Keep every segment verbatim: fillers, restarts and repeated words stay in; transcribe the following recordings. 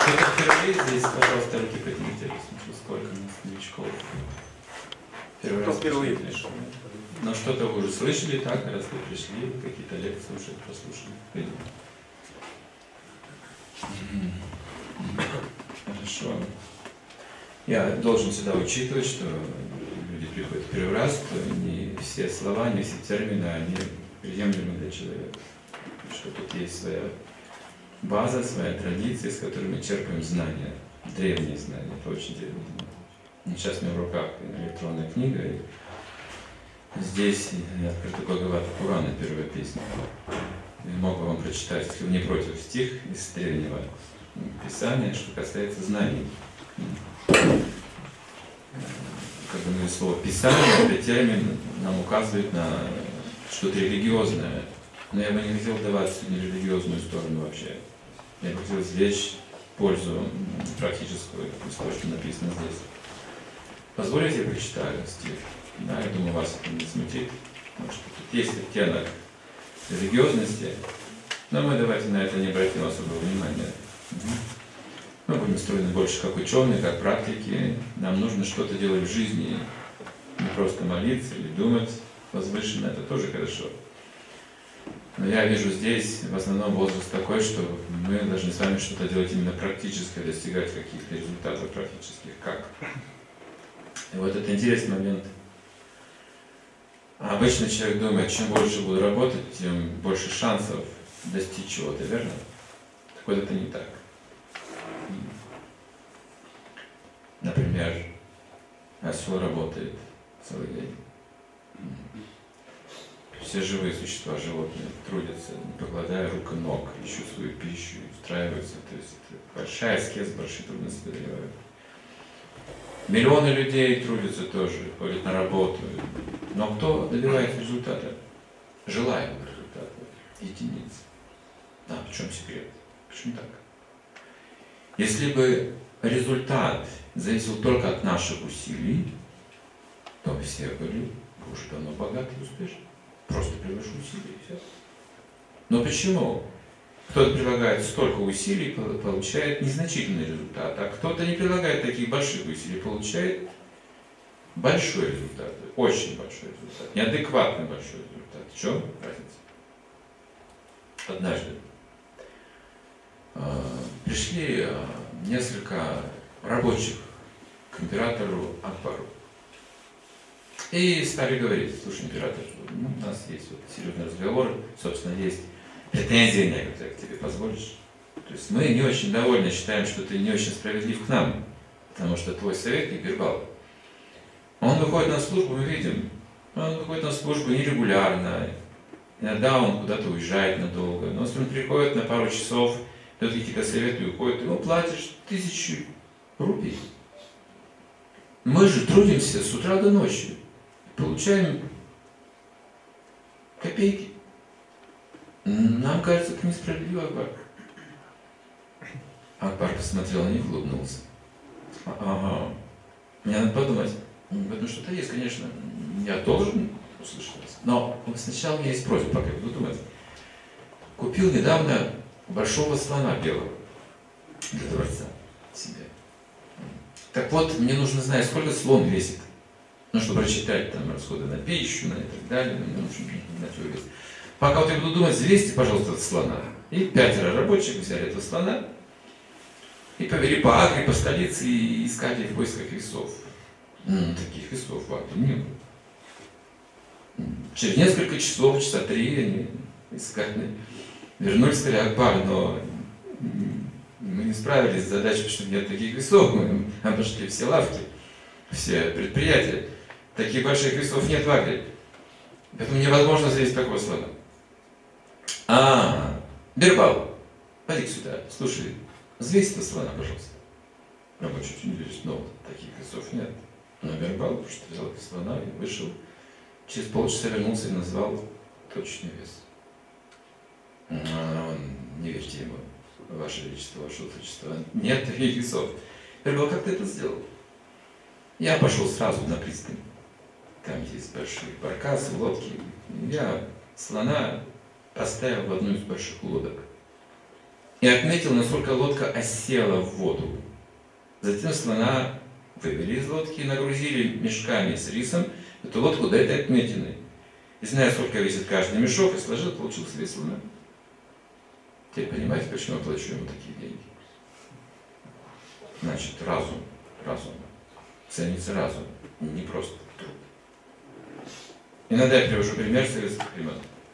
Кто-то впервые здесь, пожалуйста, руки поднимите. Сколько у нас новичков? Первый раз впервые пришли. Но что-то вы уже слышали, так, раз вы пришли, какие-то лекции уже прослушали. Хорошо. Я должен всегда учитывать, что люди приходят первый раз, то не все слова, не все термины, они приемлемы для человека. Что тут есть своя база, своя традиция, с которой мы черпаем знания, древние знания, это очень древние знания. Сейчас у меня в руках электронная книга, и здесь открыта Бхагавата Пурана, первая песня. Я мог бы вам прочитать, если вы не против, стих из древнего Писания, что касается знаний. Как бы слово «писание», это термин нам указывает на что-то религиозное. Но я бы не хотел вдаваться в религиозную сторону вообще. Я бы хотел извлечь пользу практическую из того, что написано здесь. Позволите, я прочитаю стих? Да, я думаю, вас это не смутит. Потому что тут есть оттенок религиозности, но мы давайте на это не обратим особого внимания. Мы будем устроены больше как ученые, как практики. Нам нужно что-то делать в жизни, не просто молиться или думать возвышенно, это тоже хорошо. Но я вижу здесь в основном возраст такой, что мы должны с вами что-то делать именно практическое, достигать каких-то результатов практических. Как? И вот это интересный момент. А обычно человек думает, чем больше буду работать, тем больше шансов достичь чего-то, верно? Так вот это не так. Например, осел работает целый день. Все живые существа, животные, трудятся, не покладая рук и ног, ищут свою пищу, устраиваются. То есть это большая аскеза, большие трудности преодолевают. Миллионы людей трудятся тоже, ходят на работу. Но кто добивается результата? Желаемого результата. Единицы. А в чем секрет? Почему так? Если бы результат зависел только от наших усилий, то все были бы уже давно богаты и успешны. Просто приложу усилия и все. Но почему? Кто-то прилагает столько усилий, получает незначительный результат, а кто-то не прилагает таких больших усилий, получает большой результат, очень большой результат, неадекватно большой результат. В чем разница? Однажды э, пришли э, несколько рабочих к императору Акбару и стали говорить: слушай, император, ну, у нас есть вот серьезный разговор, собственно, есть претензии некоторые к тебе, позволишь? То есть мы не очень довольны, считаем, что ты не очень справедлив к нам, потому что твой советник Бирбал, он выходит на службу, мы видим, он выходит на службу нерегулярно, иногда он куда-то уезжает надолго, но если он приходит на пару часов, дает какие-то советы и уходит, ему платишь тысячи рупий. Мы же трудимся с утра до ночи, получаем копейки. Нам кажется, это несправедливо, Акбар. Акбар посмотрел на них и улыбнулся. Ага, мне надо подумать. В этом что-то есть, конечно. Я должен услышать вас. Но сначала у меня есть просьба, пока я буду думать. Купил недавно большого слона белого для дворца себе. Так вот, мне нужно знать, сколько слон весит. Ну, чтобы рассчитать там расходы на пищу, на и так далее. Мне нужно на свой вес. Пока вот я буду думать, взвесьте, пожалуйста, этот слона. И пятеро рабочих взяли этого слона и повели по Агре, по столице и искали в поисках весов. Ну, таких весов в Агре не было. Через несколько часов, часа три они искали. Вернулись, сказали: Акбар, но мы не справились с задачей, потому что нет таких весов. Мы обошли все лавки, все предприятия. Таких больших весов нет в Агре. Поэтому невозможно взвесить такого слона. А, Бирбал, поди сюда, слушай, взвесь этого слона, пожалуйста. Рабочий очень удивился, но таких весов нет. Но Бирбал просто взял этого слона и вышел. Через полчаса вернулся и назвал точный вес. А он, не верьте ему, Ваше Величество, Ваше Высочество, нет таких весов. Бирбал, как ты это сделал? Я пошел сразу на пристань. Там есть большие баркасы, лодки. Я слона поставил в одну из больших лодок. И и отметил, насколько лодка осела в воду. Затем слона вывели из лодки и нагрузили мешками с рисом эту лодку до этой отметины. И зная, сколько весит каждый мешок, и сложил, получился вес слона. Теперь понимаете, почему я плачу ему такие деньги? Значит, разум, разум. Ценится разум, не просто труд. Иногда я привожу пример советских времен.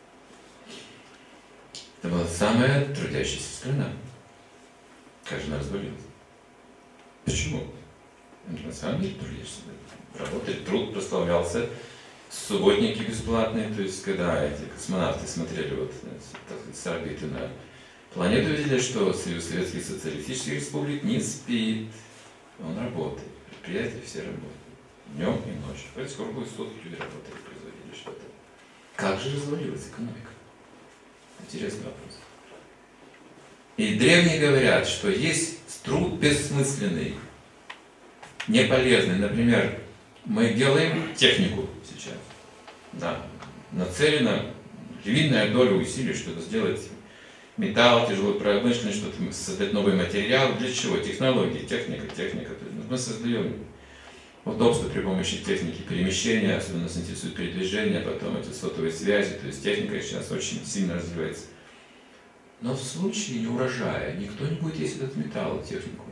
Это была самая трудящаяся страна. Как же она развалилась? Почему? На самом деле трудишься. Работали, труд прославлялся. Субботники бесплатные, то есть когда эти космонавты смотрели вот, с орбиты на планету, видели, что Союз Советских Социалистических Республик не спит. Он работает. Предприятия все работают. Днем и ночью. Поэтому круглые сутки люди работали, производили что-то. Как же развалилась экономика? Интересный вопрос. И древние говорят, что есть труд бессмысленный, неполезный. Например, мы делаем технику сейчас. Да, нацелена львиная доля усилий, чтобы сделать металл, тяжелую промышленность, что-то создать новый материал. Для чего? Технологии, техника, техника. Мы создаем удобство при помощи техники перемещения, особенно нас интересует передвижение, потом эти сотовые связи, то есть техника сейчас очень сильно развивается. Но в случае неурожая никто не будет есть этот металл, технику.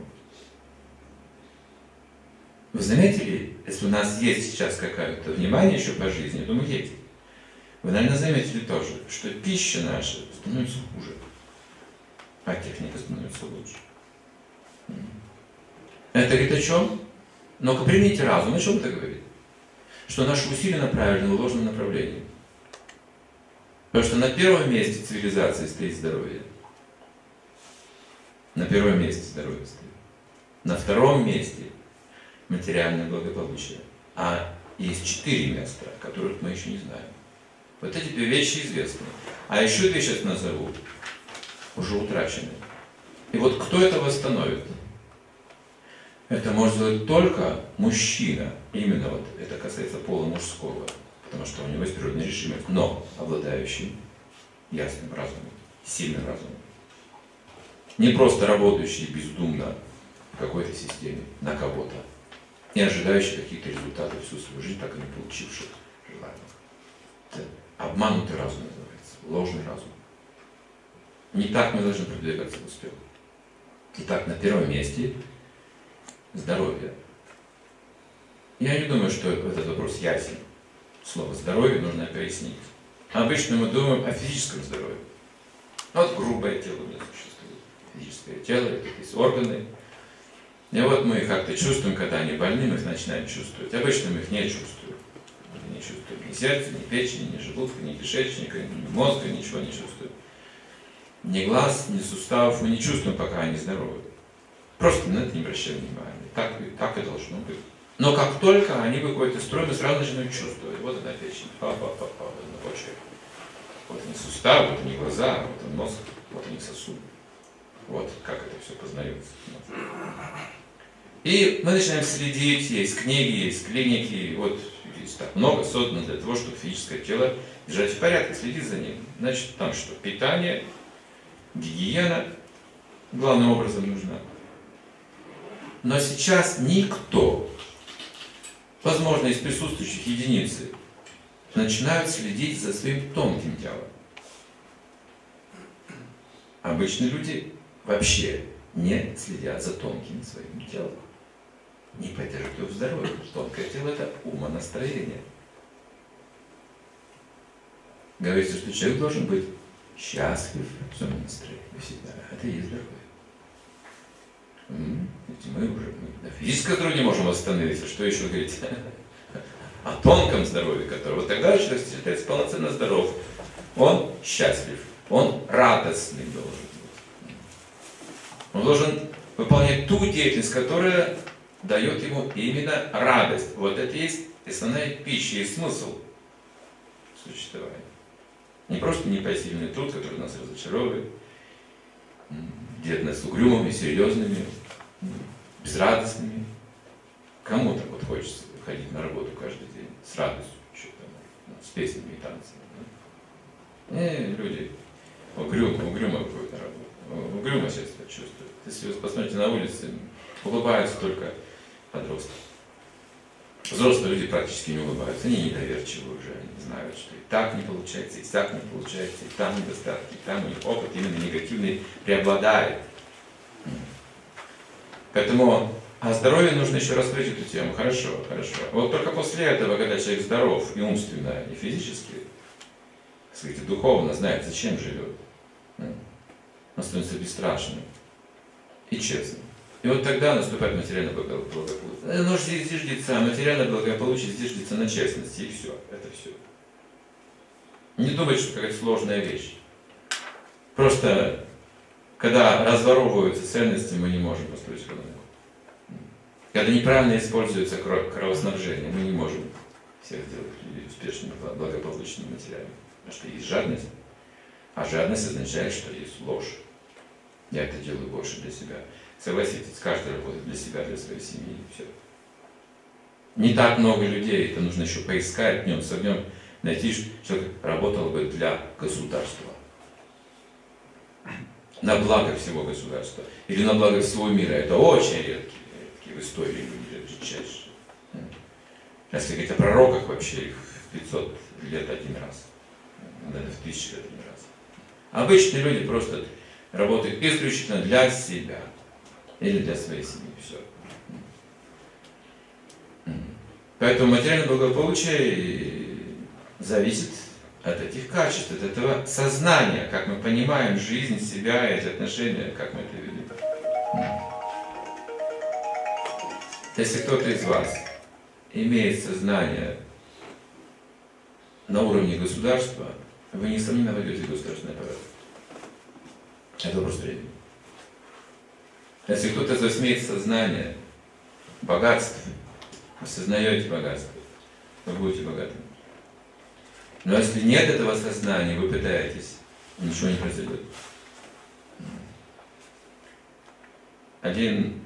Вы заметили, если у нас есть сейчас какое-то внимание еще по жизни, я думаю, есть. Вы, наверное, заметили тоже, что пища наша становится хуже, а техника становится лучше. Это говорит о чем? Но-ка примите разум, о чем это говорит? Что наши усилия направлены в ложном направлении. Потому что на первом месте цивилизации стоит здоровье. На первом месте здоровье стоит. На втором месте материальное благополучие. А есть четыре места, которых мы еще не знаем. Вот эти две вещи известны. А еще две сейчас назову, уже утрачены. И вот кто это восстановит? Это может сделать только мужчина. Именно вот это касается пола мужского. Потому что у него есть природная решимость. Но обладающий ясным разумом, сильным разумом. Не просто работающий бездумно в какой-то системе на кого-то. Не ожидающий каких-то результатов всю свою жизнь, так и не получивших желаемых. Это обманутый разум называется. Ложный разум. Не так мы должны продвигаться в успех. Итак, на первом месте здоровье. Я не думаю, что этот вопрос ясен. Слово «здоровье» нужно пояснить. Обычно мы думаем о физическом здоровье. Вот грубое тело у меня существует. Физическое тело, это есть органы. И вот мы их как-то чувствуем, когда они больны, мы их начинаем чувствовать. Обычно мы их не чувствуем. Мы не чувствуем ни сердца, ни печени, ни желудка, ни кишечника, ни мозга, ничего не чувствуем. Ни глаз, ни суставов мы не чувствуем, пока они здоровы. Просто на это не обращаем внимания. Так, так и должно быть. Но как только они выходят из строя, мы сразу начинаем чувствовать. Вот она печень, па-па-па-па, вот она почка. Вот они суставы, вот они глаза, вот он мозг, вот они сосуды. Вот как это все познается. И мы начинаем следить, есть книги, есть клиники, вот есть так много создано для того, чтобы физическое тело держать в порядке, следить за ним. Значит, там что? Питание, гигиена главным образом нужна. Но сейчас никто, возможно, из присутствующих единицы, начинают следить за своим тонким телом. Обычные люди вообще не следят за тонким своим телом. Не поддерживают его в здоровье. Тонкое тело – это умонастроение. Говорится, что человек должен быть счастлив в умонастроении всегда. Это и есть здоровье. Ведь мы уже мы на физическое здоровье не можем восстановиться. Что еще говорить о тонком здоровье, которое вот тогда человек считается полноценно здоров. Он счастлив, он радостный должен быть. Он должен выполнять ту деятельность, которая дает ему именно радость. Вот это и есть основная пища и смысл существования. Не просто непосильный труд, который нас разочаровывает, делает нас угрюмыми, серьезными, безрадостными. Кому-то вот хочется ходить на работу каждый день с радостью, с песнями и танцами. Да? И люди угрюмо, угрюмо выходят на работу. угрюмо себя чувствует. Если вы посмотрите на улице, улыбаются только подростки. Взрослые люди практически не улыбаются, они недоверчивы уже, они знают, что и так не получается, и так не получается, и там недостатки, и там у них опыт именно негативный преобладает. Поэтому о здоровье нужно еще раскрыть эту тему. Хорошо, хорошо. Вот только после этого, когда человек здоров и умственно, и физически, так сказать, духовно знает, зачем живет, он становится бесстрашным и честным. И вот тогда наступает материальное благополучие. Оно же здесь зиждется, материальное благополучие зиждется на честности, и все. Это все. Не думайте, что какая-то сложная вещь. Просто, когда разворовываются ценности, мы не можем построить экономику. Когда неправильно используется кровоснабжение, мы не можем всех сделать людей успешными, благополучными материально. Потому что есть жадность. А жадность означает, что есть ложь. Я это делаю больше для себя. Согласитесь, каждый работает для себя, для своей семьи, и все. Не так много людей, это нужно еще поискать днем с огнем, найти, что человек работал бы для государства. На благо всего государства. Или на благо всего мира. Это очень редкие, редкие в истории люди, редчайшие. Если говорить о пророках, вообще их в пятьсот лет один раз. Даже в тысячу лет один раз. Обычные люди просто работают исключительно для себя. Или для своей семьи. Все. Поэтому материальное благополучие зависит от этих качеств, от этого сознания, как мы понимаем жизнь, себя, эти отношения, как мы это видим. Если кто-то из вас имеет сознание на уровне государства, вы несомненно войдете в государственный аппарат. Это вопрос времени. Если кто-то из вас имеет сознание богатства, осознаете богатство, вы будете богатыми. Но если нет этого сознания, вы пытаетесь, ничего не произойдет. Один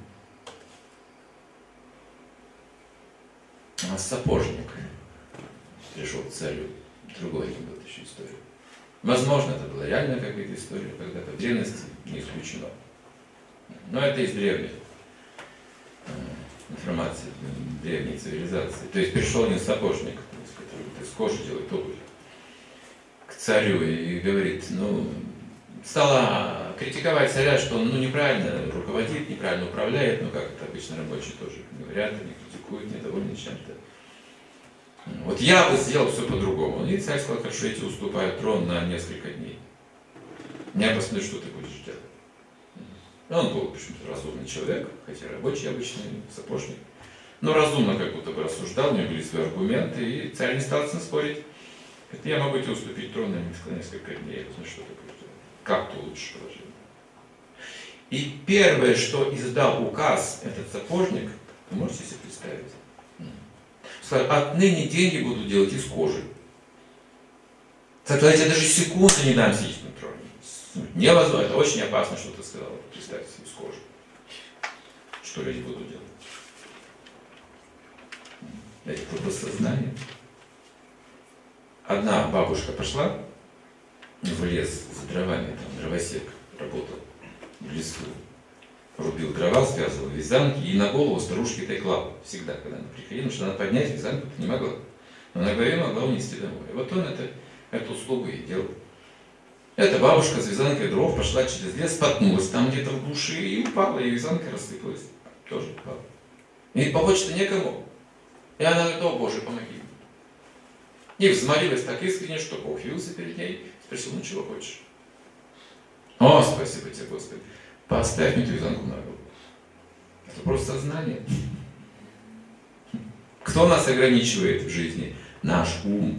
сапожник пришел к царю, другой был еще история. Возможно, это была реальная какая-то история, когда-то в древности, не исключено. Но это из древних информации, древней цивилизации. То есть пришел один сапожник, который из кожи делает обувь, к царю и говорит, ну, стала критиковать царя, что он ну, неправильно руководит, неправильно управляет, ну как это обычно рабочие тоже говорят, они критикуют, недовольны чем-то. Вот я бы сделал все по-другому. И царь сказал, хорошо, я тебе уступаю трон на несколько дней. Я посмотрю, что ты будешь делать. Он был, в общем-то, разумный человек, хотя рабочий обычный, сапожник. Но разумно как будто бы рассуждал, у него были свои аргументы, и царь не стал с ним спорить. Это я могу тебе уступить трон на несколько дней, я посмотрю, что ты будешь делать. Как ты лучше положил. И первое, что издал указ этот сапожник, вы можете себе представить? Сказал, отныне деньги буду делать из кожи. Тогда я тебе даже секунды не дам сидеть на троне. Невозможно, это очень опасно, что ты сказал. Представьте себе, из кожи. Что люди будут делать? Это просто сознание. Одна бабушка пошла в лес за дровами, там дровосек работал в лесу. Рубил дрова, связывал вязанки, и на голову старушки этой клал всегда, когда она приходила, потому что она поднять вязанку не могла. Но на голове могла унести домой. И вот он это, эту услугу и делал. Эта бабушка с вязанкой дров пошла через лес, споткнулась там где-то в глуши и упала, и вязанка рассыпалась. Тоже упала. И помочь-то некому. И она говорит, о Боже, помоги. И взмолилась так искренне, что Бог явился перед ней, спросил, ну чего хочешь? О, спасибо тебе, Господи. Поставь мне эту вязанку на голову. Это просто сознание. Кто нас ограничивает в жизни? Наш ум.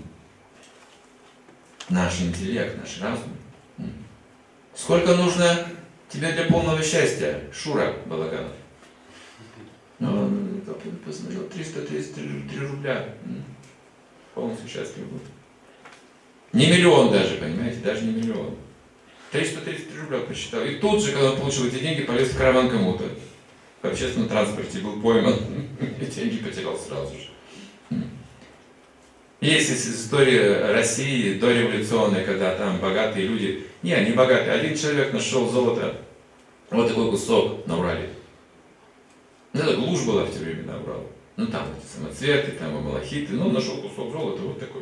Наш интеллект, наш разум. Сколько нужно тебе для полного счастья, Шура Балаганов? Ну, он посмотрел, триста тридцать три рубля. Полностью счастлив будет. Не миллион даже, понимаете, даже не миллион. триста тридцать три рубля посчитал. И тут же, когда он получил эти деньги, полез в караван кому-то. В общественном транспорте был пойман. И деньги потерял сразу же. Есть история России дореволюционная, когда там богатые люди, не, не богатые, один человек нашел золото, вот такой кусок на Урале. Ну, это глушь была в те времена Урала. Ну, там эти самоцветы, там и малахиты, ну, нашел кусок золота, вот такой.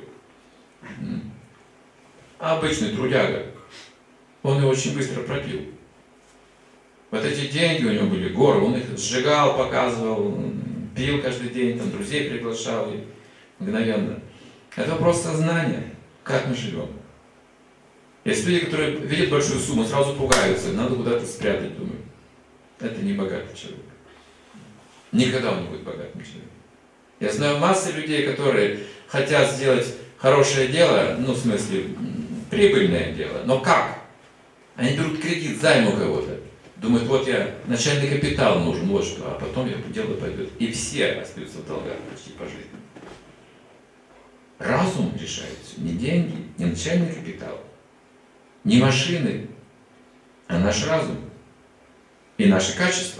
А обычный трудяга, он его очень быстро пропил. Вот эти деньги у него были горы, он их сжигал, показывал, пил каждый день, там друзей приглашал, и мгновенно. Это вопрос сознания, как мы живем. Есть люди, которые видят большую сумму, сразу пугаются, надо куда-то спрятать, думаю. Это не богатый человек. Никогда он не будет богатым человеком. Я знаю массу людей, которые хотят сделать хорошее дело, ну, в смысле, прибыльное дело, но как? Они берут кредит, займ у кого-то. Думают, вот я, начальный капитал нужен, вот что, а потом я дело пойдет. И все остаются в долгах почти по жизни. Разум решает все, не деньги, не начальный капитал, не машины, а наш разум и наше качество.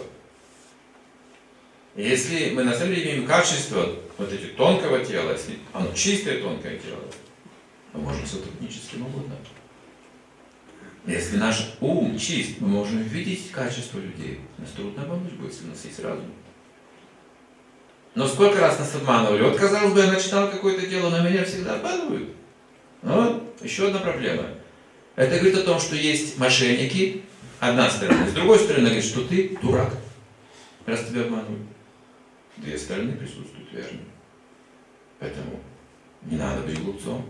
И если мы на самом деле имеем качество вот эти тонкого тела, если оно чистое тонкое тело, мы можем сотрудничать с кем угодно. Если наш ум чист, мы можем видеть качество людей. Нас трудно обмануть будет, если у нас есть разум. Но сколько раз нас обманывали? Вот, казалось бы, я начинал какое-то дело, но меня всегда обманывают. Ну, еще одна проблема. Это говорит о том, что есть мошенники, одна сторона. С другой стороны, говорит, что ты дурак, раз тебя обманывают. Две стороны присутствуют, верно. Поэтому не надо быть глупцом.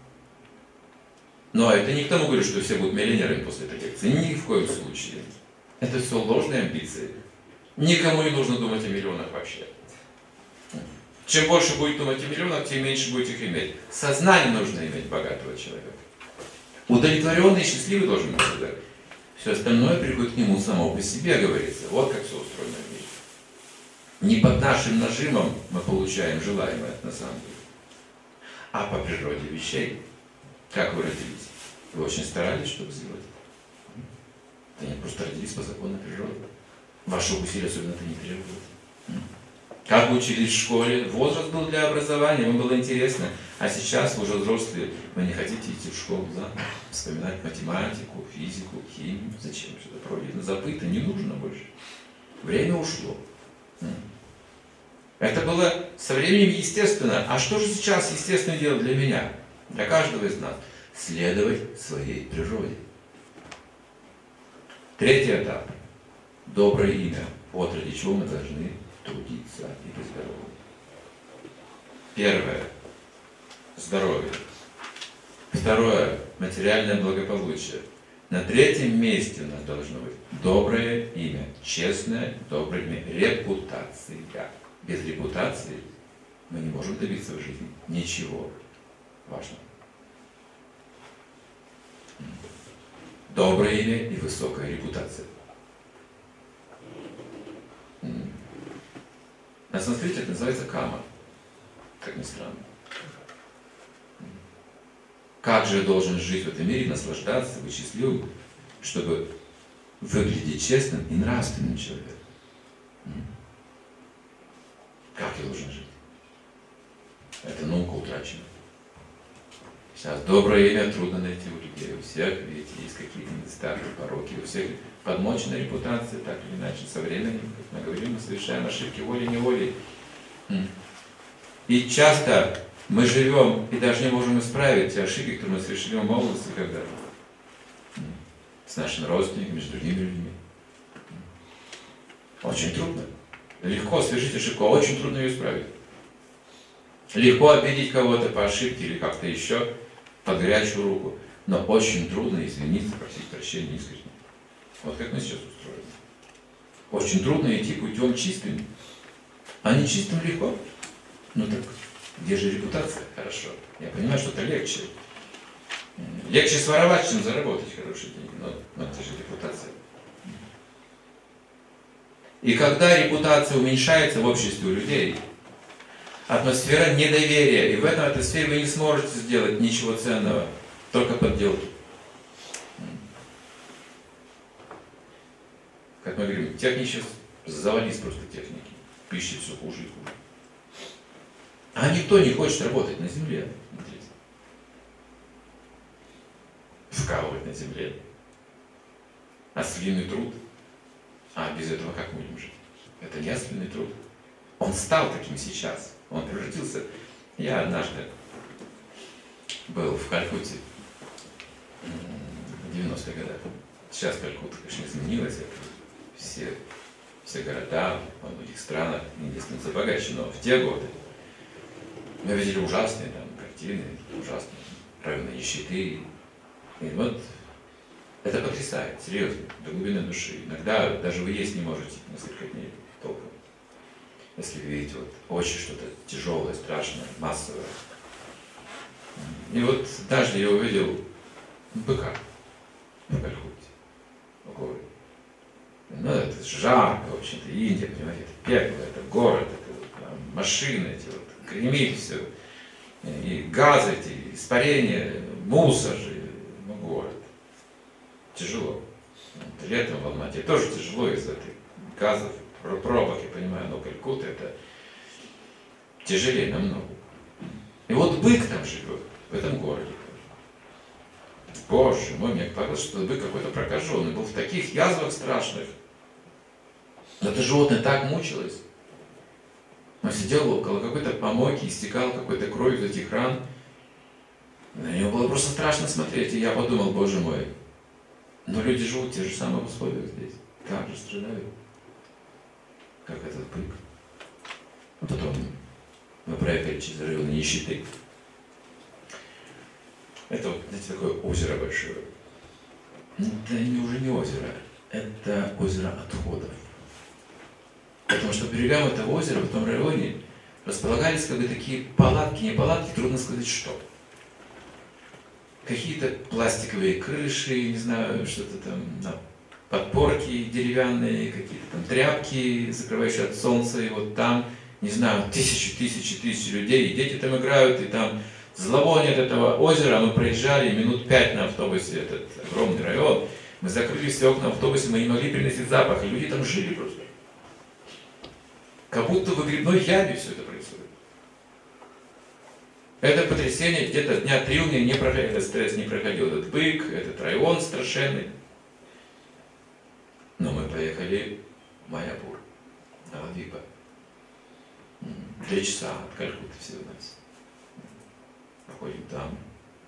Но это не к тому говорю, что все будут миллионерами после этой лекции. Ни в коем случае. Это все ложные амбиции. Никому не нужно думать о миллионах вообще. Чем больше будет думать о миллионах, тем меньше будет их иметь. Сознание нужно иметь богатого человека. Удовлетворенный и счастливый должен быть человек. Все остальное приходит к нему само по себе, говорится. Вот как все устроено в мире. Не под нашим нажимом мы получаем желаемое на самом деле, а по природе вещей. Как вы родились? Вы очень старались, чтобы сделать это. Вы не просто родились по закону природы. Ваших усилий особенно-то не требует. Как вы учились в школе? Возраст был для образования, вам было интересно. А сейчас вы уже взрослые, вы не хотите идти в школу, да? Вспоминать математику, физику, химию. Зачем что-то пройдено? Забыто, не нужно больше. Время ушло. Это было со временем естественно. А что же сейчас естественное дело для меня? Для каждого из нас. Следовать своей природе. Третий этап. Доброе имя. Вот ради чего мы должны трудиться и быть здоровыми. Первое. Здоровье. Второе. Материальное благополучие. На третьем месте у нас должно быть доброе имя. Честное, доброе имя. Репутация. Без репутации мы не можем добиться в жизни ничего важного. Доброе имя и высокая репутация. На санскрите это называется кама, как ни странно. Как же я должен жить в этом мире, наслаждаться, быть счастливым, чтобы выглядеть честным и нравственным человеком? Как я должен жить? Это наука утрачена. Сейчас доброе имя трудно найти у людей. У всех ведь есть какие-то недостатки, пороки. У всех подмоченная репутация, так или иначе, со временем, как мы говорим, мы совершаем ошибки волей-неволей. И часто мы живем и даже не можем исправить те ошибки, которые мы совершили в молодости когда-то. С нашими родственниками, с другими людьми. Очень трудно. Легко совершить ошибку, а очень трудно ее исправить. Легко обидеть кого-то по ошибке или как-то еще под горячую руку. Но очень трудно извиниться, просить прощения искренне. Вот как мы сейчас устроены. Очень трудно идти путем чистым. А не чистым легко. Ну так, где же репутация? Хорошо. Я понимаю, что это легче. Легче своровать, чем заработать хорошие деньги. Но, но это же репутация. И когда репутация уменьшается в обществе у людей, атмосфера недоверия, и в этом атмосфере вы не сможете сделать ничего ценного, только подделки. Как мы говорим, техники сейчас завались просто техники. Пищи все хуже и хуже. А никто не хочет работать на земле. Смотрите. Вкалывать на земле. Ослиный труд. А без этого как мы будем жить? Это не ослиный труд. Он стал таким сейчас. Он превратился. Я однажды был в Калькутте в девяностых годах. Сейчас Калькутта, конечно, изменилась. Все, все города во многих странах не становятся богаче, но в те годы мы видели ужасные там картины, ужасные районы нищеты. И вот это потрясает, серьезно, до глубины души. Иногда даже вы есть не можете несколько дней толком. Если вы видите вот очень что-то тяжелое, страшное, массовое. И вот даже я увидел быка в Калькутте, в городе. Ну, это жарко, в общем-то, Индия, понимаете, это пекло, это город, это вот, там, машины, эти вот, гремит все, и газы эти, испарения, мусор, ну, город. Тяжело. Вот, летом в Алмате тоже тяжело из-за этих газов, пробок, я понимаю, но Калькутта это тяжелее намного. И вот бык там живет, в этом городе. Боже мой, мне показалось, что бык какой-то прокаженный, был в таких язвах страшных. Это животное так мучилось. Он сидел около какой-то помойки, истекал какой-то кровью из этих ран. На него было просто страшно смотреть, и я подумал, боже мой, но люди живут в тех же самых условиях здесь, так же страдают, как этот бык. А потом мы проехали через районы нищеты. Это вот, знаете, такое озеро большое. Это не, уже не озеро, это озеро отходов. Потому что по берегам этого озера, в том районе, располагались как бы такие палатки, не палатки, трудно сказать что. Какие-то пластиковые крыши, не знаю, что-то там, да, подпорки деревянные, какие-то там тряпки, закрывающие от солнца, и вот там, не знаю, тысячи, тысячи, тысячи людей, и дети там играют, и там зловоние от этого озера. Мы проезжали минут пять на автобусе этот огромный район, мы закрыли все окна автобуса, мы не могли переносить запах, и люди там жили просто. Как будто в выгребной яме все это происходит. Это потрясение где-то дня три у меня не проходил, этот стресс не проходил, этот бык, этот район страшенный. Но мы поехали в Майяпур, Навадвипа. Три часа от Калькутты всего нас. Походим там.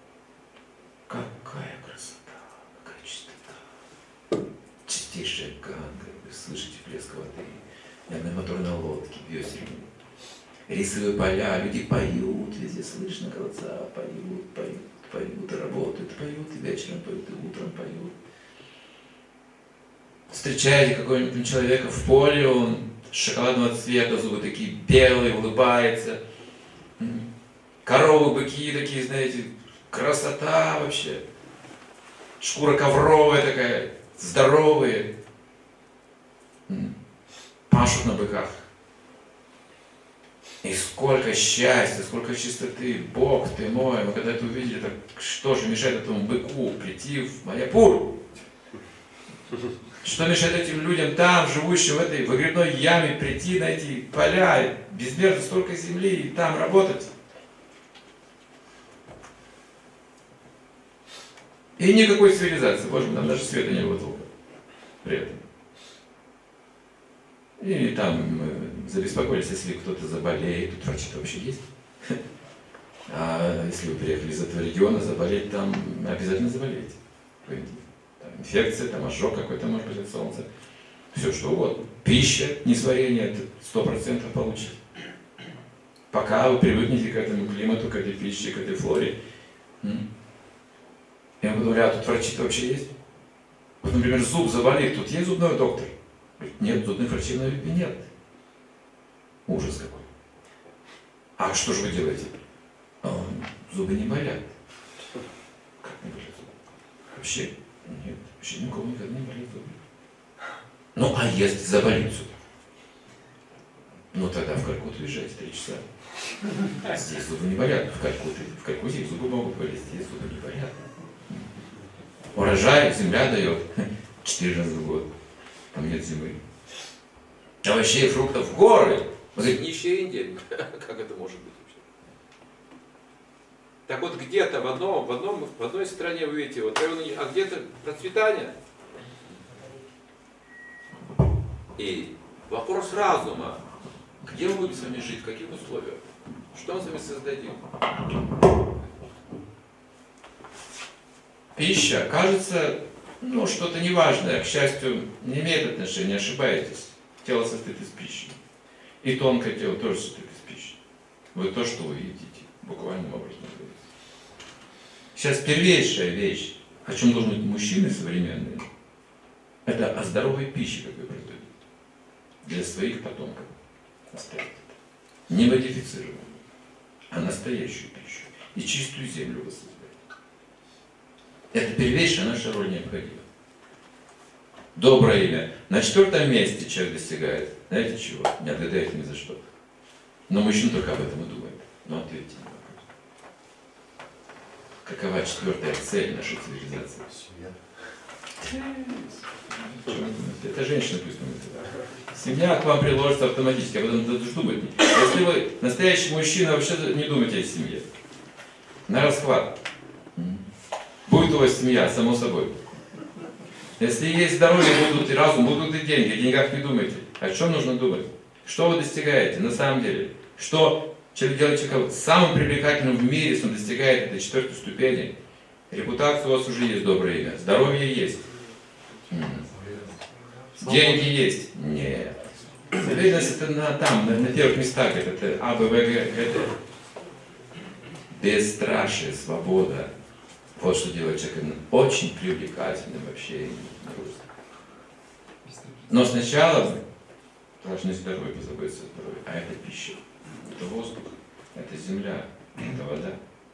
Какая красота, какая чистота. Чистейшая Ганга, вы слышите плеск воды. Я на моторной лодке, весельной. Рисовые поля, люди поют, везде слышно голоса, поют, поют, поют, и работают, поют, и вечером поют, и утром поют. Встречаете какого-нибудь человека в поле, он шоколадного цвета, зубы такие белые, улыбается. Коровы, быки такие, знаете, красота вообще. Шкура ковровая такая, здоровые. Пашут на быках. И сколько счастья, сколько чистоты, Бог ты мой. Мы когда это увидели, так что же мешает этому быку прийти в Майяпур? Что мешает этим людям там, живущим в этой выгребной яме, прийти на эти поля, безмерно столько земли, и там работать? И никакой цивилизации. Боже мой, там даже света не было толком при этом. И там мы забеспокоились, если кто-то заболеет, тут врачи вообще есть. А если вы приехали из этого региона, заболеть там, обязательно заболеете. Там инфекция, там ожог какой-то, может быть, от солнца. Все что угодно. Пища, несварение, это сто процентов получите. Пока вы привыкнете к этому климату, к этой пище, к этой флоре. Я говорю, а тут врачи-то вообще есть? Вот, например, зуб заболит, тут есть зубной доктор? Нет, зубных врачей в Навадвипе нет. Ужас какой. А что же вы делаете? А, зубы не болят. Как не болят зубы? Вообще нет. Вообще никого никогда не болят зубы. Ну, а если заболит зуб? Ну, тогда в Калькутту езжайте три часа. Здесь зубы не болят. В Калькутте, в Калькутте зубы могут болеть, здесь зубы не болят. Урожай земля дает четыре раза в год. Там нет зимы. Овощей и фруктов горы. Он говорит, нищая Индия. Как это может быть вообще? Так вот где-то в, одном, в, одном, в одной стране вы видите, вот, а где-то процветание. И вопрос разума. Где мы будем с вами жить, в каких условиях? Что мы с вами создадим? Пища, кажется, ну, что-то неважное, к счастью, не имеет отношения, ошибаетесь. Тело состоит из пищи. И тонкое тело тоже состоит из пищи. Вы то, что вы едите, буквальным образом говорится. Сейчас первейшая вещь, о чем должны быть мужчины современные, это о здоровой пище, как вы приготовите. Для своих потомков оставить это. Не модифицированную, а настоящую пищу. И чистую землю воссоздать. Это первейшая наша роль необходима. Доброе имя. На четвертом месте человек достигает. Знаете чего? Не отгадайте ни за что. Но мужчина только об этом и думает. Но ответьте на вопрос. Какова четвертая цель нашей цивилизации? Это женщина пусть думает. Семья к вам приложится автоматически, об этом надо думать. Если вы настоящий мужчина, вообще не думайте о семье. На расхват. Будет у вас семья, само собой. Если есть здоровье, будут и разум, будут и деньги. О деньгах не думайте. О чем нужно думать? Что вы достигаете на самом деле? Что человек делает человека самым привлекательным в мире, если он достигает этой четвертой ступени? Репутация у вас уже есть, доброе имя. Здоровье есть. Деньги есть? Нет. Уверенность это на, там, на, на первых местах. Это А, Б, В, Г, Г, Д. Бесстрашие, свобода. Вот что делает человека очень привлекательным в общении. Но сначала должны здоровье позаботиться о здоровье. А это пища, это воздух, это земля, это вода.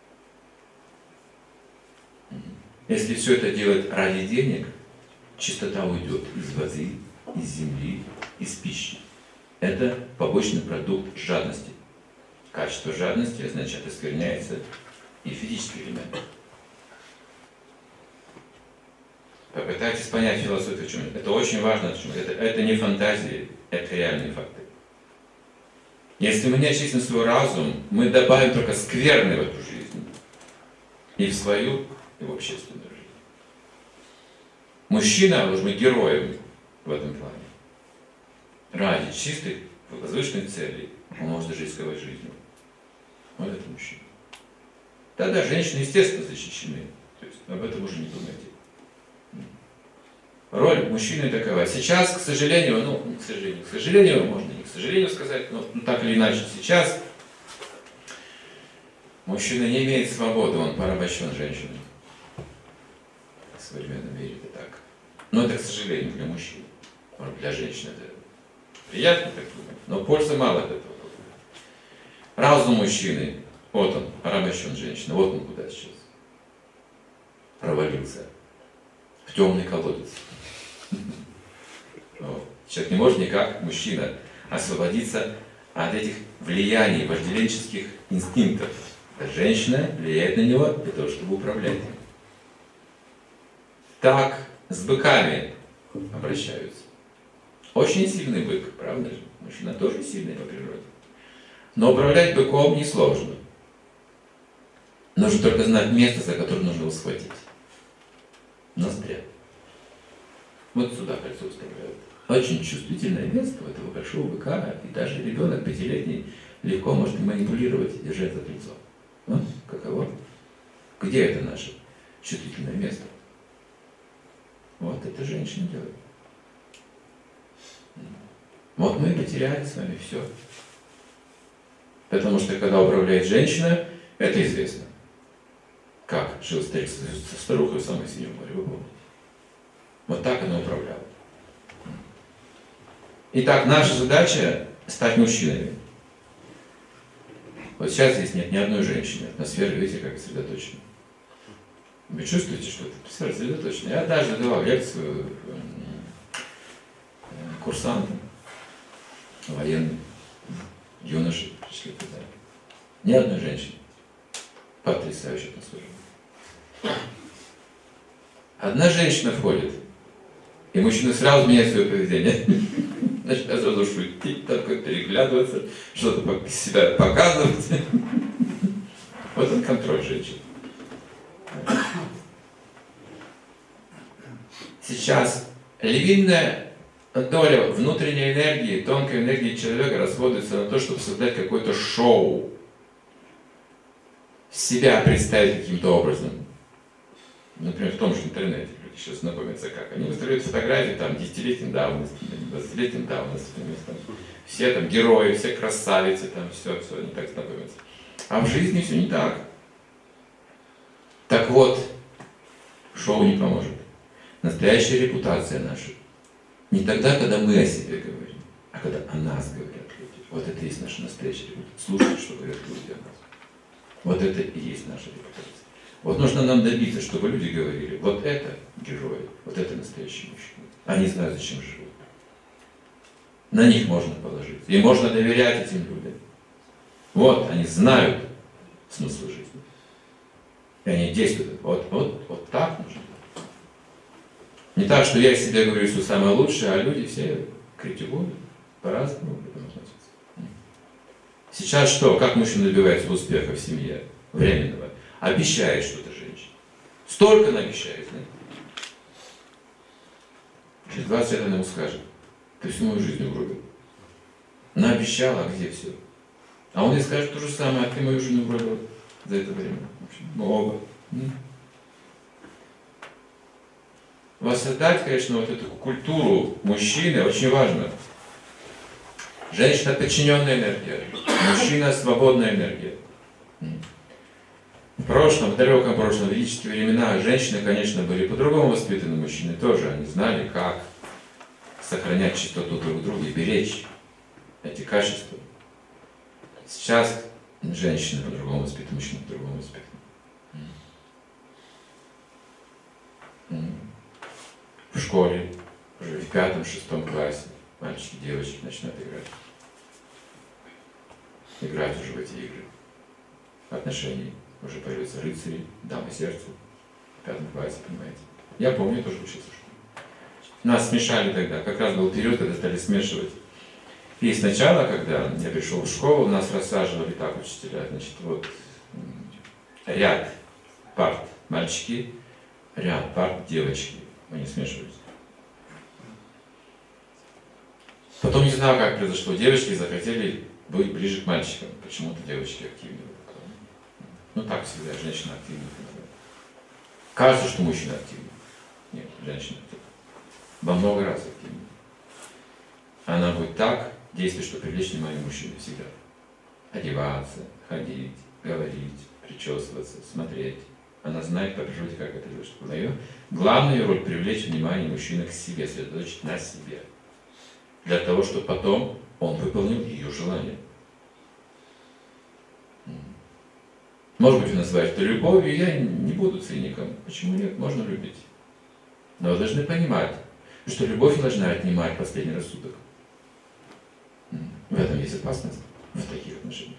Если все это делать ради денег, чистота уйдет из воды, из земли, из пищи. Это побочный продукт жадности. Качество жадности означает, оскверняется и физический элемент. Попытайтесь понять философию, в чем это. Это очень важно. Это, это не фантазии, это реальные факты. Если мы не очистим свой разум, мы добавим только скверны в эту жизнь. И в свою, и в общественную жизнь. Мужчина должен быть героем в этом плане. Ради чистых, возвышенных целей он может рисковать жизнью. Вот это мужчина. Тогда женщины, естественно, защищены. То есть об этом уже не думайте. Роль мужчины такова. Сейчас, к сожалению, ну, не к сожалению, к сожалению, можно не к сожалению сказать, но ну, так или иначе сейчас мужчина не имеет свободы, он порабощен женщиной. В современном мире это так. Но это, к сожалению, для мужчин. Для женщин это приятно так думать, но пользы мало от этого. Разум мужчины, вот он, порабощен женщиной, вот он куда сейчас. Провалился в темный колодец. Человек не может никак, мужчина, освободиться от этих влияний, вожделенческих инстинктов. А женщина влияет на него для того, чтобы управлять им. Так с быками обращаются. Очень сильный бык, правда же? Мужчина тоже сильный по природе. Но управлять быком несложно. Нужно только знать место, за которое нужно его схватить. Ноздря. Вот сюда кольцо вставляют. Очень чувствительное место у этого большого быка, и даже ребенок пятилетний легко может манипулировать и держать за кольцо. Ну, каково? Где это наше чувствительное место? Вот это женщина делает. Вот мы и потеряли с вами все. Потому что когда управляет женщина, это известно. Как жил старик со старухой в самой синем море, вы помните? Вот так она управляла. Итак, наша задача стать мужчинами. Вот сейчас здесь нет ни одной женщины. Атмосфера, видите, как сосредоточена. Вы чувствуете, что это атмосфера сосредоточена? Я даже давал лекцию курсантам, военным, юноши пришли туда. Ни одной женщины. Потрясающая атмосфера. Одна женщина входит, и мужчина сразу меняет свое поведение. Начинает сразу шутить, такой переглядываться, что-то себя показывать. Вот он контроль женщин. Сейчас львиная доля внутренней энергии, тонкой энергии человека расходуется на то, чтобы создать какое-то шоу. Себя представить каким-то образом. Например, в том же интернете люди сейчас знакомятся как. Они выставляют фотографии там десятилетней давности, двадцатилетней давности. Там, все там герои, все красавицы, там все, все, они так знакомятся. А в жизни все не так. Так вот, шоу не поможет. Настоящая репутация наша не тогда, когда мы о себе говорим, а когда о нас говорят люди. Вот это и есть наша настоящая репутация. Слушать, что говорят люди о нас. Вот это и есть наша репутация. Вот нужно нам добиться, чтобы люди говорили, вот это герои, вот это настоящие мужчины. Они знают, зачем живут. На них можно положиться. И можно доверять этим людям. Вот, они знают смысл жизни. И они действуют. Вот, вот, вот так нужно. Не так, что я из себя говорю, что самое лучшее, а люди все критикуют, по-разному к этому относятся. Сейчас что? Как мужчина добивается успеха в семье? Временного. Обещает что-то женщине. Столько наобещает, знаете? Через двадцать лет она ему скажет, ты всю мою жизнь угробил. Наобещала, а где все? А он ей скажет то же самое, а ты мою жизнь угробил за это время. В общем, мы оба. Воссоздать, конечно, вот эту культуру мужчины очень важно. Женщина – подчиненная энергия, мужчина – свободная энергия. В прошлом, в далеком прошлом, в ведические времена женщины, конечно, были по-другому воспитаны, мужчины тоже. Они знали, как сохранять чистоту друг друга и беречь эти качества. Сейчас женщины по-другому воспитаны, мужчины по-другому воспитаны. В школе, уже в пятом-шестом классе мальчики и девочки начинают играть. Играть уже в эти игры. Отношений. Уже появятся рыцари, дамы сердца. В пятом классе, понимаете. Я помню, я тоже учился в школе. Нас смешали тогда. Как раз был период, когда стали смешивать. И сначала, когда я пришел в школу, нас рассаживали так учителя. Значит, вот ряд парт мальчики, ряд парт девочки. Они смешивались. Потом не знаю, как произошло. Девочки захотели быть ближе к мальчикам. Почему-то девочки активнее. Ну так всегда, женщина активнее. Кажется, что мужчина активнее. Нет, женщина активнее. Во много раз активнее. Она будет так действовать, чтобы привлечь внимание мужчины всегда. Одеваться, ходить, говорить, причесываться, смотреть. Она знает по природе, как это делать. Чтобы ее главная роль привлечь внимание мужчины к себе, сосредоточить на себе. Для того, чтобы потом он выполнил ее желание. Может быть, вы называете это любовью, я не буду циником. Почему нет? Можно любить. Но вы должны понимать, что любовь не должна отнимать последний рассудок. В этом есть опасность, в таких отношениях.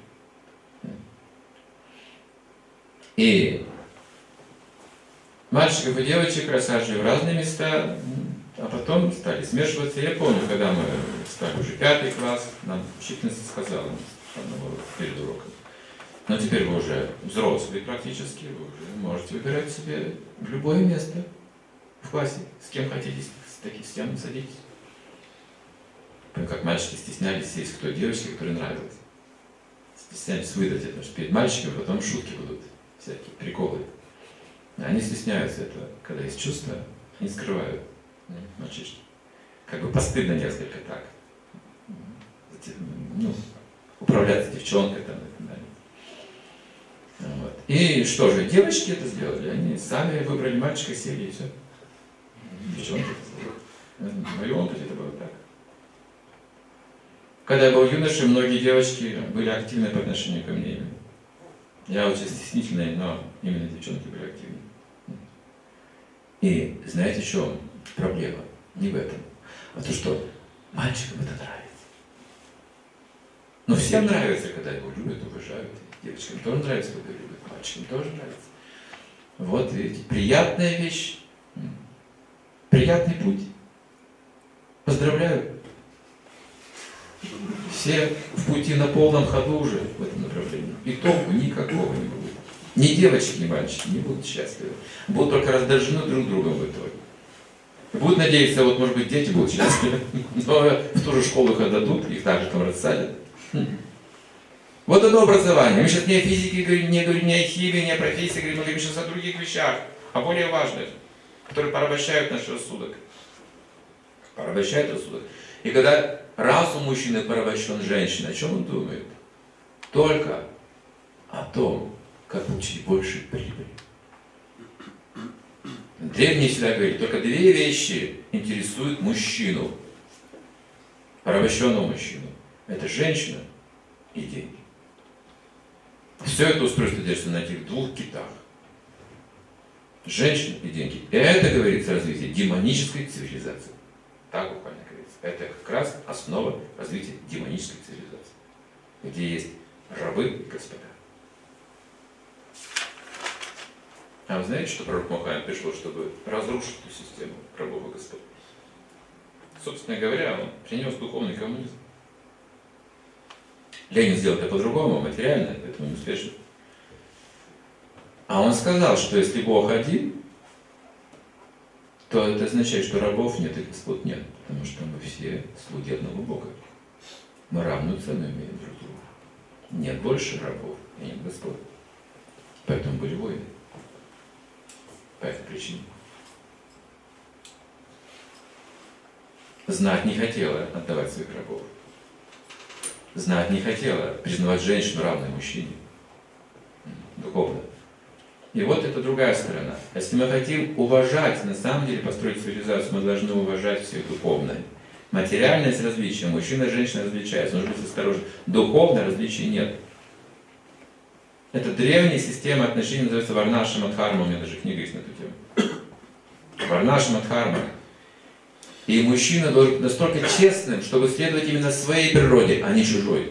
И мальчиков и девочек рассаживали в разные места, а потом стали смешиваться. Я помню, когда мы стали уже пятый класс, нам учительница сказала перед уроком: но теперь вы уже взрослые практически, вы уже можете выбирать себе любое место в классе, с кем хотите, с таким с кем садитесь. Помню, как мальчики стеснялись сесть, кто девочки, которые нравилось. Стеснялись выдать это, потому что перед мальчиками потом шутки будут, всякие приколы. Они стесняются этого, когда есть чувства, они скрывают мальчишки. Как бы постыдно несколько так. Ну, управляться девчонкой там и так далее. Вот. И что же, девочки это сделали, они сами выбрали мальчика, сели и все. Девчонки это сделали. В моем опыте это было так. Когда я был юношей, многие девочки были активны по отношению ко мне. Я очень стеснительный, но именно девчонки были активны. И знаете, в чем проблема? Не в этом, а то, что мальчикам это нравится. Но всем нравится, когда его любят, уважают. Девочкам тоже нравится, когда его любят, мальчикам тоже нравится. Вот видите, приятная вещь, приятный путь. Поздравляю. Все в пути на полном ходу уже в этом направлении. И толку никакого не будет. Ни девочки, ни мальчики не будут счастливы. Будут только раздражены друг другом в итоге. Будут надеяться, вот может быть дети будут счастливы, но в ту же школу их отдадут, их также там рассадят. Вот одно образование. Мы сейчас не о физике говорим, не говорим, не о химии, не о профессии, говорим, мы говорим сейчас о других вещах, о более важных, которые порабощают наш рассудок. Порабощают рассудок. И когда разум мужчины порабощен женщиной, о чем он думает? Только о том, как получить больше прибыли. Древние всегда говорили, только две вещи интересуют мужчину, порабощенного мужчину. Это женщина и деньги. Все это устройство держится на этих двух китах. Женщина и деньги. И это, говорится, развитие демонической цивилизации. Так буквально говорится. Это как раз основа развития демонической цивилизации. Где есть рабы и господа. А вы знаете, что пророк Мухаммед пришел, чтобы разрушить эту систему рабов и господ? Собственно говоря, он принес духовный коммунизм. Ленин сделал это по-другому, материально, поэтому не успешно. А он сказал, что если Бог один, то это означает, что рабов нет и господ нет, потому что мы все слуги одного Бога. Мы равную цену имеем друг другу. Нет больше рабов и нет господ. Поэтому были войны. По этой причине. Знать не хотела отдавать своих рабов. Знать не хотела признавать женщину равной мужчине. Духовно. И вот это другая сторона. Если мы хотим уважать, на самом деле, построить цивилизацию, мы должны уважать всех духовно. Материальность различия, мужчина и женщина различаются, нужно быть осторожен. Духовно различий нет. Это древняя система отношений, называется Варнаша Мадхарма, у меня даже книга есть на эту тему. Варнаша Мадхарма. И мужчина должен быть настолько честным, чтобы следовать именно своей природе, а не чужой.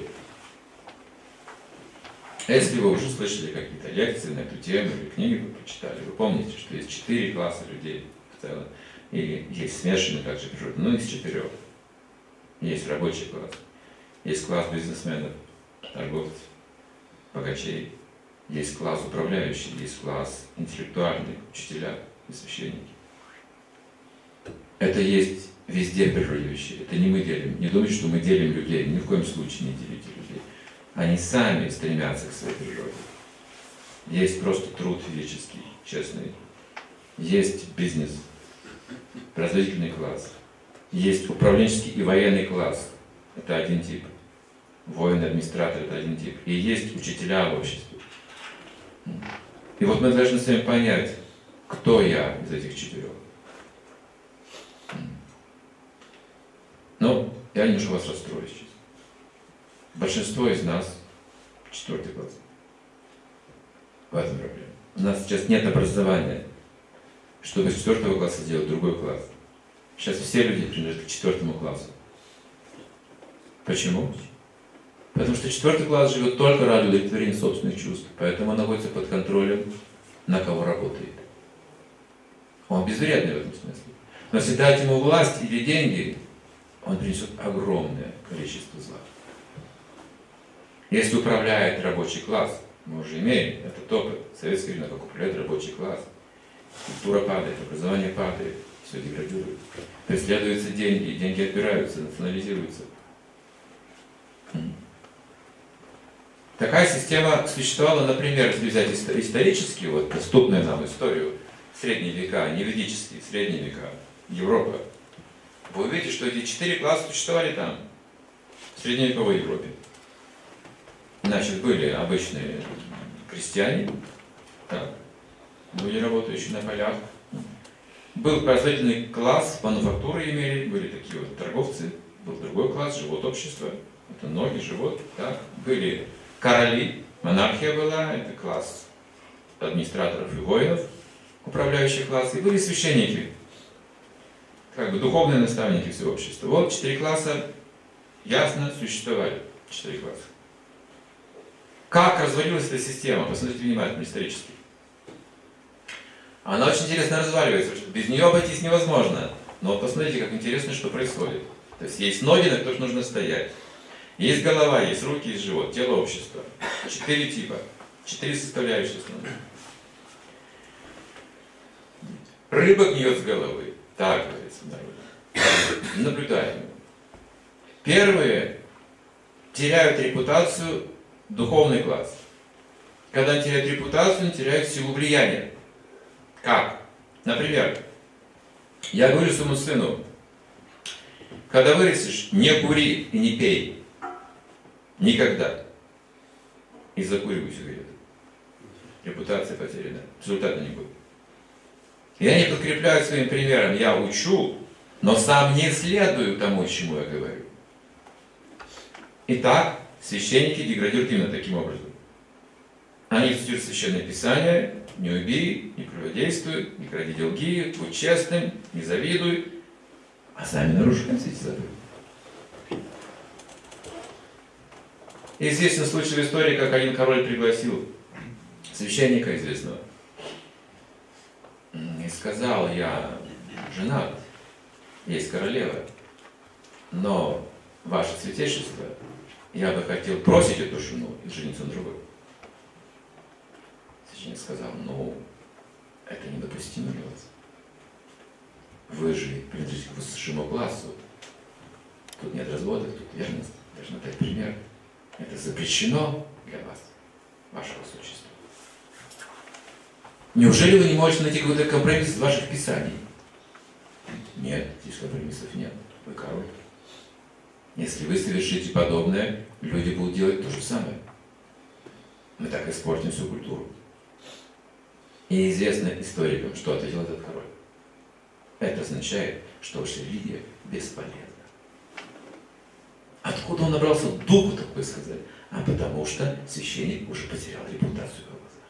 Если вы уже слышали какие-то лекции на эту тему, или книги вы прочитали, вы помните, что есть четыре класса людей в целом. И есть смешанные также природы, ну из четырех. Есть рабочий класс, есть класс бизнесменов, торговцев, богачей, есть класс управляющий, есть класс интеллектуальный, учителя и священники. Это есть везде в природе вещей. Это не мы делим. Не думайте, что мы делим людей. Ни в коем случае не делите людей. Они сами стремятся к своей природе. Есть просто труд физический, честный. Есть бизнес, производительный класс. Есть управленческий и военный класс. Это один тип. Воины, администраторы – это один тип. И есть учителя в обществе. И вот мы должны с вами понять, кто я из этих четырех. Но я немножко вас расстрою сейчас. Большинство из нас четвертый класс. В этом проблема. У нас сейчас нет образования, чтобы с четвертого класса сделать другой класс. Сейчас все люди принадлежат к четвертому классу. Почему? Потому что четвертый класс живет только ради удовлетворения собственных чувств. Поэтому он находится под контролем, на кого работает. Он безвредный в этом смысле. Но если дать ему власть или деньги, он принесет огромное количество зла. Если управляет рабочий класс, мы уже имеем этот опыт, советское время, как управляет рабочий класс, культура падает, образование падает, все деградирует. Преследуются деньги, деньги отбираются, национализируются. Такая система существовала, например, если взять исторически, вот доступную нам историю, средние века, не ведические, средние века, Европа. Вы увидите, что эти четыре класса существовали там, в средневековой Европе. Значит, были обычные крестьяне, так, были работающие на полях. Был производительный класс, мануфактуры имели, были такие вот торговцы, был другой класс, живот общества, это ноги, живот, так. Были короли, монархия была, это класс администраторов и воинов, управляющий класс, и были священники, как бы духовные наставники всего общества. Вот четыре класса ясно существовали, четыре класса. Как развалилась эта система? Посмотрите внимательно, исторически. Она очень интересно разваливается, потому что без нее обойтись невозможно. Но вот посмотрите, как интересно, что происходит. То есть есть ноги, на которых нужно стоять. Есть голова, есть руки, есть живот, тело общества. Четыре типа. Четыре составляющие основные. Рыба гниет с головы. Так говорится в народе. Наблюдаем. Первые теряют репутацию, духовный класс. Когда они теряют репутацию, они теряют силу влияния. Как? Например, я говорю своему сыну, когда вырастешь, не кури и не пей. Никогда. И закуриваю сигарету. Репутация потеряна. Результата не будет. Я не подкрепляю своим примером, я учу, но сам не следую тому, чему я говорю. Итак, священники деградируют именно таким образом. Они цитируют Священное Писание: не убей, не прелюбодействуй, не кради долги, будь честным, не завидуй, а сами нарушают эти заповеди. Известен случай в истории, как один король пригласил священника известного и сказал: я женат, есть королева, но ваше святейшество, я бы хотел бросить эту жену и жениться на другой. Священник сказал: ну, это недопустимо для вас. Вы же принадлежите к высшему классу. Тут нет разводов, тут верность. Должен дать пример. Это запрещено для вас, ваше высочество. Неужели вы не можете найти какой-то компромисс из ваших писаний? Нет, здесь компромиссов нет. Вы король. Если вы совершите подобное, люди будут делать то же самое. Мы так испортим всю культуру. И известно историкам, что ответил этот король. Это означает, что ваша религия бесполезна. Откуда он набрался духу такое сказать? А потому что священник уже потерял репутацию в его глазах.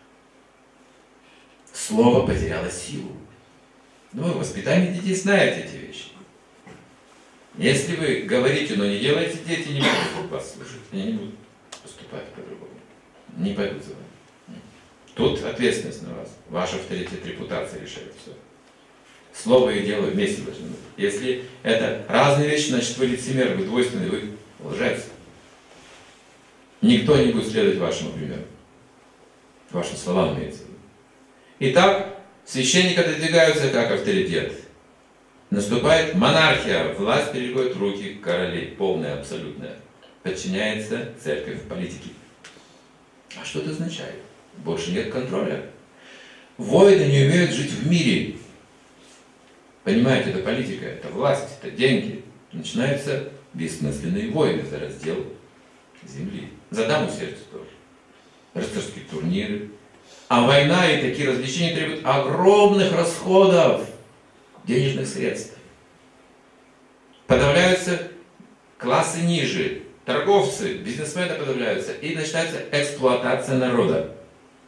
Слово потеряло силу. Ну, воспитание детей знает эти вещи. Если вы говорите, но не делаете, дети не будут вас слушать. Они не будут поступать по-другому. Не пойдут за вами. Тут ответственность на вас. Ваш авторитет, репутация решает все. Слово и дело вместе должны быть. Если это разные вещи, значит вы лицемер, вы двойственный, вы лжец. Никто не будет следовать вашему примеру. Вашим словам имеется в виду. Итак, священники отодвигаются как авторитет. Наступает монархия, власть переходит в руки королей, полная, абсолютная. Подчиняется церковь политике. А что это означает? Больше нет контроля. Воины не умеют жить в мире. Понимаете, это политика, это власть, это деньги. Начинаются бессмысленные войны за раздел земли. За даму сердца тоже. Рыцарские турниры. А война и такие развлечения требуют огромных расходов денежных средств. Подавляются классы ниже. Торговцы, бизнесмены подавляются. И начинается эксплуатация народа.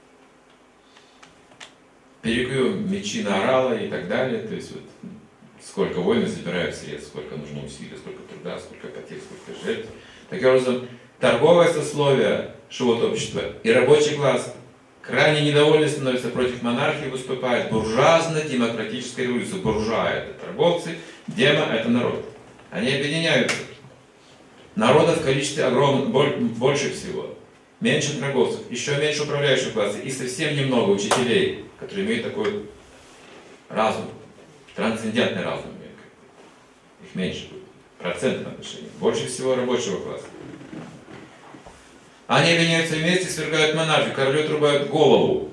Перекуем мечи на орала и так далее. То есть вот сколько войны забирают средств, сколько нужно усилий, сколько труда, сколько потерь, сколько жертв. Таким образом, торговое сословие, живот общества и рабочий класс крайне недовольны становятся, против монархии выступает буржуазно-демократическая революция. Буржуа – это торговцы, демо – это народ. Они объединяются. Народа в количестве огромном, больше всего. Меньше торговцев, еще меньше управляющих классов и совсем немного учителей, которые имеют такой разум, трансцендентный разум. Их меньше будет. Процентном отношении. Больше всего рабочего класса. Они объединяются вместе, свергают монархию, королю отрубают голову.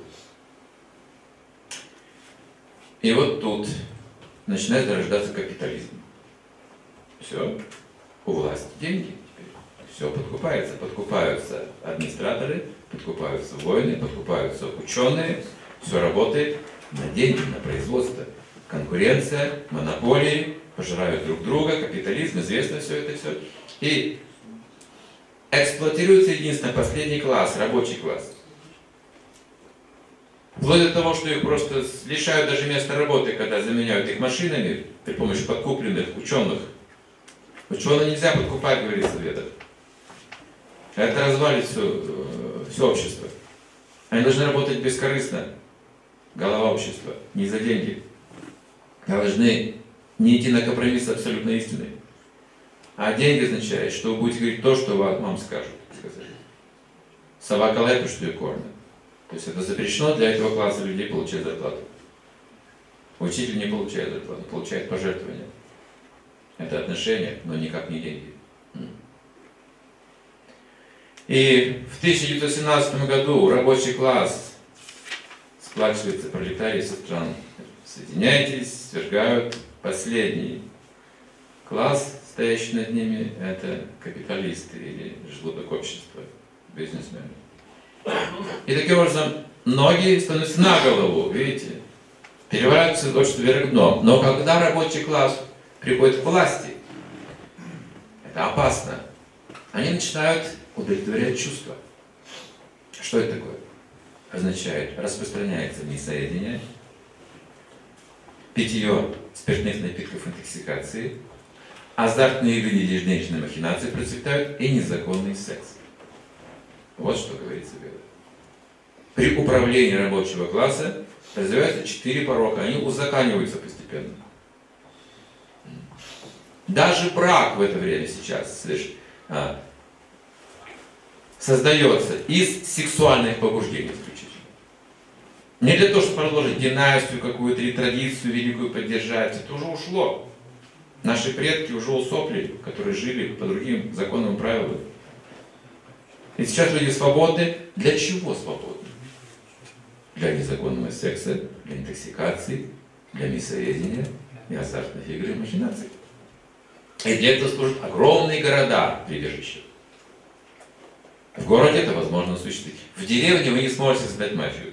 И вот тут начинает зарождаться капитализм. Все, у власти деньги теперь. Все подкупается. Подкупаются администраторы, подкупаются воины, подкупаются ученые. Все работает на деньги, на производство. Конкуренция, монополии, пожирают друг друга, капитализм, известно все это все. И эксплуатируется единственно последний класс, рабочий класс. Вплоть до того, что их просто лишают даже места работы, когда заменяют их машинами при помощи подкупленных ученых. Ученых нельзя подкупать, говорит Советов. Это развалит все, все общество. Они должны работать бескорыстно. Голова общества, не за деньги. Должны не идти на компромисс абсолютно истины. А деньги означает, что вы будете говорить то, что вам скажут. Сказать. Собака лает, что ее кормят. То есть это запрещено для этого класса людей получать зарплату. Учитель не получает зарплату, получает пожертвования. Это отношения, но никак не деньги. И в тысяча девятьсот семнадцатом году рабочий класс сплачивается пролетарии со стран. Соединяйтесь, свергают последний класс, стоящий над ними, это капиталисты или желудок общества, бизнесмены. И таким образом многие становятся на голову, видите, переворачиваются общество вверх дном. Но когда рабочий класс приходит к власти, это опасно. Они начинают удовлетворять чувства. Что это такое? Означает, распространяется мясоедение, питье спиртных напитков, интоксикации, азартные игры и денежные махинации процветают и незаконный секс. Вот что говорится в Ведах. При управлении рабочего класса развиваются четыре порока, они узакониваются постепенно. Даже брак в это время сейчас, слышь, а, создается из сексуальных побуждений исключительно. Не для того, чтобы продолжить династию какую-то или традицию великую поддержать, это уже ушло. Наши предки уже усопли, которые жили по другим законным правилам. И сейчас люди свободны. Для чего свободны? Для незаконного секса, для интоксикации, для мясоедения и азартных игр и махинаций. И для этого служат огромные города прибежища. В городе это возможно осуществить. В деревне вы не сможете создать мафию.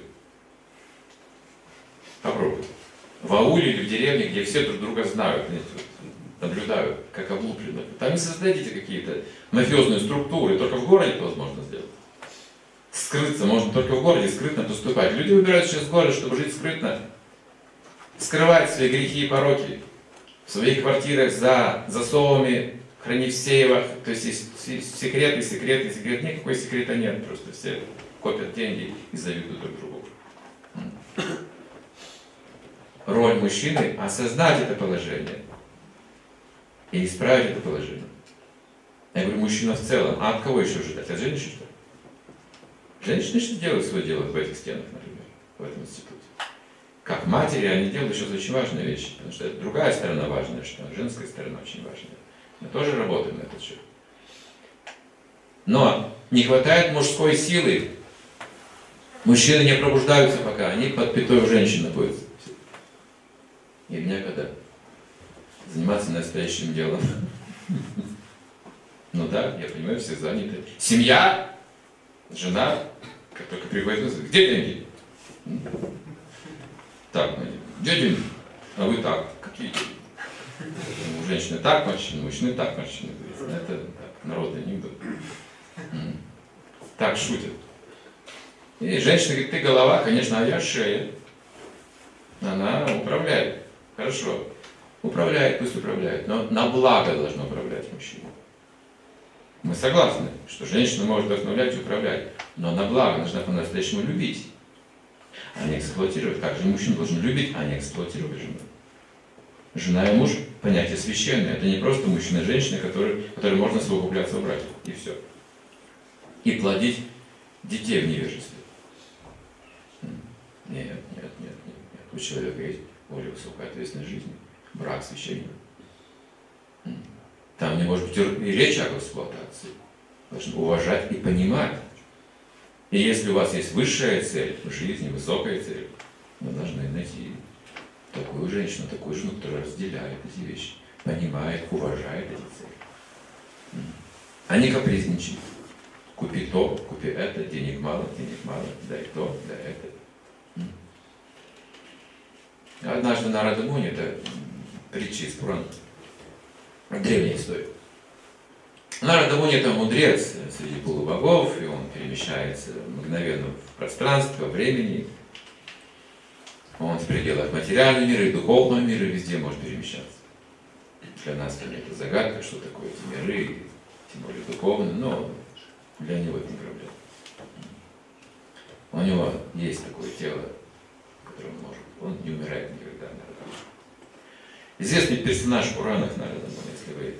Попробуйте. В ауле или в деревне, где все друг друга знают, наблюдают, как облуплены. Там не создадите какие-то мафиозные структуры, только в городе это возможно сделать. Скрыться можно только в городе, скрытно поступать. Люди выбирают сейчас город, чтобы жить скрытно, скрывать свои грехи и пороки в своих квартирах за засовами, хранить в сейвах. То есть есть секреты, секреты, секреты. Никакой секрета нет, просто все копят деньги и завидуют друг другу. Роль мужчины — осознать это положение и исправить это положение. Я говорю, мужчина в целом. А от кого еще ожидать? От женщин, что ли? Женщины что делают свое дело в этих стенах, например, в этом институте. Как матери, они делают сейчас очень важные вещи, потому что это другая сторона важная, что женская сторона очень важная. Мы тоже работаем на этот счет. Но не хватает мужской силы. Мужчины не пробуждаются пока, они под пятой у женщин находятся. И мне когда? Заниматься настоящим делом. Ну да, я понимаю, все заняты. Семья, жена, как только приходит, где деньги? Так, где деньги? А вы так, какие деньги? У женщины так мужчины, у мужчины так мужчины. Это так, народный анекдот. Так шутят. И женщина говорит, ты голова, конечно, а я шея. Она управляет. Хорошо. Управляет, пусть управляет. Но на благо должно управлять мужчина. Мы согласны, что женщина может вдохновлять и управлять. Но на благо нужно по-настоящему любить, а не эксплуатировать. Как же мужчина должен любить, а не эксплуатировать жену? Жена и муж — понятие священное. Это не просто мужчина и женщина, которые, которые можно совокупляться в браке. И все. И плодить детей в невежестве. Нет, нет, нет, нет, нет. У человека есть более высокая ответственность жизни. Брак священный. Там не может быть и речи об эксплуатации. Должны уважать и понимать. И если у вас есть высшая цель в жизни, высокая цель, вы должны найти такую женщину, такую жену, которая разделяет эти вещи, понимает, уважает эти цели. А не капризничает. Купи то, купи это, денег мало, денег мало, дай то, дай это. Однажды Нарада Муни, это притча из Пурана, древняя история. Нарада Муни — это мудрец среди полубогов, и он перемещается мгновенно в пространство, во времени. Он в пределах материального мира и духовного мира везде может перемещаться. Для нас это загадка, что такое эти миры, тем более духовные, но для него это не проблема. У него есть такое тело, которое он может. Он не умирает никогда. Известный персонаж в Пуранах, наверное, если вы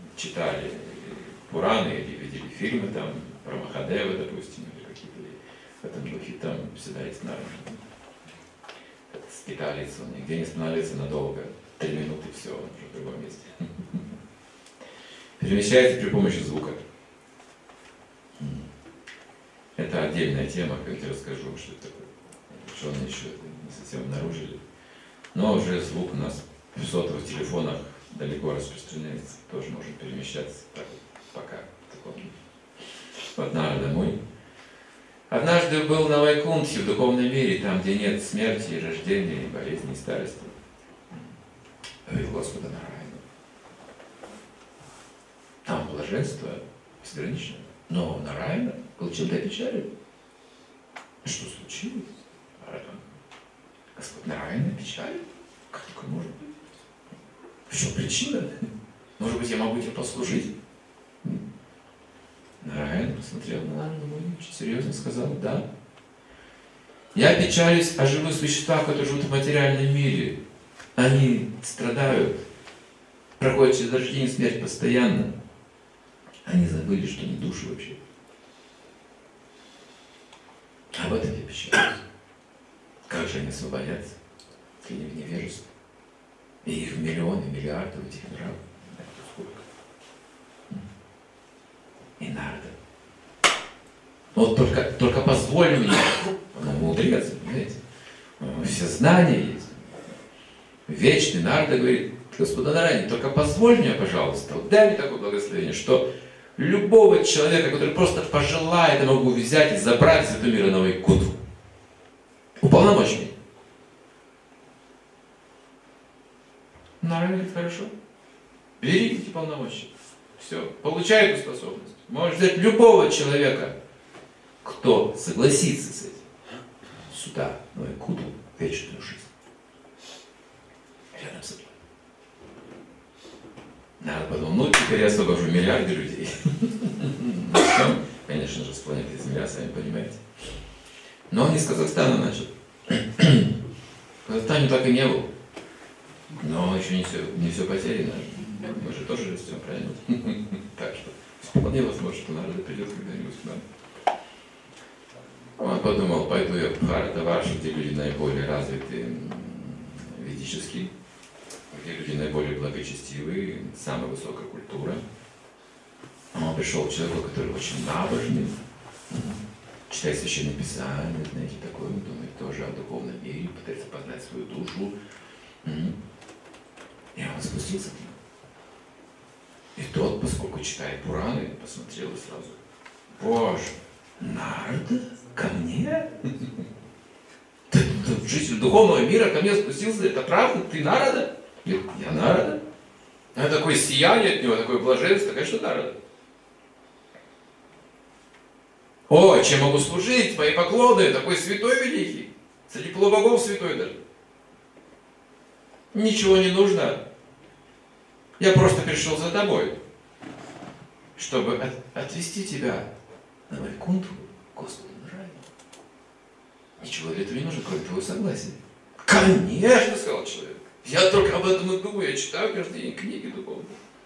читали Пураны или видели фильмы там про Махадева, допустим, или какие-то в этом духе, там всегда есть народ. Скиталец, он нигде не останавливается надолго. Три минуты, все, он уже в другом месте. Перемещается при помощи звука. Это отдельная тема, как я расскажу, что это такое. Ученые еще это не совсем обнаружили. Но уже звук у нас в сотовых телефонах далеко распространяется. Тоже можем перемещаться так, пока. Вот надо домой. Однажды был на Вайкунтхе, в духовном мире, там, где нет смерти, рождения, болезни, старости. Повел Господа Нараяну. Там блаженство безграничное. Но Нараяна был чем-то опечален. Что случилось? Господь Нараяна печален? Как такое может быть? В чем причина? Может быть, я могу тебе послужить? Нараяна посмотрел на Нанду, очень серьезно сказал: да. Я печалюсь о живых существах, которые живут в материальном мире. Они страдают, проходят через рождение и смерть постоянно. Они забыли, что они души вообще. Об этом я печалюсь. Как же они освободятся, если они в невежестве? И их миллионы, миллиарды в этих мирах. Сколько? И надо. Вот только, только позволь мне, он мудрец, понимаете? Все знания есть. Вечный Нарда говорит: Господа Нараяна, только позволь мне, пожалуйста, вот дай мне такое благословение, что любого человека, который просто пожелает, я могу взять и забрать из этого мира на Вайкунтху. Уполномочь меня. Нараяна говорит: хорошо. Бери эти полномочия. Все, получай эту способность. Можешь взять любого человека, кто согласится с этим, сюда, на Вайкунтху, вечную жизнь. Рядом со мной. Надо подумать, ну теперь я освобожу миллиарды людей. Конечно же, с планеты Земля, сами понимаете. Но он из Казахстана начал. В Казахстане так и не был. Но еще не все, не все потеряно. Мы же тоже растем, правильно? Так что вполне возможно, что народ придет когда-нибудь к нам. Он подумал: пойду я в Бхаратаваршу, где люди наиболее развиты ведически, где люди наиболее благочестивые, самая высокая культура. Он пришел к человеку, который очень набожный, читает священное писание, знаете, такое, он думает тоже о духовном мире, пытается познать свою душу. И он спустился к нему. И тот, поскольку читает Пураны, посмотрел и сразу: Боже, Нарда, ко мне? Ты, ты, житель духовного мира ко мне спустился, это правда? Ты Нарада? Нет, я Нарада. А такое сияние от него, такое блаженство, конечно, Нарада. О, чем могу служить? Мои поклоны, такой святой великий. Среди полубогов святой даже. Ничего не нужно. Я просто пришел за тобой, чтобы от, отвести тебя на Вайкунтху, Господу Нараяну. Ничего для этого не нужно, кроме твоего согласия. Конечно, сказал человек. Я только об этом и думаю, я читаю каждый день книги духовные.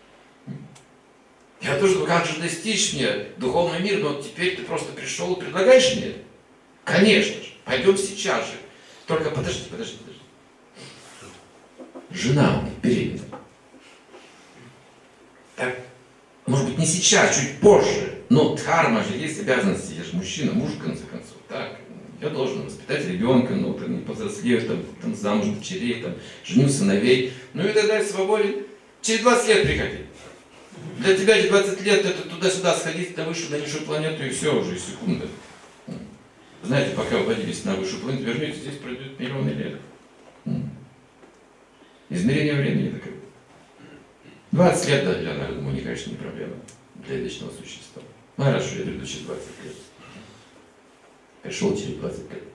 Я тоже думаю, как же достичь мне духовного мира, но теперь ты просто пришел и предлагаешь мне. Конечно же, пойдем сейчас же. Только подожди, подожди, подожди. Жена у меня беременна. Так, может быть, не сейчас, чуть позже. Но дхарма же есть, обязанности, я же мужчина, муж, в конце концов. Так, я должен воспитать ребенка, ну, там, не повзрослев, там, там, замуж дочерей, там, женю сыновей. Ну и тогда я свободен. Через двадцать лет приходи. Для тебя эти двадцать лет это туда-сюда сходить на высшую, на низшую планету, и все уже, секунда. Знаете, пока вы водились на высшую планету, вернетесь, здесь пройдет миллионы лет. Измерение времени такое. двадцать лет, да, для народа, думаю, конечно, не проблема. Для вечного существа. Ну хорошо, я приду через двадцать лет. Пришел через двадцать лет.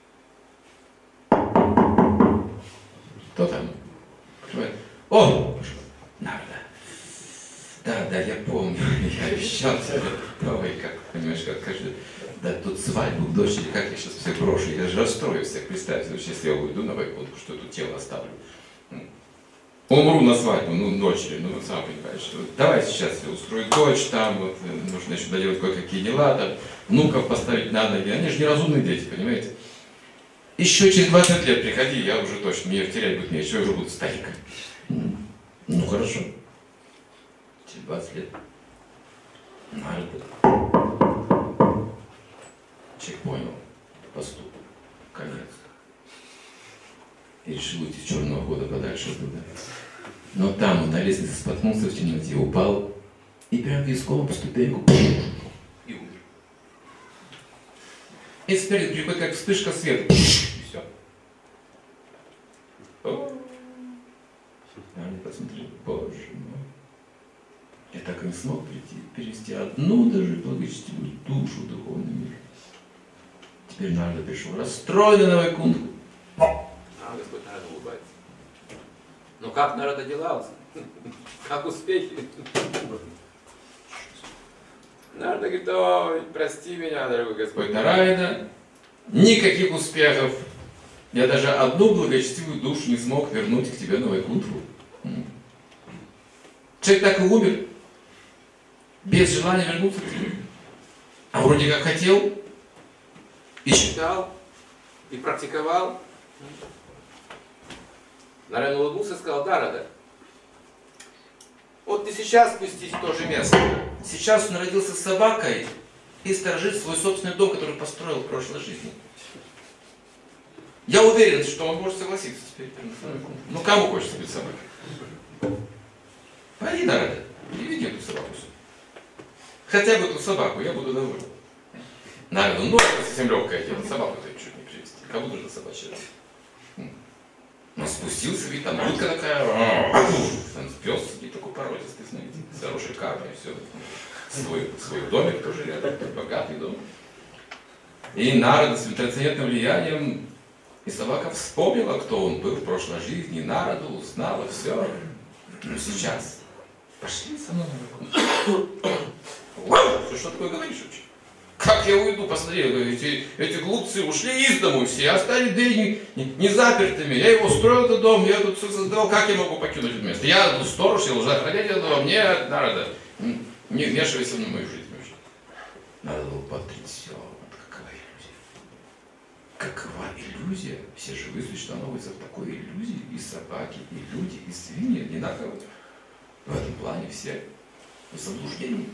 Кто там? О, Нарда. Да, да, я помню, я обещал тебе. Ой, как, понимаешь, как каждый... Да, тут свадьбу к дочери, как я сейчас всех брошу, я же расстрою всех, представьте, если я уйду на Вайкунтху, что тут тело оставлю. умру на свадьбу, ну, дочери, ну, сам понимаешь, что давай сейчас я устрою дочь, там вот нужно еще доделать кое-какие дела, там, внуков поставить на ноги, они же неразумные дети, понимаете? Еще через двадцать лет приходи, я уже точно, мне терять будет нечего, я уже буду старик. Ну, хорошо. Через двадцать лет. Надо. Человек понял, поступок, конец. И решил уйти с черного хода подальше оттуда. Но там он на лестнице споткнулся в темноте, упал и прям виском по ступеньку и умер. И теперь приходит как вспышка света. И все. А они посмотрели, боже мой. Я так и не смог прийти, перевести одну даже благочестивую душу в духовный мир. Теперь Нарада пришел расстроенный на Вайкунтху. А Господь Нарада улыбается. Ну как Нарада делался? Как успехи? Нарада говорит, ой, прости меня, дорогой Господь Нарада, никаких успехов. Я даже одну благочестивую душу не смог вернуть к тебе на Вайкунтху. Человек так и умер, без желания вернуться к тебе. А вроде как хотел, и читал, и практиковал. Нараяна улыбнулся и сказал, да, Рада, вот ты сейчас спустись в то же место. Сейчас он родился с собакой и сторожит свой собственный дом, который построил в прошлой жизни. Я уверен, что он может согласиться теперь. Ну, кому хочется быть собакой? Пойди, Нарада, и веди эту собаку. Хотя бы эту собаку, я буду доволен. Нарада, ну это совсем легкое дело, собаку-то чуть не привезти. Кому нужно собачья рада? Он спустился, ведь там будка такая, там пес сидит такой породистый, знаете, с хорошей кармой, все. Свой, свой домик тоже рядом, богатый дом. И Нарада с трансцендентным влиянием, и собака вспомнила, кто он был в прошлой жизни, и Нараду узнала все. Ну сейчас, пошли со мной на Ты что такое говоришь вообще? Как я уйду? Посмотри, эти, эти глупцы ушли из дому все, остались двери не, не запертыми. Я его строил, этот дом, я тут все создавал. Как я могу покинуть это место? Я сторож, я должен охранять этот дом. Нет, Нарада, не вмешивайся в мою жизнь вообще. Нарада был потрясен. Какова иллюзия? Какова иллюзия? Все живые существа находятся в такой иллюзии. И собаки, и люди, и свиньи одинаково. В этом плане все в заблуждении.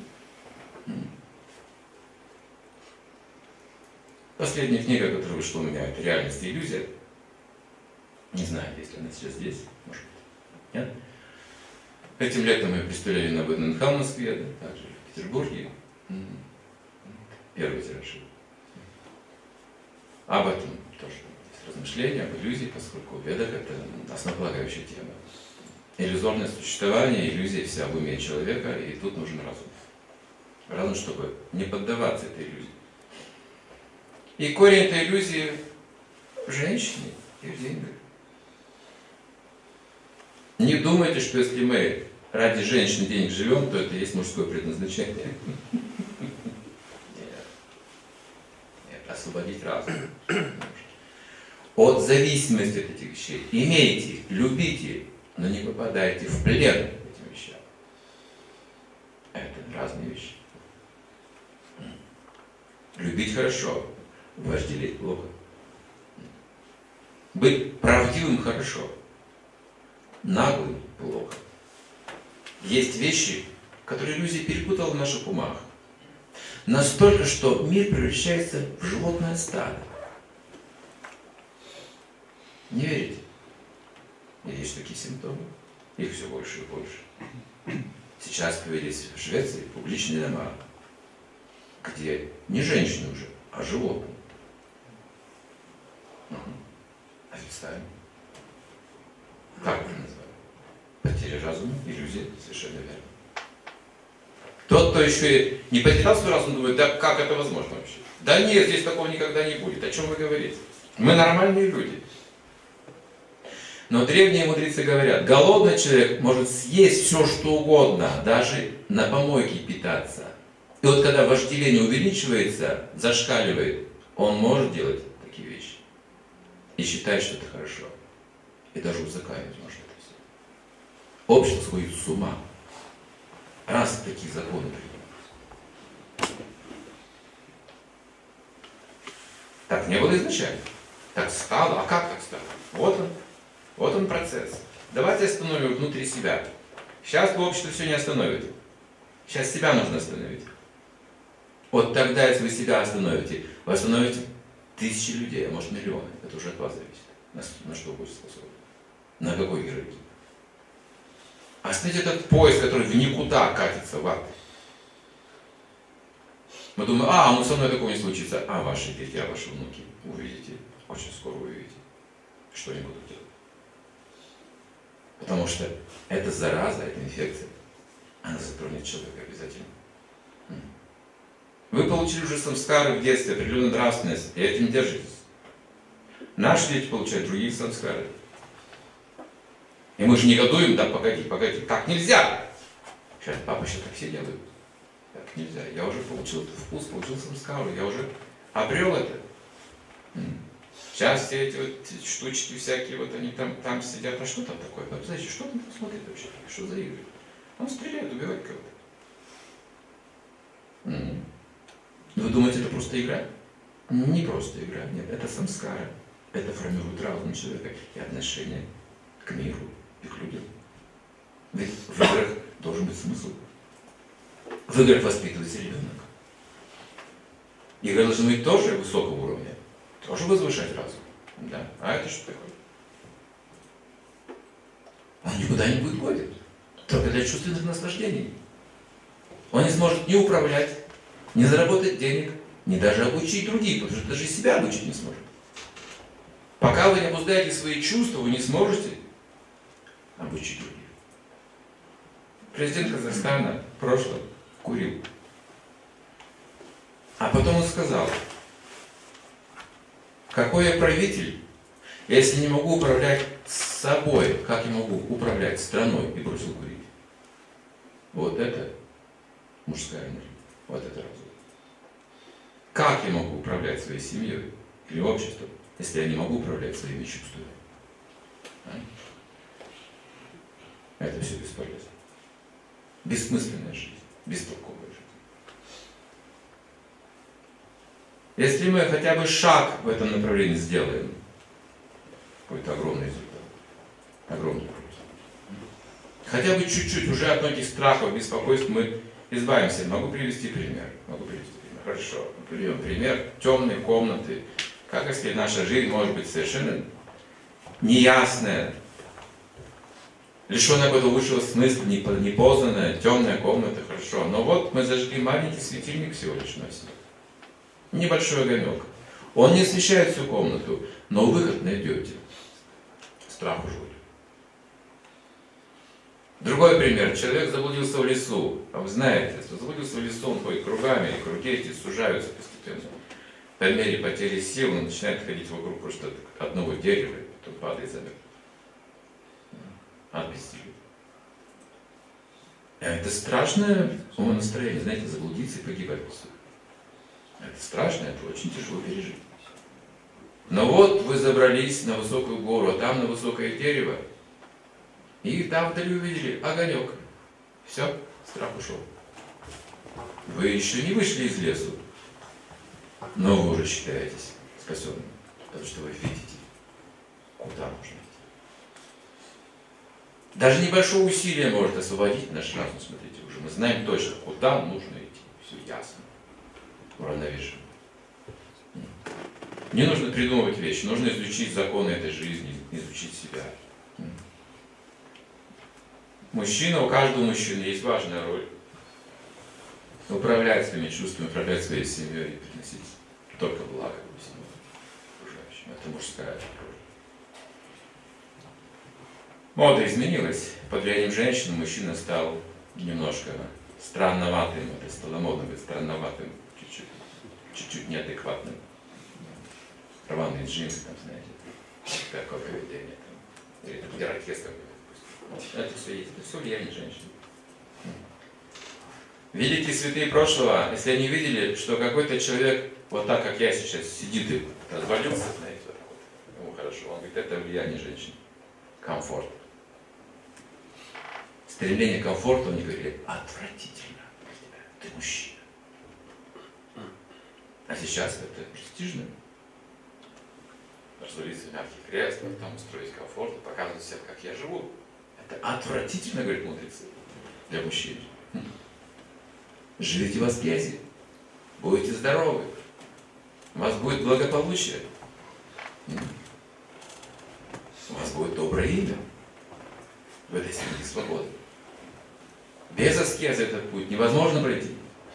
Последняя книга, которая вышла у меня, это «Реальность и иллюзия». Не знаю, есть ли она сейчас здесь, может быть. Нет? Этим летом мы представляли на Баденхам в Москве, да, также в Петербурге. Первый тираж. Об этом тоже есть размышления, об иллюзии, поскольку в Ведах это основополагающая тема. Иллюзорное существование, иллюзия вся в уме человека, и тут нужен разум. Разум, чтобы не поддаваться этой иллюзии. И корень этой иллюзии в женщине и в деньгах. Не думайте, что если мы ради женщин и денег живем, то это и есть мужское предназначение. Нет. Нет, освободить разум. От зависимости от этих вещей. Имейте, любите, но не попадайте в плен этим вещам. Это разные вещи. Любить хорошо. Вожделеть плохо. Быть правдивым хорошо. Наглым плохо. Есть вещи, которые иллюзия перепутала в наших умах. Настолько, что мир превращается в животное стадо. Не верите? Есть такие симптомы. Их все больше и больше. Сейчас появились в Швеции публичные дома, где не женщины уже, а животные. Официально. Как это называют? Потеря разума, иллюзия, совершенно верно. Тот, кто еще и не потерял свой разум, думает, да как это возможно вообще? Да нет, здесь такого никогда не будет. О чем вы говорите? Мы нормальные люди. Но древние мудрецы говорят, голодный человек может съесть все, что угодно, даже на помойке питаться. И вот когда вожделение увеличивается, зашкаливает, он может делать такие вещи. И считает, что это хорошо. И даже узаконить может это все. Общество сходит с ума. Раз такие законы приняли. Так не было изначально. Так стало. А как так стало? Вот он. Вот он процесс. Давайте остановим внутри себя. Сейчас общество все не остановит. Сейчас себя нужно остановить. Вот тогда, если вы себя остановите, вы остановите тысячи людей, а может миллионы. Это уже от вас зависит. На, на что будет способен. На какой героизм. Остановите этот поезд, который в никуда катится в ад. Мы думаем, а, ну со мной такого не случится. А ваши дети, а ваши внуки увидите. Очень скоро увидите, что они будут делать. Потому что эта зараза, эта инфекция, она затронет человека обязательно. Вы получили уже самскары в детстве, определенную нравственность, и этим держитесь. Наши дети получают другие самскары. И мы же негодуем, да, погоди, погоди, так нельзя! Сейчас, папа, сейчас так все делают. Так нельзя. Я уже получил этот вкус, получил самскару, я уже обрел это. Сейчас все эти вот штучки всякие, вот они там, там сидят, а что там такое? Ну, знаете, что там смотрит вообще? Что за игры? Он стреляет, убивает кого-то. Mm. Вы думаете, это просто игра? Не просто игра, нет, это самскара. Это формирует разум человека и отношение к миру и к людям. Ведь в играх должен быть смысл. В играх воспитывается ребенок. Игры должны быть тоже высокого уровня. Тоже возвышать разум. Да. А это что такое? Он никуда не будет годен. Только для чувственных наслаждений. Он не сможет ни управлять, ни заработать денег, ни даже обучить других, потому что даже себя обучить не сможет. Пока вы не обуздаете свои чувства, вы не сможете обучить других. Президент Казахстана в прошлом курил. А потом он сказал, какой я правитель, если не могу управлять собой, как я могу управлять страной, и бросил курить. Вот это мужская энергия. Вот это разум. Как я могу управлять своей семьей или обществом, если я не могу управлять своими чувствами? А? Это все бесполезно. Бессмысленная жизнь, бестолковая жизнь. Если мы хотя бы шаг в этом направлении сделаем, какой-то огромный результат. Огромный путь. Хотя бы чуть-чуть, уже от многих страхов, беспокойств мы избавимся. Могу привести пример. Могу привести пример. Хорошо. Приведем пример темной комнаты. Как если наша жизнь может быть совершенно неясная, лишенная какого-то высшего смысла, непознанная, темная комната, хорошо. Но вот мы зажгли маленький светильник всего лишь на себе. Небольшой огонек. Он не освещает всю комнату, но выход найдете. Страх уж будет. Другой пример. Человек заблудился в лесу. А вы знаете, если заблудился в лесу, он ходит кругами, и круги эти сужаются постепенно. По мере потери сил он начинает ходить вокруг просто одного дерева, и потом падает замертво. От бессилия. Это страшное умонастроение, знаете, заблудиться и погибать после. Это страшно, это очень тяжело пережить. Но вот вы забрались на высокую гору, а там на высокое дерево, и там вдали увидели огонек. Все, страх ушел. Вы еще не вышли из лесу, но вы уже считаетесь спасенным, потому что вы видите, куда нужно идти. Даже небольшое усилие может освободить наш разум. Смотрите, уже мы знаем точно, куда нужно идти. Все ясно. Уравновешен. Не нужно придумывать вещи, нужно изучить законы этой жизни, изучить себя. Мужчина, у каждого мужчины есть важная роль. Управлять своими чувствами, управлять своей семьей и приносить только благо всему окружающим. Это мужская роль. Мода изменилась. Под влиянием женщин мужчина стал немножко странноватым. Это стало модно быть странноватым. Чуть-чуть, чуть-чуть неадекватным. Рваные джинсы, там, знаете, такое поведение. Там, или там ирокез какой-то. Это все есть. Это все влияние женщин. Великие святые прошлого, если они видели, что какой-то человек, вот так, как я сейчас, сидит и развалился, знаете, вот, ему хорошо, он говорит, это влияние женщин. Комфорт. стремление к комфорту, они говорили, отвратительно, ты мужчина. А сейчас это престижно. Разулиться в мягких креслах, там устроить комфорт, показывать всем, как я живу. Это отвратительно, говорят мудрецы, для мужчин. Живите в аскезе, будете здоровы, у вас будет благополучие, у вас будет доброе имя в этой среде свободы. Без аскезы этот путь невозможно пройти.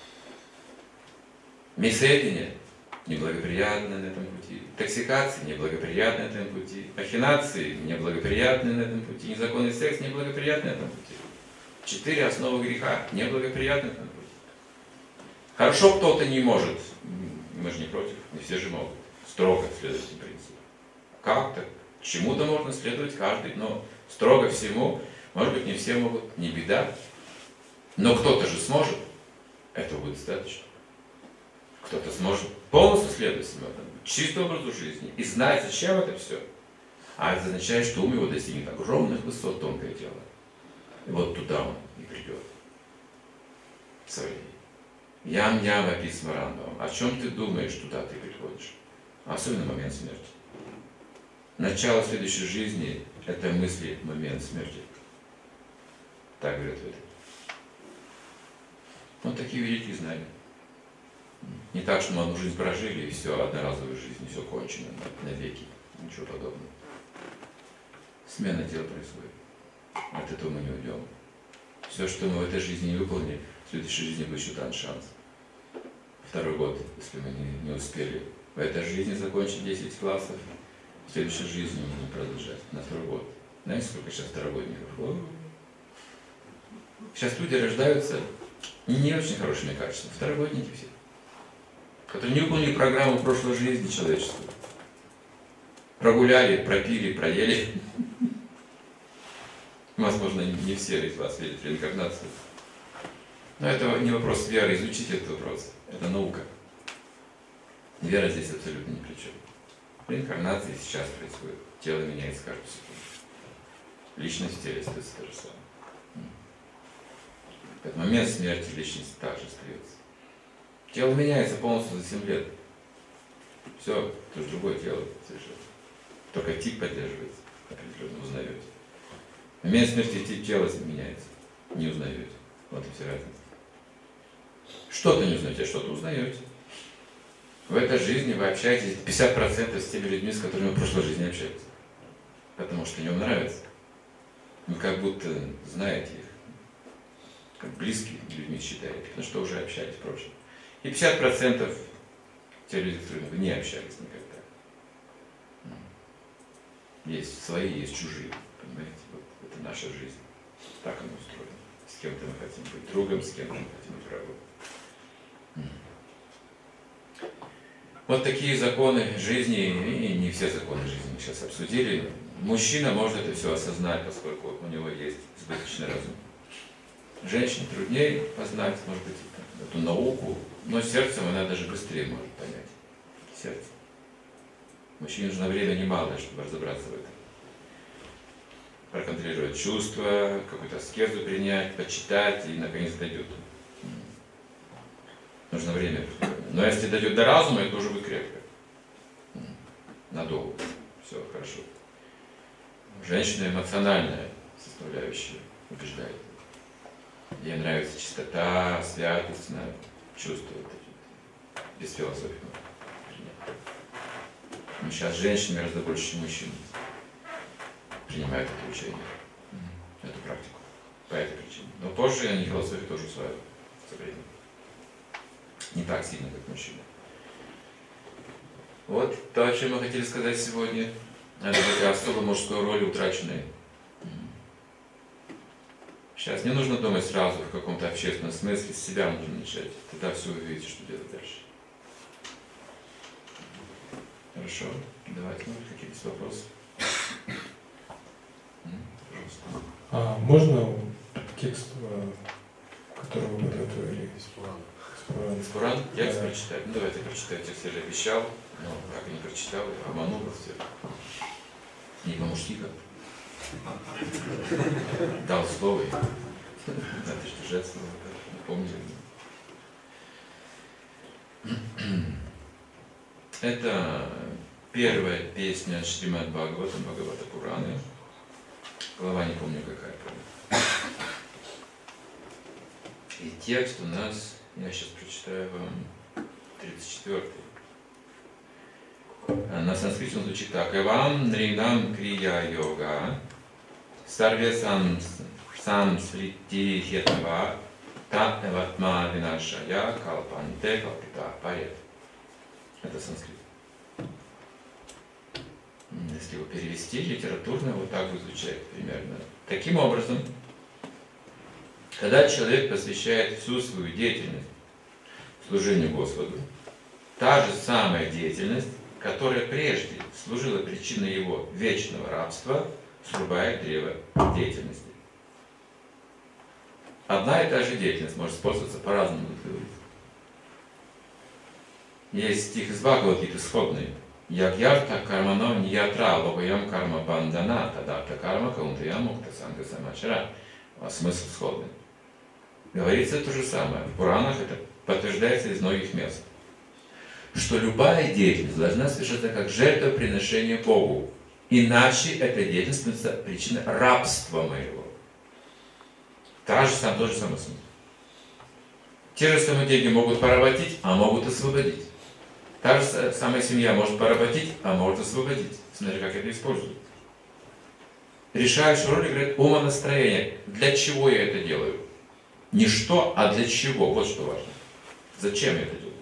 Мисетине неблагоприятны на этом пути, токсикации неблагоприятны на этом пути, махинации неблагоприятны на этом пути, незаконный секс неблагоприятны на этом пути. Четыре основы греха неблагоприятны на этом пути. Хорошо кто-то не может, мы же не против, не все же могут строго следовать этим принципам. Как-то, чему-то можно следовать каждый, но строго всему, может быть, не все могут, не беда. Но кто-то же сможет, этого будет достаточно. Кто-то сможет полностью следовать своему чистому образу жизни и знать, зачем это все. А это означает, что ум его достигнет огромных высот, тонкое тело. И вот туда он и придет. Своей. Ям-ям аписмарандам. О чем ты думаешь, туда ты приходишь? Особенно момент смерти. Начало следующей жизни – это мысли, момент смерти. Так говорят в этом. Вот такие великие знания. Не так, что мы одну жизнь прожили, и все, одноразовая жизнь, и все кончено навеки. Ничего подобного. Смена тела происходит. От этого мы не уйдем. Все, что мы в этой жизни не выполнили, в следующей жизни будет еще дан шанс. Второй год, если мы не, не успели в этой жизни закончить десять классов, в следующей жизни мы будем продолжать. На второй год. Знаете, сколько сейчас второгодников? Сейчас люди рождаются не очень хорошими качествами. Второгодники все. Которые не выполнили программу прошлой жизни человечества. Прогуляли, пропили, проели. Возможно, не все из вас верят в реинкарнацию. Но это не вопрос веры, изучите этот вопрос. Это наука. Вера здесь абсолютно ни при чем. Реинкарнация сейчас происходит. Тело меняется каждую секунду. Личность в теле остается то же самое. В этот момент смерти личность также остается. Тело меняется полностью за семь лет. Все, это же другое тело совершенно. Только тип поддерживается, определенно узнаете. В момент смерти тип тела меняется. Не узнаете. Вот и вся разница. Что-то не узнаете, а что-то узнаете. В этой жизни вы общаетесь пятьдесят процентов с теми людьми, с которыми в прошлой жизни общаетесь. Потому что они вам нравятся. Вы как будто знаете их. Как близкими людьми считаете. Потому что уже общались в прошлом. И пятьдесят процентов те люди, с которыми вы не общались никогда. Есть свои, есть чужие. Понимаете? Вот это наша жизнь. Так она устроена. С кем-то мы хотим быть другом, с кем-то мы хотим быть врагом. Вот такие законы жизни, и не все законы жизни мы сейчас обсудили. Мужчина может это все осознать, поскольку у него есть избыточный разум. Женщине труднее познать, может быть, эту науку, но сердцем она даже быстрее может понять. Сердце. Мужчине нужно время немалое, чтобы разобраться в этом. Проконтролировать чувства, какую-то аскезу принять, почитать и наконец дойдет. Нужно время. Но если дойдет до разума, это уже будет крепко. Надолго. Все хорошо. Женщина эмоциональная составляющая убеждает. Ей нравится чистота, святость, она чувствует. Без философии. Но сейчас женщины гораздо больше, чем мужчин принимают это учение, эту практику. По этой причине. Но позже они философию тоже усваивают со временем. Не так сильно, как мужчина. Вот то, о чем мы хотели сказать сегодня. Это такая особо мужской роли утраченной. Сейчас не нужно думать сразу в каком-то общественном смысле, с себя нужно начать. Тогда все увидите, что делать дальше. Хорошо, давайте, может, какие-то вопросы. Пожалуйста. А можно текст, который вы подготовили? Спуран? Текст да. Прочитать? Ну давайте прочитать, текст я же обещал, но как и не прочитал, я обманул вас всех. Не по-мужски как. Дал слово. Надо держать слово, напомню. Это первая песня Шримад Бхагаватам, Бхагавата Пураны. Глава не помню какая, правда. И текст у нас, я сейчас прочитаю вам, тридцать четвёртый. На санскрите он звучит так. Эвам нринам крия йога сарве сам самсрити хетава та эватма винашая калпанте калпита парет. Это санскрит. Если его перевести литературно, вот так будет звучать примерно. Таким образом, когда человек посвящает всю свою деятельность служению Господу, та же самая деятельность, которая прежде служила причиной его вечного рабства, срубает древо деятельности. Одна и та же деятельность может использоваться по-разному. Есть стих из Бхагавад-гиты сходный. Ягьярта кармано ньятра логоям карма бандана тадата карма каунтая мукта санга самачара. Смысл сходный. Говорится то же самое. В Пуранах это подтверждается из многих мест. Что любая деятельность должна совершаться как жертвоприношение Богу. Иначе эта деятельность становится причиной рабства моего. Та же самая, тот же самый смысл. Те же самые деньги могут поработить, а могут освободить. Та же самая семья может поработить, а может освободить. Смотри, как это используют. Решающую роль играет умонастроение. Для чего я это делаю? Не что, а для чего. Вот что важно. Зачем я это делаю?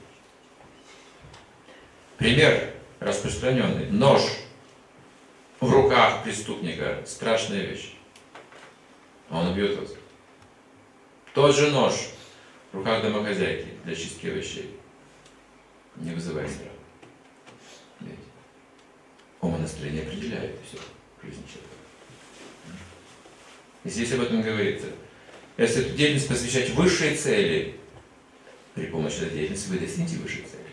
Пример распространенный. Нож в руках преступника – страшная вещь. Он убьет вас. Тот же нож в руках домохозяйки для чистки овощей не вызывает страха. Умонастроение определяет все в жизни человека. И здесь об этом говорится. Если эту деятельность посвящать высшей цели, при помощи этой деятельности вы достигнете высшей цели.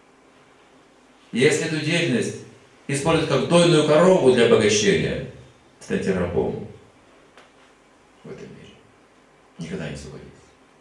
Если эту деятельность использовать как дойную корову для обогащения, станьте рабом в этом мире. Никогда не освободитесь.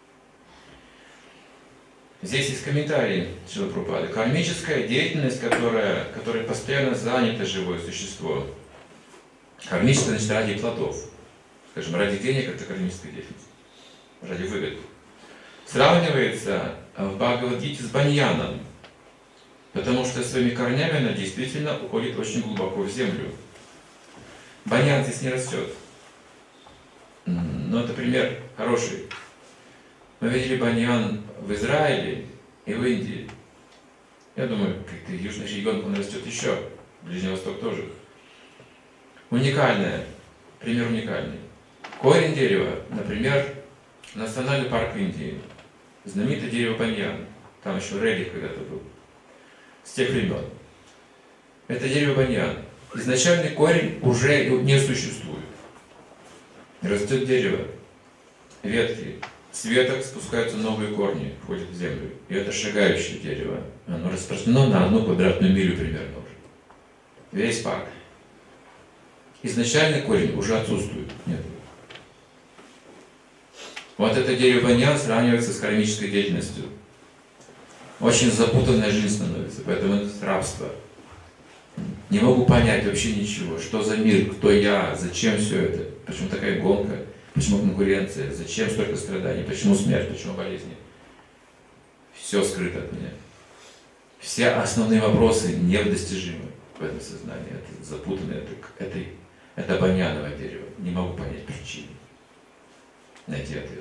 Здесь есть комментарий Шрилы Прабхупады. Кармическая деятельность, которая, которой постоянно занято живое существо. Кармическая, значит, ради плодов. Скажем, ради денег это кармическая деятельность. Ради выгоды. Сравнивается в Бхагавад-гите с баньяном. Потому что своими корнями она действительно уходит очень глубоко в землю. Баньян здесь не растет. Но это пример хороший. Мы видели баньян в Израиле и в Индии. Я думаю, как-то южный регион он растет еще. Ближний Восток тоже. Уникальное. Пример уникальный. Корень дерева, например, Национальный парк Индии. Знаменитое дерево баньян. Там еще релик когда-то был. С тех времен. Это дерево баньян. Изначальный корень уже не существует. Растет дерево, ветки, с веток спускаются новые корни, входят в землю. И это шагающее дерево. Оно распространено на одну квадратную милю примерно уже. Весь парк. Изначальный корень уже отсутствует. Нет. Вот это дерево баньян сравнивается с кармической деятельностью. Очень запутанная жизнь становится, поэтому это рабство. Не могу понять вообще ничего. Что за мир, кто я, зачем все это, почему такая гонка, почему конкуренция, зачем столько страданий, почему смерть, почему болезни. Все скрыто от меня. Все основные вопросы недостижимы в этом сознании. Это запутано, это, это, это баньяновое дерево. Не могу понять причины. Найти ответ.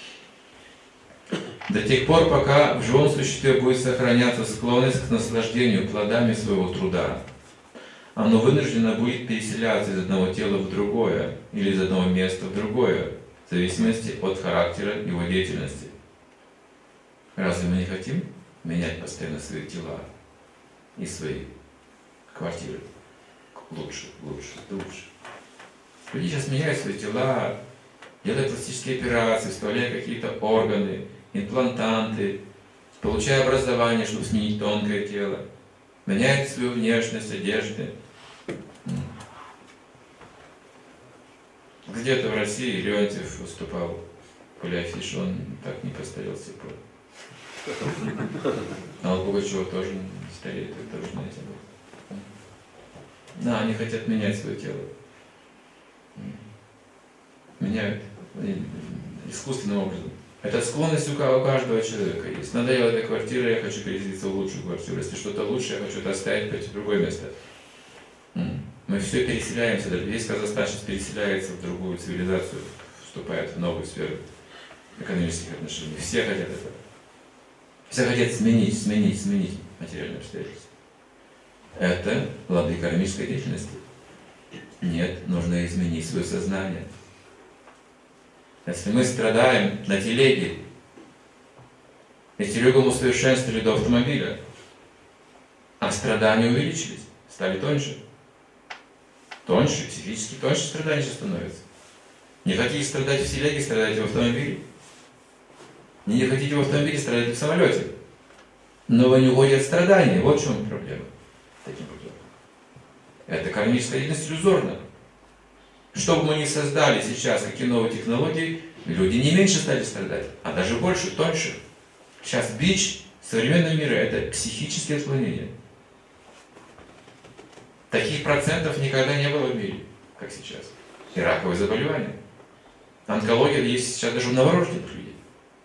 До тех пор, пока в живом существе будет сохраняться склонность к наслаждению плодами своего труда, оно вынуждено будет переселяться из одного тела в другое или из одного места в другое, в зависимости от характера его деятельности. Разве мы не хотим менять постоянно свои тела и свои квартиры? Лучше, лучше, лучше. Люди сейчас меняют свои тела, делают пластические операции, вставляя какие-то органы, имплантанты, получая образование, чтобы сменить тонкое тело, меняет свою внешность, одежды. Где-то в России Леонтьев выступал Николай Фиш, он так не постарел с тех пор. А у Пугачева тоже не стареет, вы тоже знаете. Да, они хотят менять свое тело. Меняют искусственным образом. Это склонность у каждого человека есть. Надоела эта квартира, я хочу переселиться в лучшую квартиру. Если что-то лучше, я хочу это оставить, пойти в другое место. Мы все переселяемся, даже весь Казахстан сейчас переселяется в другую цивилизацию, вступает в новую сферу экономических отношений. Все хотят этого. Все хотят сменить, сменить, сменить материальные обстоятельства. Это плоды кармической деятельности. Нет, нужно изменить свое сознание. Если мы страдаем на телеге, и телегу мы усовершенствовали до автомобиля, а страдания увеличились, стали тоньше. Тоньше, психически тоньше страдания становятся. Не хотите страдать в телеге, страдайте в автомобиле. Не хотите в автомобиле, страдайте в самолете. Но вы не уходите от страданий. Вот в чем проблема. Таким путем. Это кармическая деятельность иллюзорна. Что бы мы ни создали сейчас, какие новые технологии, люди не меньше стали страдать, а даже больше, тоньше. Сейчас бич современного мира – это психические отклонения. Таких процентов никогда не было в мире, как сейчас. И раковые заболевания. Онкология есть сейчас даже у новорожденных людей.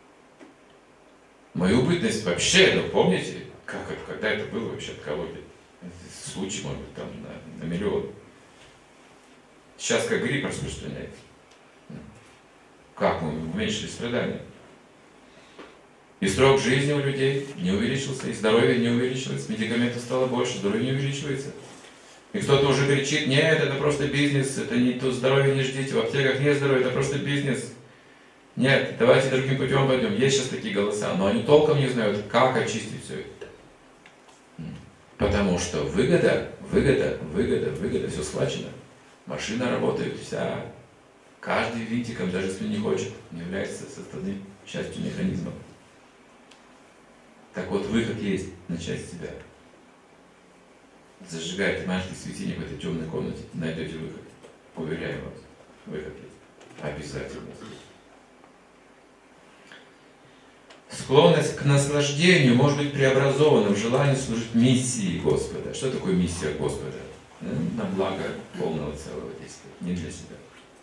Мою бытность вообще, ну помните, как это, когда это было вообще онкология? Случай, может быть, там на, на миллион. Сейчас как грипп распространяется. Как мы уменьшили страдания? И срок жизни у людей не увеличился, и здоровье не увеличилось, медикаментов стало больше, здоровье не увеличивается. И кто-то уже кричит: нет, это просто бизнес, это не то, здоровье не ждите, в аптеках нет здоровья, это просто бизнес. Нет, давайте другим путем пойдем. Есть сейчас такие голоса, но они толком не знают, как очистить все это. Потому что выгода, выгода, выгода, выгода, все схвачено. Машина работает вся, каждый винтиком, даже если не хочет, не является составной частью механизма. Так вот, выход есть на часть себя. Зажигайте маленький светильник в этой темной комнате, найдете выход. Уверяю вас, выход есть. Обязательно. Склонность к наслаждению может быть преобразована в желание служить миссии Господа. Что такое миссия Господа? На благо полного целого действия, не для себя.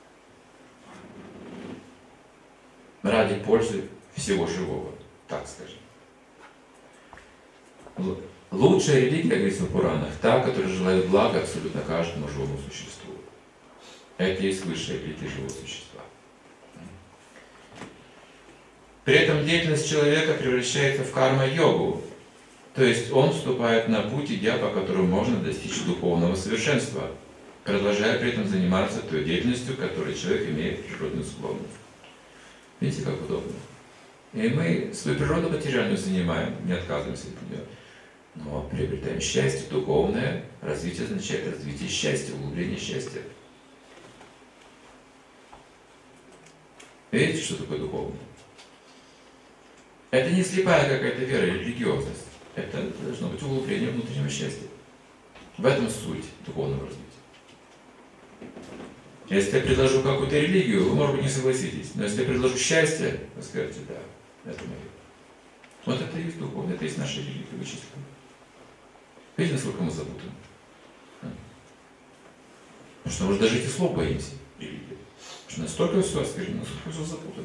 Ради пользы всего живого, так скажем. Лучшая религия, говорится в Пуранах, та, которая желает блага абсолютно каждому живому существу. Это и есть высшая религия живого существа. При этом деятельность человека превращается в карма-йогу. То есть он вступает на путь, идя по которому можно достичь духовного совершенства, продолжая при этом заниматься той деятельностью, к которой человек имеет природную склонность. Видите, как удобно. И мы свою природу материальную занимаем, не отказываемся от нее. Но приобретаем счастье духовное. Развитие означает развитие счастья, углубление счастья. Видите, что такое духовное? Это не слепая какая-то вера или религиозность. Это должно быть углубление внутреннего счастья. В этом суть духовного развития. Если я предложу какую-то религию, вы, может быть, не согласитесь. Но если я предложу счастье, вы скажете: да, это мое. Вот это и есть духовное, это и есть наша религия вычислена. Видите, насколько мы запутаны? Потому что мы уже даже этих слов боимся, религия. Потому что настолько все осквернено, настолько все запутано.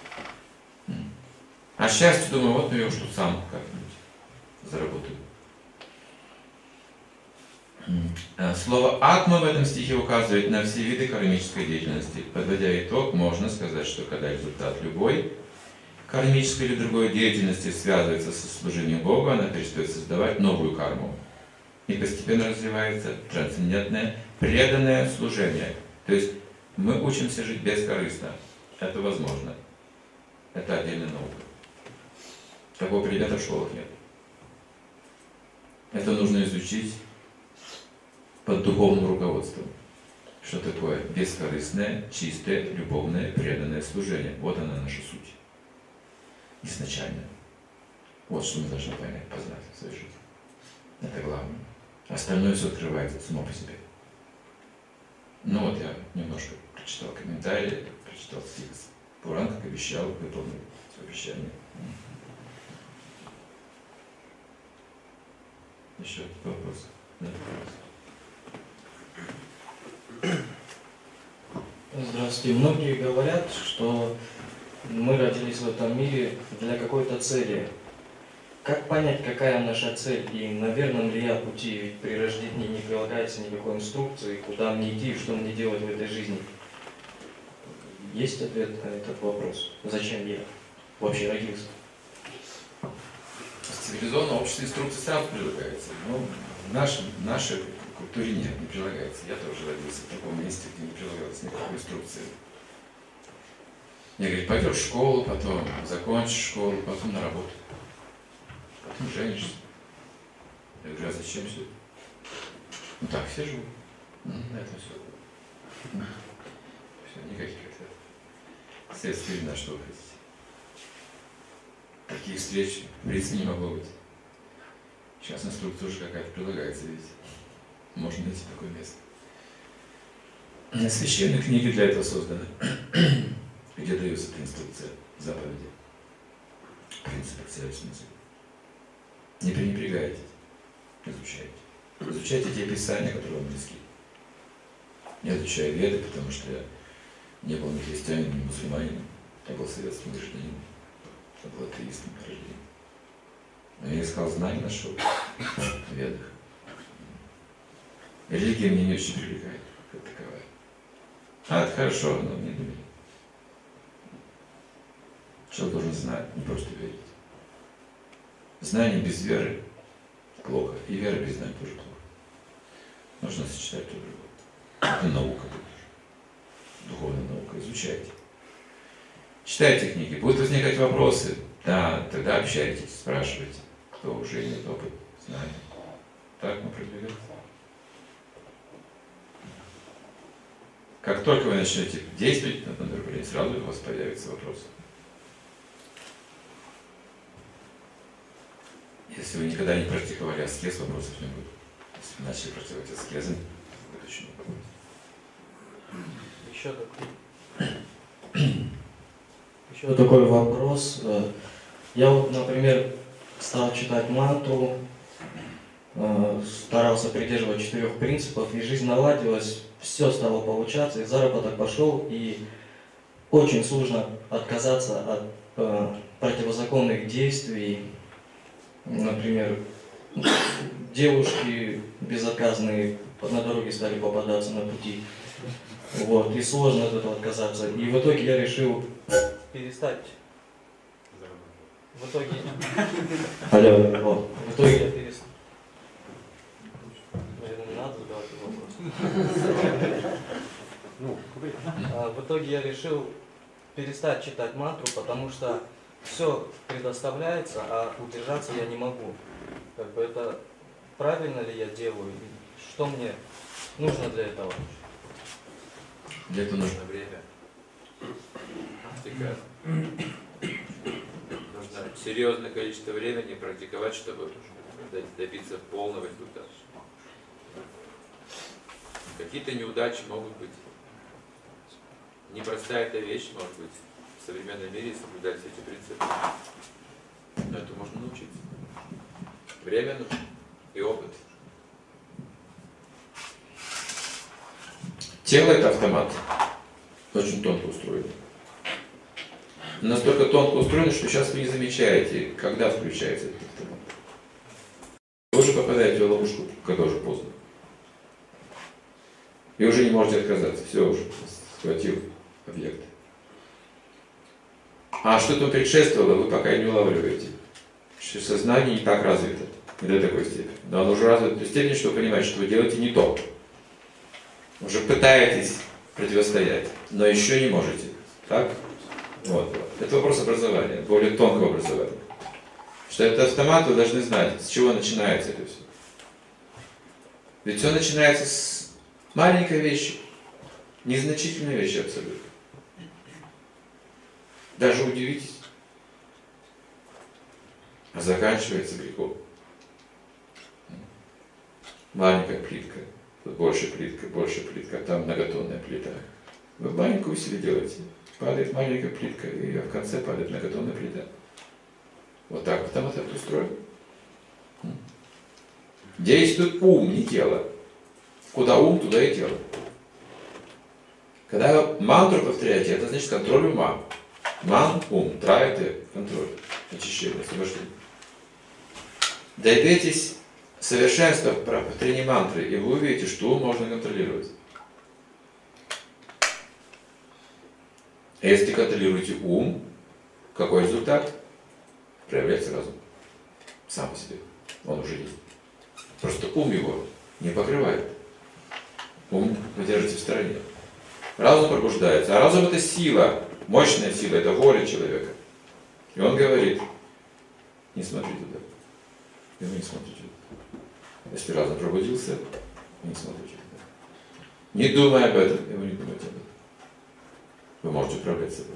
А счастье, думаю, вот я уж тут сам как-нибудь заработаю. Слово «атма» в этом стихе указывает на все виды кармической деятельности. Подводя итог, можно сказать, что когда результат любой кармической или другой деятельности связывается со служением Богу, она перестает создавать новую карму. И постепенно развивается трансцендентное, преданное служение. То есть мы учимся жить бескорыстно. Это возможно. Это отдельная наука. Такого предмета в школах нет. Это нужно изучить под духовным руководством. Что такое бескорыстное, чистое, любовное, преданное служение. Вот она наша суть. Изначально. Вот что мы должны понять, познать в своей жизни. Это главное. Остальное все открывается само по себе. Ну вот я немножко прочитал комментарии, прочитал стих Пуран, как обещал, выполнил обещание. Еще вопрос? Да, вопрос. Здравствуйте. Многие говорят, что мы родились в этом мире для какой-то цели. Как понять, какая наша цель и на верном ли я пути? Ведь при рождении не прилагается никакой инструкции, куда мне идти и что мне делать в этой жизни. Есть ответ на этот вопрос? Зачем я вообще родился? В цивилизованном обществе инструкции сразу прилагается. Но в нашем, в нашей культуре нет, не прилагается. Я тоже родился в таком месте, где не прилагалось никакой инструкции. Мне говорят, пойдешь в школу, потом закончишь школу, потом на работу. Потом женишься. Я говорю, а зачем все? Ну так все живут. Ну, на этом все. Все, никаких ответов. Следствие на что вы хотите. Таких встреч в принципе не могло быть. Сейчас инструкция уже какая-то прилагается, видите. Можно найти такое место. Священные книги для этого созданы, где дается эта инструкция, заповеди, принципы целостной цели. Не пренебрегайте, изучайте. Изучайте те писания, которые вам близки. Я изучаю Веды, потому что я не был ни христианином, ни мусульманином, я был советским гражданином, я был атеистом по рождению. Но я искал знаний, нашел в Ведах. Религия меня не очень привлекает, как таковая. А, это хорошо, но не для меня. Человек должен знать, не просто верить. Знание без веры плохо, и вера без знания тоже плохо. Нужно сочетать то и другое. Это наука тоже. Духовная наука. Изучайте. Читайте книги. Будут возникать вопросы. Да, тогда общайтесь, спрашивайте, кто уже имеет опыт, знания. Так мы продвигаемся. Как только вы начнете действовать над направлением, сразу у вас появятся вопросы. Если вы никогда не практиковали аскез, вопросов не будет. Если вы начали практиковать аскезы, будет очень много вопросов. Еще такой, еще такой вопрос. Я вот, например, стал читать мантру, старался придерживать четырех принципов, и жизнь наладилась, все стало получаться, и заработок пошел, и очень сложно отказаться от э, противозаконных действий. Например, девушки безотказные на дороге стали попадаться на пути. Вот, и сложно от этого отказаться. И в итоге я решил перестать. В итоге... Алло, вот. В итоге я перестал. Наверное, не надо задавать вопрос. В итоге я решил перестать читать мантру, потому что все предоставляется, а удержаться я не могу. Как бы это правильно ли я делаю? Что мне нужно для этого? Для этого нужно время. Практика. Нужно серьезное количество времени практиковать, чтобы добиться полного результата. Какие-то неудачи могут быть. Непростая эта вещь, может быть, в современном мире соблюдать все эти принципы. Но это можно научиться. Время нужно и опыт. Тело – это автомат, очень тонко устроено. Настолько тонко устроено, что сейчас вы не замечаете, когда включается этот автомат. Вы уже попадаете в ловушку, когда уже поздно. И уже не можете отказаться, все уже схватил объект. А что там предшествовало, вы пока не улавливаете. Что сознание не так развито, не до такой степени. Но оно уже развито до степени, что вы понимаете, что вы делаете не то. Уже пытаетесь противостоять, но еще не можете. Так? Вот. Это вопрос образования, более тонкого образования. Что это автомат, вы должны знать, с чего начинается это все. Ведь все начинается с маленькой вещи, незначительной вещи абсолютно. Даже удивитесь. А заканчивается грехом. Маленькая плитка, тут больше плитка, больше плитка, там многотонная плита. Вы маленькую себе делаете. Падает маленькая плитка, и в конце падает многотонная плита. Вот так вот там вот это устроено. Действует ум, не тело. Куда ум, туда и тело. Когда вы мантру повторяете, это значит контроль ума. Ман, ум, тра – это контроль, очищение, освобождение. Добейтесь совершенства про повторение мантры, и вы увидите, что ум можно контролировать. А если контролируете ум, какой результат? Проявляется разум. Сам по себе. Он уже есть. Просто ум его не покрывает. Ум вы держите в стороне. Разум пробуждается. А разум – это сила, мощная сила, это воля человека. И он говорит, не смотри туда. И вы не смотрите туда. Если разум пробудился, вы не смотрите туда. Не думай об этом, и вы не думаете об этом. Вы можете управлять собой.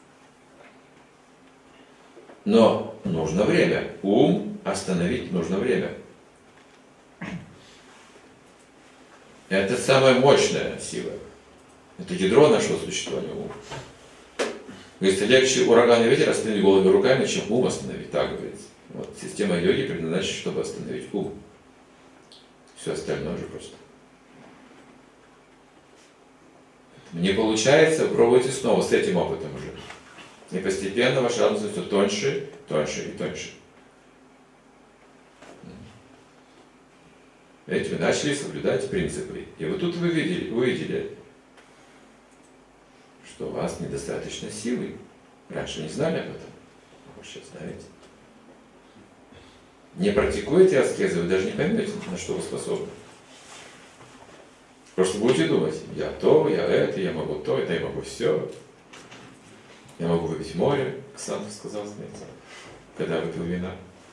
Но нужно время. Ум остановить нужно время. Это самая мощная сила. Это ядро нашего существования ума. Говорится, легче ураган и ветер остановить голыми руками, чем ум остановить. Так говорится. Вот система йоги предназначена, чтобы остановить ум. Все остальное же просто. Не получается, пробуйте снова с этим опытом уже. И постепенно ваш разум становится все тоньше, тоньше и тоньше. Ведь вы начали соблюдать принципы. И вот тут вы видели, увидели, что у вас недостаточно силы. Раньше не знали об этом, а вы сейчас знаете. Не практикуете аскезы, вы даже не поймете, на что вы способны. Просто будете думать, я то, я это, я могу то, это я могу все. Я могу выпить море, Ксантов сказал, знаете, когда выпил вина.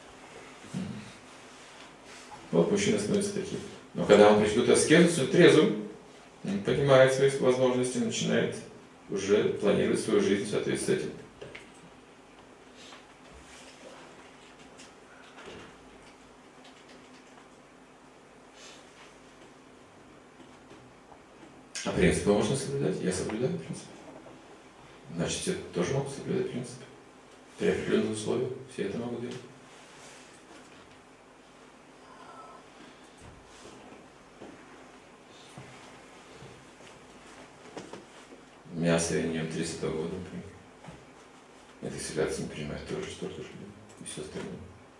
Вот мужчина становится таким. Но когда он придет аскезу, трезвым, он понимает свои возможности, начинает уже планировать свою жизнь в соответствии с этим. А принципы можно соблюдать? Я соблюдаю принципы. Значит, все тоже могут соблюдать принципы. При определенных условиях все это могут делать. Мясо я не ем тридцатого года, например. Это селяться не принимает тоже, что тоже и все остальное.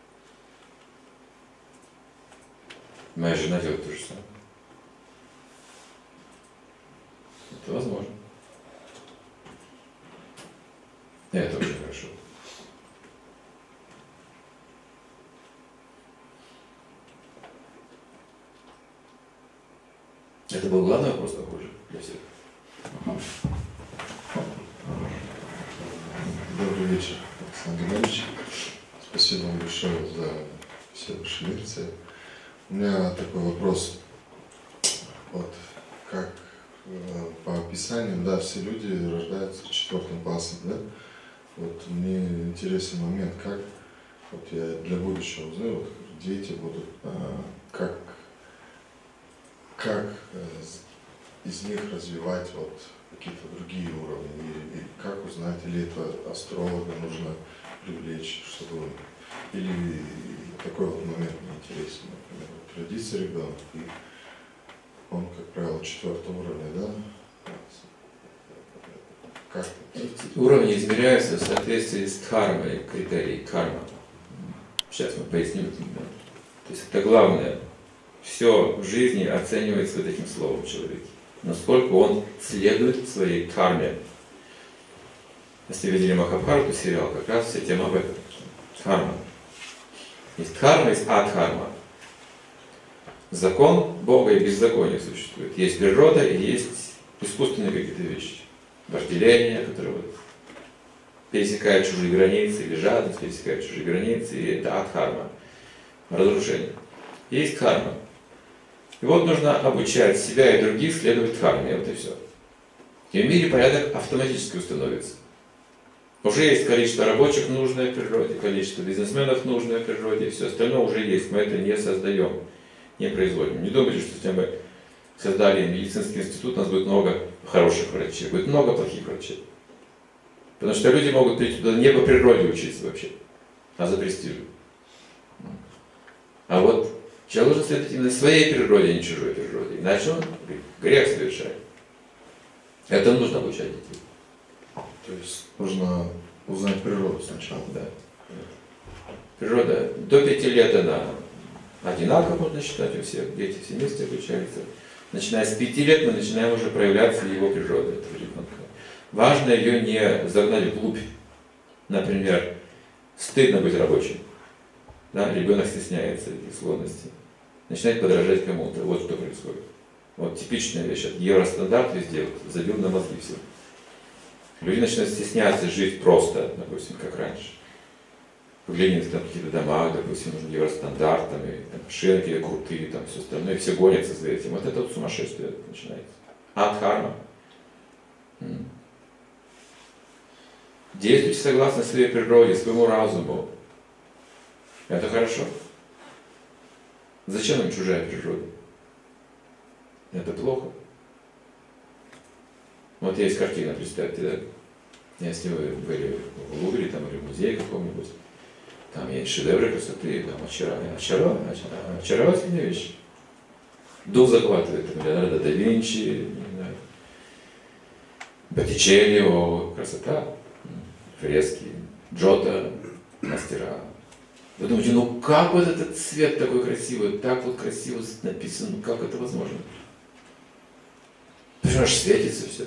Моя жена делает то же самое. Это возможно. И это очень хорошо. Это был главный вопрос, похоже, для всех. Добрый вечер, Александр Геннадьевич. Спасибо вам большое за все ваши лекции. У меня такой вопрос. Вот как по описанию, да, все люди рождаются четвертым классом, да? Вот мне интересный момент, как вот я для будущего узнаю, вот дети будут, а, как как из них развивать вот какие-то другие уровни, и, и как узнать, или это астролога нужно привлечь, чтобы, или такой вот момент мне интересен, например, вот родится ребенок, и он, как правило, четвертого уровня, да? Как эти уровни измеряются в соответствии с дхармой, критерией карма. Сейчас мы поясним этот момент. То есть это главное. Все в жизни оценивается вот этим словом человека. Насколько он следует своей карме. Если видели Махабхарату сериал, как раз вся тема об этом. Дхарма. Есть дхарма, есть адхарма. Закон Бога и беззаконие существует. Есть природа и есть искусственные какие-то вещи. Вожделение, которое вот пересекает чужие границы, или жадность пересекает чужие границы, и это адхарма, разрушение. Есть дхарма. И вот нужно обучать себя и других следовать дхарме, вот и все. И в мире порядок автоматически установится. Уже есть количество рабочих нужное в природе, количество бизнесменов нужное в природе, и все остальное уже есть. Мы это не создаем, не производим. Не думайте, что если мы создали медицинский институт, у нас будет много хороших врачей, будет много плохих врачей. Потому что люди могут прийти туда не по природе учиться вообще, а за престижем. А вот человек должен следовать именно своей природе, а не чужой природе. Иначе он грех совершает. Это нужно обучать детей. То есть нужно узнать природу сначала. Да. Природа до пяти лет она одинаково, можно считать, у всех. Дети все вместе обучаются. Начиная с пяти лет мы начинаем уже проявляться его природа, этого ребенка. Важно ее не загнать вглубь. Например, стыдно быть рабочим. Да? Ребенок стесняется этих склонностей. Начинает подражать кому-то. Вот что происходит. Вот типичная вещь. Евростандарт везде вот, забил на мозги все. Люди начинают стесняться жить просто, допустим, как раньше. В Ленинских там какие-то дома, допустим, нужны евростандарт, там, и там, машины какие-то крутые, там все остальное, и все гонятся за этим. Вот это вот сумасшествие начинается. Адхарма. Действуйте согласно своей природе, своему разуму. Это хорошо. Зачем нам чужая природа? Это плохо. Вот есть картина, представьте, да? Если вы были в Лувре там, или в музее каком-нибудь, там есть шедевры красоты, там очаровательные, очаровательные, очаровательные вещи. Дух захватывает, там, Леонардо да Винчи, не знаю, Боттичелли, о, красота, фрески, Джотто, мастера. Вы думаете, ну как вот этот цвет такой красивый, так вот красиво написано, ну как это возможно? Почему аж светится все?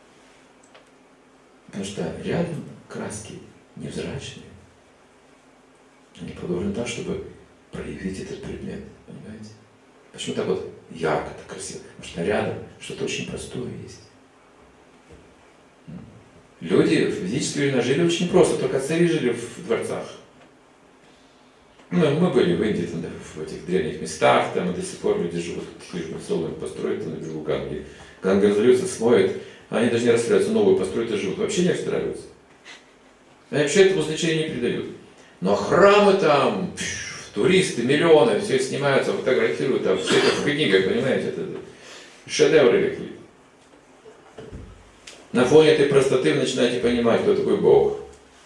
Потому что рядом краски невзрачные. Они подобраны так, чтобы проявить этот предмет, понимаете? Почему так вот ярко, так красиво? Потому что рядом что-то очень простое есть. Люди физически жили очень просто, только цари жили в дворцах. Ну, мы были в Индии, там, в этих древних местах, там и до сих пор люди живут, хижину соломи построят там, на берегу Ганги. Ганга разольется, смоет, а они даже не расстраиваются, новую построят и живут. Вообще не расстраиваются. Они вообще этому значения не придают. Но храмы там, пш, туристы, миллионы, все снимаются, фотографируют, там, все это в книгах, понимаете, это шедевры какие. На фоне этой простоты вы начинаете понимать, кто такой Бог.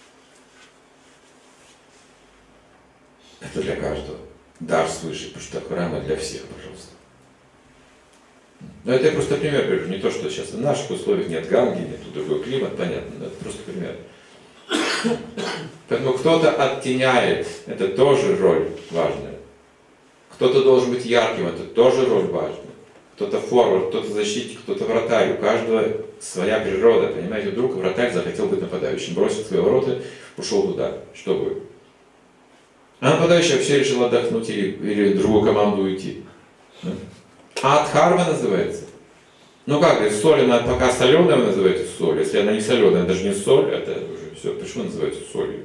Это для каждого. Дар свыше, потому что храмы для всех, пожалуйста. Но это я просто пример говорю, не то, что сейчас в наших условиях нет Ганги, нет другой климат, понятно, это просто пример. Поэтому кто-то оттеняет, это тоже роль важная. Кто-то должен быть ярким, это тоже роль важная. Кто-то форвард, кто-то защитник, кто-то вратарь. У каждого своя природа, понимаете? Вдруг вратарь захотел быть нападающим, бросил свои ворота, ушел туда. Что будет? А нападающий вообще решил отдохнуть или, или в другую команду уйти. Адхарма называется. Ну как, соль, она пока соленая, вы называете соль. Если она не соленая, даже не соль, это уже все. Почему называется солью?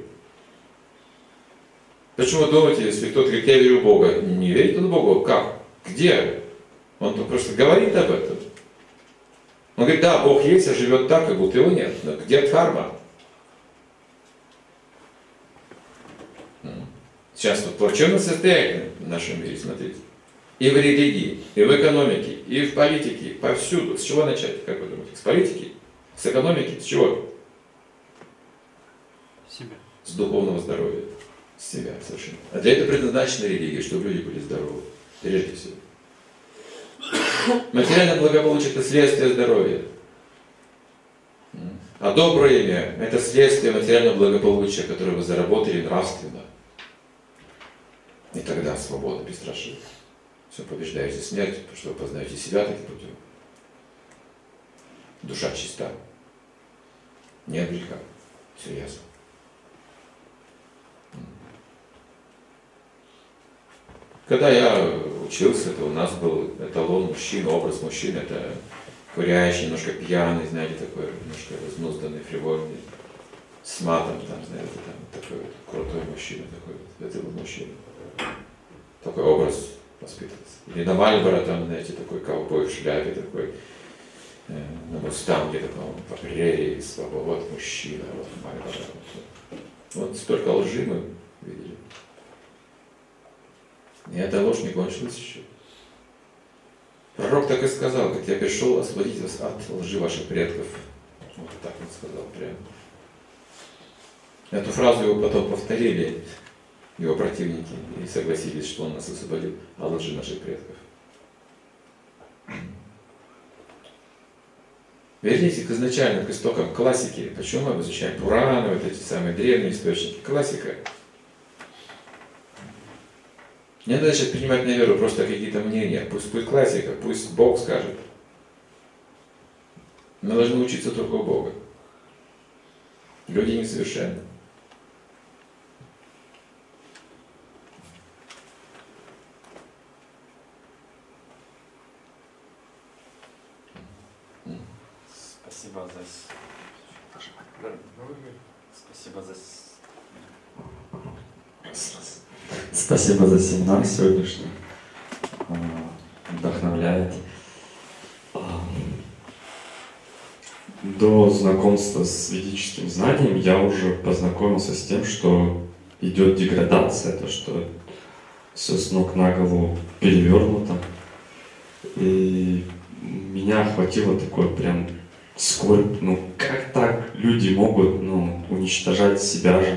Почему думаете, если кто-то говорит, я верю в Бога, не верит он в Бога? Как? Где? Он просто говорит об этом. Он говорит, да, Бог есть, а живет так, как будто его нет. Но где дхарма? Сейчас вот плачевное состояние в нашем мире, смотрите. И в религии, и в экономике, и в политике, повсюду. С чего начать, как вы думаете? С политики? С экономики? С чего? Себя. С духовного здоровья. С себя, совершенно. А для этого предназначена религия, чтобы люди были здоровы. Прежде всего. Материальное благополучие – это следствие здоровья. А доброе имя – это следствие материального благополучия, которое вы заработали нравственно. И тогда свобода, бесстрашие. Все, побеждаете смерть, потому что вы познаете себя таким путем. Душа чиста. Нет греха. Все ясно. Когда я учился, это у нас был эталон мужчины, образ мужчины, это курящий, немножко пьяный, знаете, такой, немножко разнузданный, фривольный, с матом, там, знаете, там, такой вот крутой мужчина, такой вот, это был мужчина. Такой образ воспитывался. Или на Мальборо, там, знаете, такой ковбой в шляпе, такой, э, на Мустанге, таком, по прерии, свобода, вот мужчина, вот Мальборо. Вот, вот столько лжи мы видели. И эта ложь не кончилась еще. Пророк так и сказал, говорит, я пришел освободить вас от лжи ваших предков. Вот так он сказал прямо. Эту фразу его потом повторили его противники и согласились, что он нас освободил от лжи наших предков. Вернитесь к изначально, к истокам классики. Почему мы изучаем Пураны, вот эти самые древние источники? Классика. Не надо сейчас принимать на веру просто какие-то мнения. Пусть будет классика, пусть Бог скажет. Мы должны учиться только у Бога. Люди несовершенны. Спасибо за... Спасибо за... Спасибо за семинар сегодняшний. Вдохновляет. До знакомства с ведическим знанием я уже познакомился с тем, что идет деградация, то, что все с ног на голову перевернуто. И меня охватило такое прям скорбь. Ну, как так люди могут, ну, уничтожать себя же?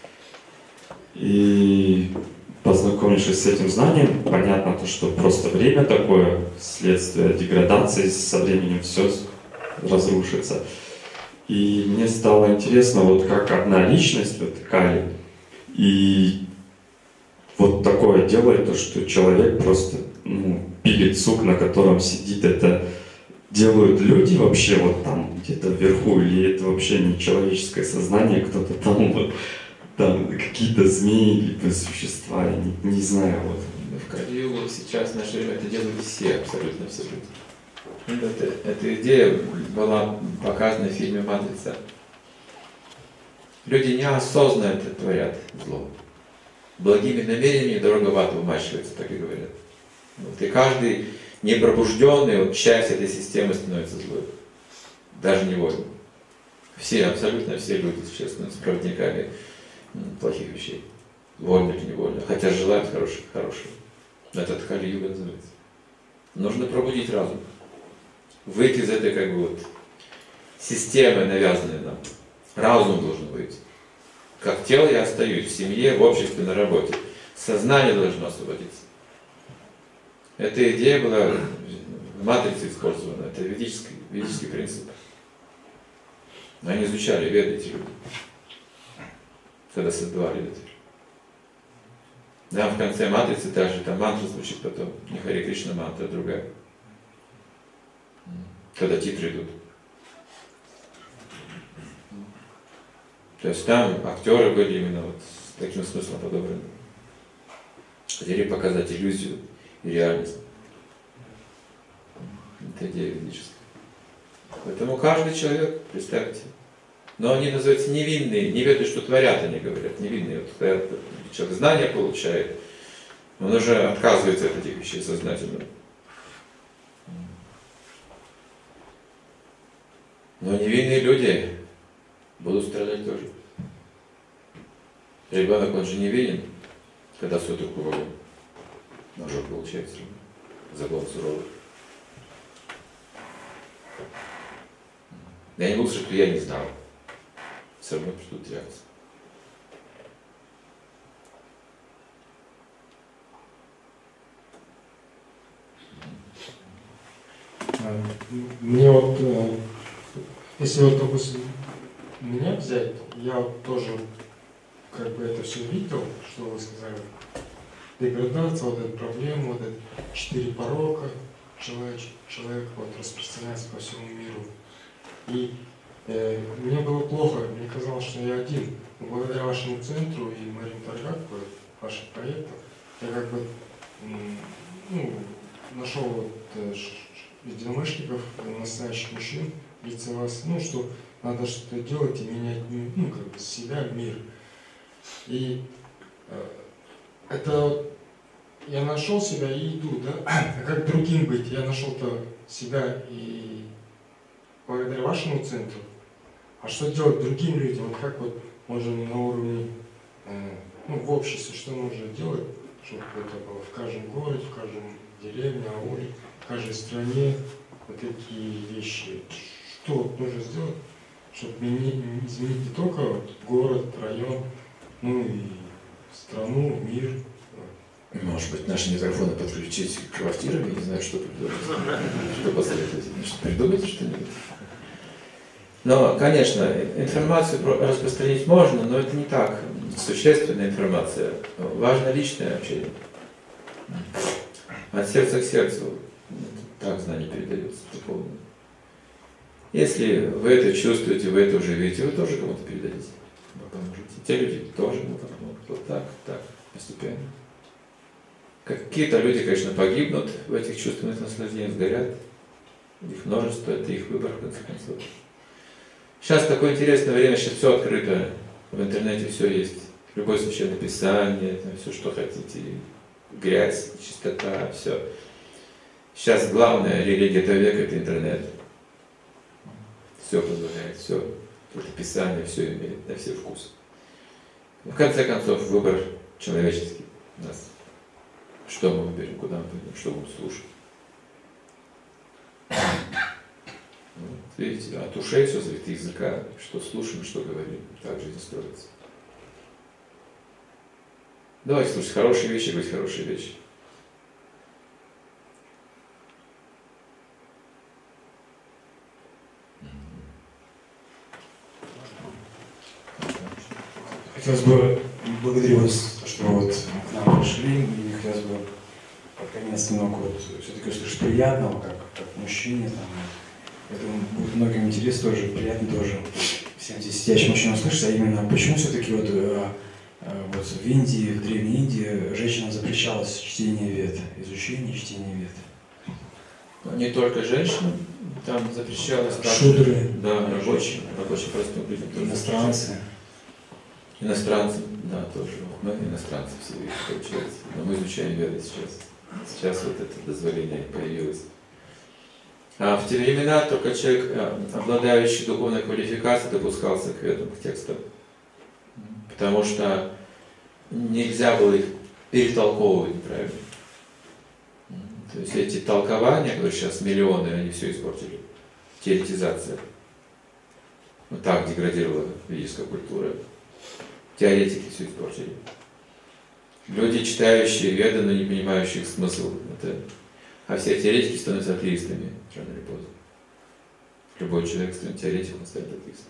И познакомившись с этим знанием, понятно то, что просто время такое, следствие деградации, со временем все разрушится. И мне стало интересно, вот как одна личность, вот Кали, и вот такое делает, то, что человек просто, ну, пилит сук, на котором сидит, это делают люди вообще вот там где-то вверху, или это вообще не человеческое сознание, кто-то там вот, там какие-то змеи, либо существа, я не, не знаю, вот. В Кали-югу сейчас в наше время это делали все, абсолютно все люди. Это, эта идея была показана в фильме «Матрица». Люди неосознанно это творят зло. Благими намерениями дорога в ад умащивается, так и говорят. Вот. И каждый непробужденный, вот, часть этой системы становится злой. Даже невольно. Все, абсолютно все люди сейчас становятся проводниками плохих вещей. Вольно или невольно. Хотя желают хороших, хорошего. Это Кали-юга называется. Нужно пробудить разум. Выйти из этой, как бы, вот, системы, навязанной нам. Разум должен выйти. Как тело я остаюсь в семье, в обществе, на работе. Сознание должно освободиться. Эта идея была в матрице использована. Это ведический, ведический принцип. Они изучали веды эти люди, когда создавали это. Да, в конце матрицы также там мантра звучит потом. Не Харе Кришна мантра, а другая. Когда титры идут. То есть там актеры были именно вот с таким смыслом подобраны. Хотели показать иллюзию и реальность. Это идея ведическая. Поэтому каждый человек, представьте, но они называются невинные, не ведают, что творят, они говорят, невинные. Вот когда человек знания получает, он уже отказывается от этих вещей сознательно. Но невинные люди будут страдать тоже. Ребенок, он же невинен, когда сует руку в огонь. Ножок получается, закон суровый. Я не буду сказать, что я не знал. Все равно что-то реакция. Мне вот, если вот, допустим, меня взять, я вот тоже как бы это все видел, что вы сказали. Деградация, вот эта проблема, вот это четыре порока, человек, человек вот распространяется по всему миру. И э, мне было плохо, мне казалось, что я один. Но благодаря вашему центру и Марин Таргак, вашим проектам, я как бы ну, нашел вот, э, единомышленников, настоящих мужчин, видите вас, ну, что надо что-то делать и менять, ну, как бы себя, мир. И э, это вот, я нашел себя и иду, да, а как другим быть? Я нашел-то себя и благодаря вашему центру. А что делать другим людям? Вот как вот можем на уровне, э, ну, в обществе, что нужно делать, чтобы это было в каждом городе, в каждом деревне, ауле, в каждой стране вот такие вещи. Что вот нужно сделать, чтобы изменить не только вот город, район, ну и страну, мир. Может быть, наши микрофоны подключить к квартирам, я не знаю, что придумать. Что посоветовать? Придумайте что-нибудь. Но, конечно, информацию распространить можно, но это не так существенная информация. Важно личное общение. От сердца к сердцу. Так знание передается духовно. Если вы это чувствуете, вы это уже видите, вы тоже кому-то передадите. Вы поможете. Те люди тоже кому-то помогут. Вот так, так, постепенно. Какие-то люди, конечно, погибнут в этих чувственных наслаждениях, сгорят. Их множество, это их выбор, в конце концов. Сейчас такое интересное время, сейчас все открыто. В интернете все есть. Любое священное писание, там все, что хотите. Грязь, чистота, все. Сейчас главная религия этого века – это интернет. Все позволяет, все. Это писание, все имеет, на все вкусы. В конце концов, выбор человеческий у нас. Что мы выберем, куда мы пойдем, что будем слушать. Вот, видите, от ушей все зависит, языка, что слушаем, что говорим. Так жизнь строится. Давайте слушать хорошие вещи, говорить хорошие вещи. Хотелось бы благодарить вас, что вот к нам пришли, и хотелось бы под конец немного вот все-таки услышать приятного, как, как мужчине, там, это будет многим интересно тоже, приятно тоже всем здесь сидящим мужчинам услышать, а именно почему все-таки вот, э, э, вот в Индии, в Древней Индии женщинам запрещалось чтение вед, изучение и чтение вед. Не только женщинам, там запрещалось также, шудры, да, рабочим, рабочим простым людям. Иностранцы. Иностранцы, да, тоже. Мы иностранцы все видят, получается. Но мы изучаем веды сейчас. Сейчас вот это дозволение появилось. А в те времена только человек, обладающий духовной квалификацией, допускался к ведам, к текстам. Потому что нельзя было их перетолковывать неправильно. То есть эти толкования, которые сейчас миллионы, они все испортили. Теоретизация. Вот так деградировала ведическая культура. Теоретики все испортили. Люди, читающие веды, но не понимающие их смысл. Это... А все теоретики становятся атеистами рано или поздно. Любой человек станет теоретиком, станет атеистом.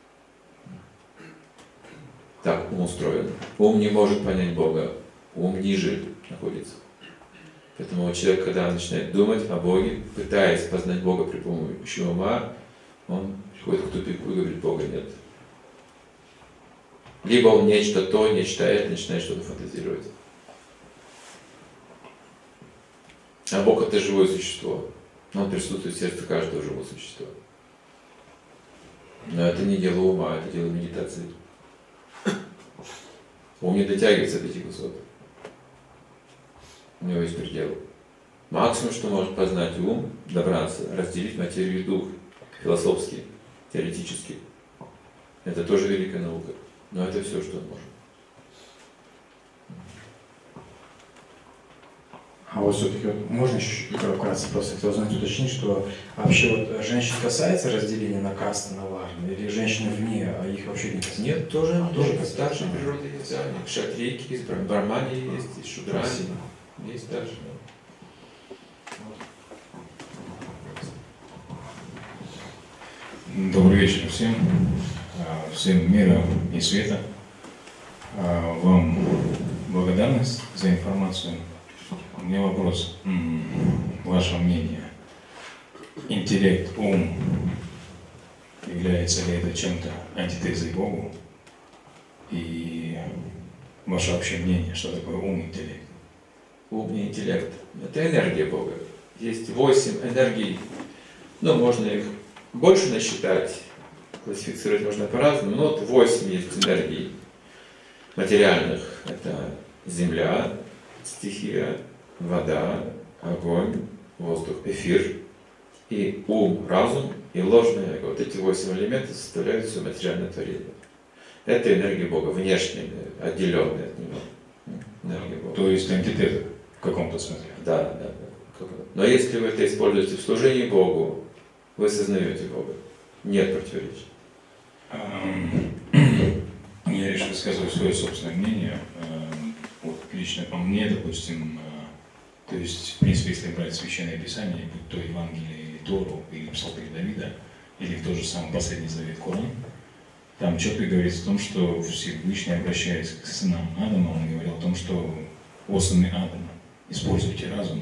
Так ум устроен. Ум не может понять Бога. Ум ниже находится. Поэтому человек, когда начинает думать о Боге, пытаясь познать Бога при помощи ума, он приходит к тупику и говорит: Бога нет. Либо он нечто то, нечто это, начинает что-то фантазировать. А Бог — это живое существо. Он присутствует в сердце каждого живого существа. Но это не дело ума, это дело медитации. Ум не дотягивается до этих высот. У него есть предел. Максимум, что может познать ум, добраться, разделить материю и дух. Философски, теоретически. Это тоже великая наука. Но это все, что он может. А вот все-таки вот, можно еще вкратце просто хотел узнать, уточнить, что вообще вот женщин касается разделения на касты, на варны, или женщины вне, а их вообще не касается? Нет, тоже, тоже тоже старшей природы есть, да, кшатрийки есть, брамани есть, есть шудрани, есть даже. Добрый вечер всем, всем мира и света. Вам благодарность за информацию. У меня вопрос. Ваше мнение. Интеллект, ум, является ли это чем-то антитезой Богу? И ваше общее мнение, что такое ум и интеллект? Ум и интеллект – это энергия Бога. Есть восемь энергий, ну, можно их больше насчитать, классифицировать можно по-разному, но вот восемь есть энергий материальных. Это земля, стихия, вода, огонь, воздух, эфир, и ум, разум и ложное эго. Вот эти восемь элементов составляют все материальное творение. Это энергия Бога, внешняя, отделенная от Него. энергия Бога. То есть антитеза в каком-то смысле. Да, да, да. Но если вы это используете в служении Богу, вы осознаете Бога. Нет противоречий. Я решил сказать свое собственное мнение. Вот лично по мне, допустим, то есть, в принципе, если брать Священное Писание, будь то Евангелие или Тору, или Псалтырь Давида, или в тот же самый Последний Завет Коран, там четко говорится о том, что Всевышний, обращаясь к сынам Адама, он говорил о том, что «О сыны Адама, используйте разум,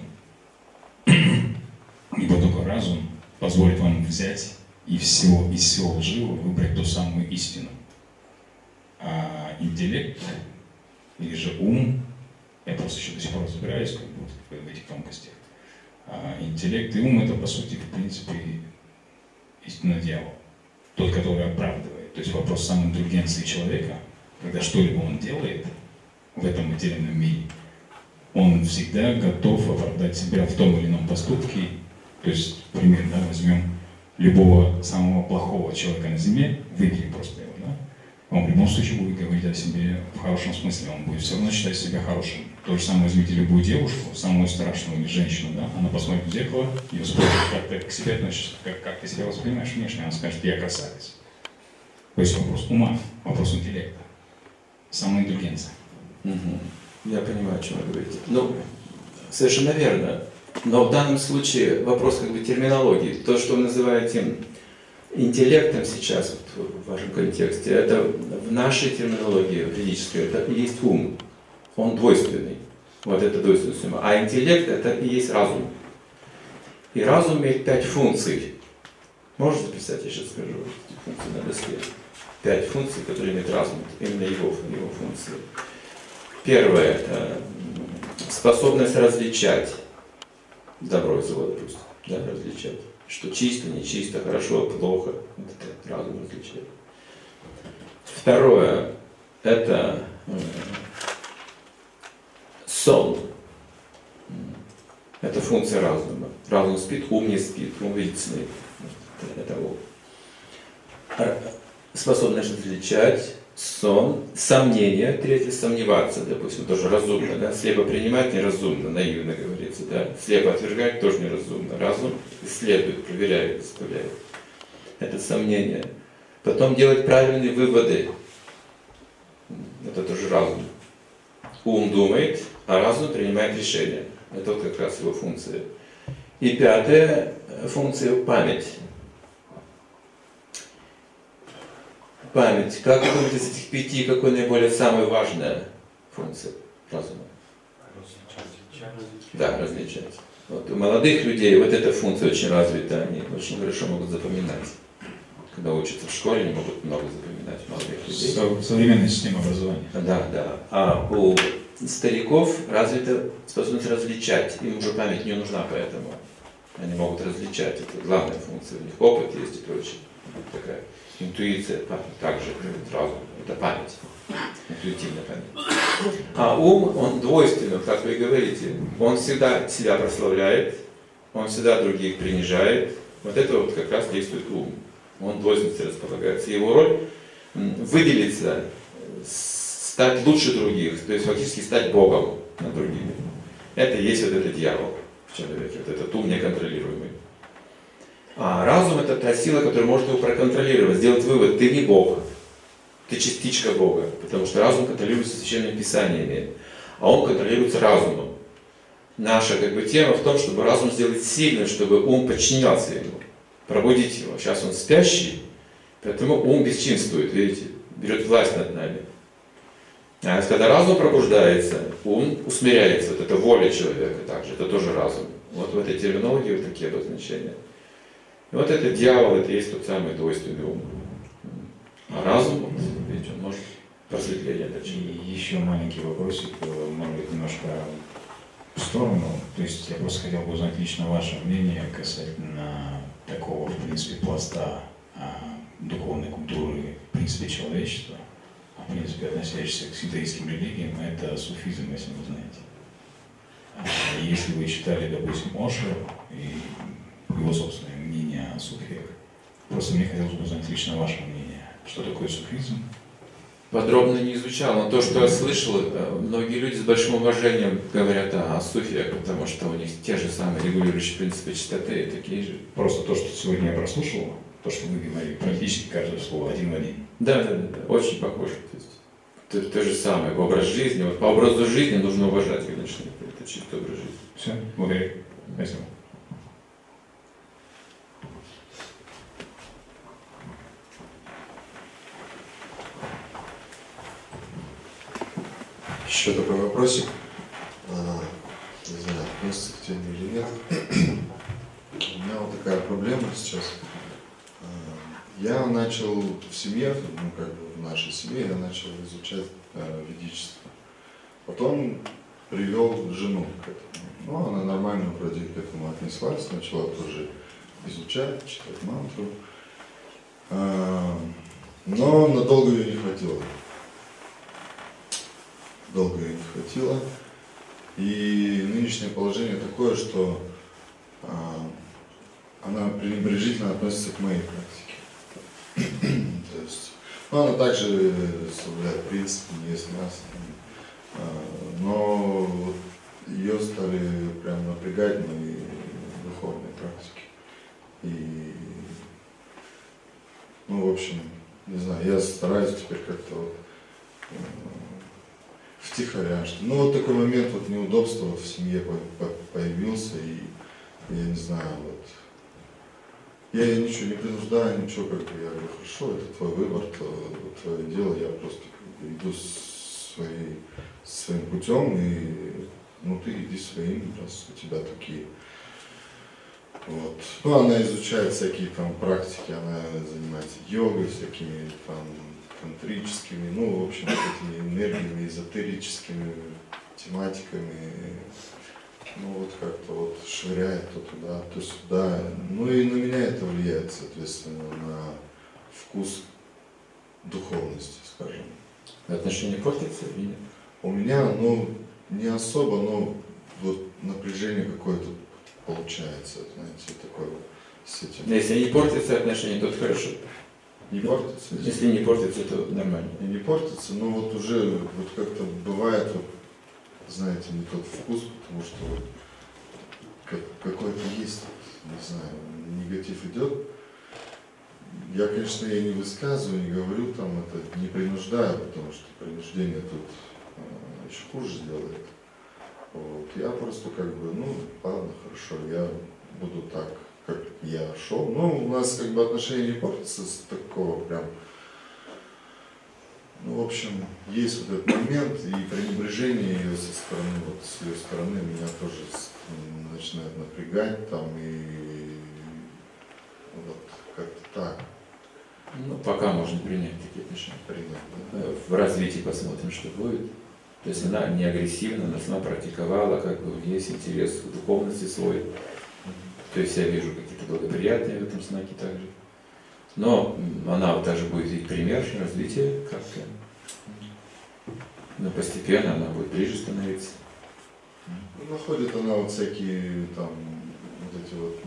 ибо только разум позволит вам взять и всего, из всего лживого выбрать ту самую истину». А интеллект, или же ум, я просто еще до сих пор разбираюсь как бы, в этих тонкостях, а интеллект и ум — это, по сути, в принципе, истинный дьявол, тот, который оправдывает. То есть вопрос самоиндульгенции человека, когда что-либо он делает в этом материальном мире, он всегда готов оправдать себя в том или ином поступке. То есть, пример, да, возьмем любого самого плохого человека на земле, выберем просто его, да, он в любом случае будет говорить о себе в хорошем смысле, он будет все равно считать себя хорошим. То же самое возьмите любую девушку, самую страшную или женщину, да, она посмотрит в зеркало и спросит, как ты к себе относишься, как, как ты себя воспринимаешь внешне, она скажет, я красавец. То есть вопрос ума, вопрос интеллекта, самоиндульгенция. Угу. Я понимаю, о чем вы говорите. Ну, совершенно верно. Но в данном случае вопрос как бы терминологии. То, что вы называете интеллектом сейчас, вот, в вашем контексте, это в нашей терминологии юридической, это и есть ум. Он двойственный. Вот это двойственность ума. А интеллект — это и есть разум. И разум имеет пять функций. Можешь записать, я сейчас скажу, эти функции на доске. Пять функций, которые имеет разум. Именно его, его функции. Первое — это способность различать добро и зло, допустим. Да, различать. Что чисто, нечисто, хорошо, плохо. Это разум различает. Второе — это сон. Это функция разума. Разум спит, ум не спит, ум видит сны. Это ум. Способность различать, сон, сомнение, третье — сомневаться, допустим, тоже разумно, да? Слепо принимать неразумно, наивно говорится, да? Слепо отвергать тоже неразумно. Разум исследует, проверяет, исправляет. Это сомнение. Потом делать правильные выводы. Это тоже разум. Ум думает, а разум принимает решения. Это вот как раз его функция. И пятая функция — память. Память. Как вы думаете, из этих пяти, какой наиболее самая важная функция разума? Да, различать. Вот у молодых людей вот эта функция очень развита, они очень хорошо могут запоминать. Когда учатся в школе, они могут много запоминать молодых людей. Современная система образования. Да, да. А у стариков развита способность различать. Им уже память не нужна, поэтому они могут различать. Это главная функция у них. Опыт есть и прочее. Такая интуиция, также разум. Это память. Интуитивная память. А ум, он двойственный, как вы и говорите. Он всегда себя прославляет, он всегда других принижает. Вот это вот как раз действует ум. Он двойственности располагается. Его роль выделиться, стать лучше других, то есть фактически стать Богом над другими. Это и есть вот этот дьявол в человеке, вот этот ум неконтролируемый. А разум — это та сила, которая может его проконтролировать, сделать вывод: ты не Бог, ты частичка Бога, потому что разум контролируется священными писаниями, а он контролируется разумом. Наша как бы тема в том, чтобы разум сделать сильным, чтобы ум подчинялся ему, пробудить его. Сейчас он спящий, поэтому ум бесчинствует, видите, берет власть над нами. А когда разум пробуждается, ум усмиряется. Вот это воля человека также, это тоже разум. Вот в этой терминологии вот такие обозначения. И вот этот дьявол, это есть тот самый двойственный ум. А разум, вот, видите, он может просветление дать. И еще маленький вопросик, может быть, немножко в сторону. То есть я просто хотел бы узнать лично ваше мнение касательно такого, в принципе, пласта а, духовной культуры, в принципе, человечества, в принципе, относящийся к синтоистским религиям, это суфизм, если вы знаете. А если вы читали, допустим, Ошо и его собственное мнение о суфиях, просто мне хотелось бы узнать лично ваше мнение, что такое суфизм подробно не изучал, но то, что я слышал, многие люди с большим уважением говорят о суфиях, потому что у них те же самые регулирующие принципы чистоты, такие же. Просто то, что сегодня я прослушал, то, что вы говорили, практически каждое слово один в один. Да, да, да, да, очень похоже. То есть, то, то же самое, образ жизни. Вот по образу жизни нужно уважать, конечно, это чистый образ жизни. Все, благодарю. Спасибо. Еще такой вопросик. А, не знаю, относится к теме или нет. У меня вот такая проблема сейчас. А, я начал в семье, ну как бы в нашей семье, я начал изучать а, ведичество. Потом привел жену к этому. Ну, она нормально вроде к этому отнеслась, начала тоже изучать, читать мантру. А, но надолго ее не хватило. Долго ее не хватило. И нынешнее положение такое, что а, она пренебрежительно относится к моей практике. То есть, ну, она также соблюдает принципы, не ест мясо. А, но вот ее стали прям напрягать мои духовные практики. И, ну, в общем, не знаю, я стараюсь теперь как-то вот, втихаря, что... Ну, вот такой момент вот неудобства в семье появился, и я не знаю, вот... Я ничего не принуждаю, ничего, как бы, я говорю, хорошо, это твой выбор, твое дело, я просто как бы, иду своей, своим путем, и, ну, ты иди своим, раз у тебя такие... Вот. Ну, она изучает всякие там практики, она занимается йогой, всякими там тантрическими, ну, в общем, этими энергиями, эзотерическими тематиками, ну, вот как-то вот швыряет то туда, то сюда. Ну, и на меня это влияет, соответственно, на вкус духовности, скажем. Отношения портятся или нет? У меня, ну, не особо, но вот напряжение какое-то получается, знаете, такое вот с этим. Если не портятся отношения, то хорошо. Не портится? Если не портится, то нормально. И не портится, но вот уже вот как-то бывает, вот, знаете, не тот вкус, потому что вот как, какой-то есть, не знаю, негатив идет. Я, конечно, я не высказываю, не говорю там это, не принуждаю, потому что принуждение тут э, еще хуже сделает. Вот. Я просто как бы, ну, ладно, хорошо, я буду так, как я шел. Ну, у нас как бы отношения не портятся с такого прям. Ну, в общем, есть вот этот момент, и пренебрежение ее со стороны, вот с ее стороны меня тоже начинает напрягать там, и вот как-то так. Ну, пока можно принять такие отношения. Принять, да? В развитии посмотрим, что будет. То есть она не агрессивна, она сама практиковала, как бы есть интерес в духовности свой. То есть я вижу какие-то благоприятные в этом знаке также. Но она вот также будет видеть пример развития как-то. Но постепенно она будет ближе становиться. Находит она вот всякие там вот эти вот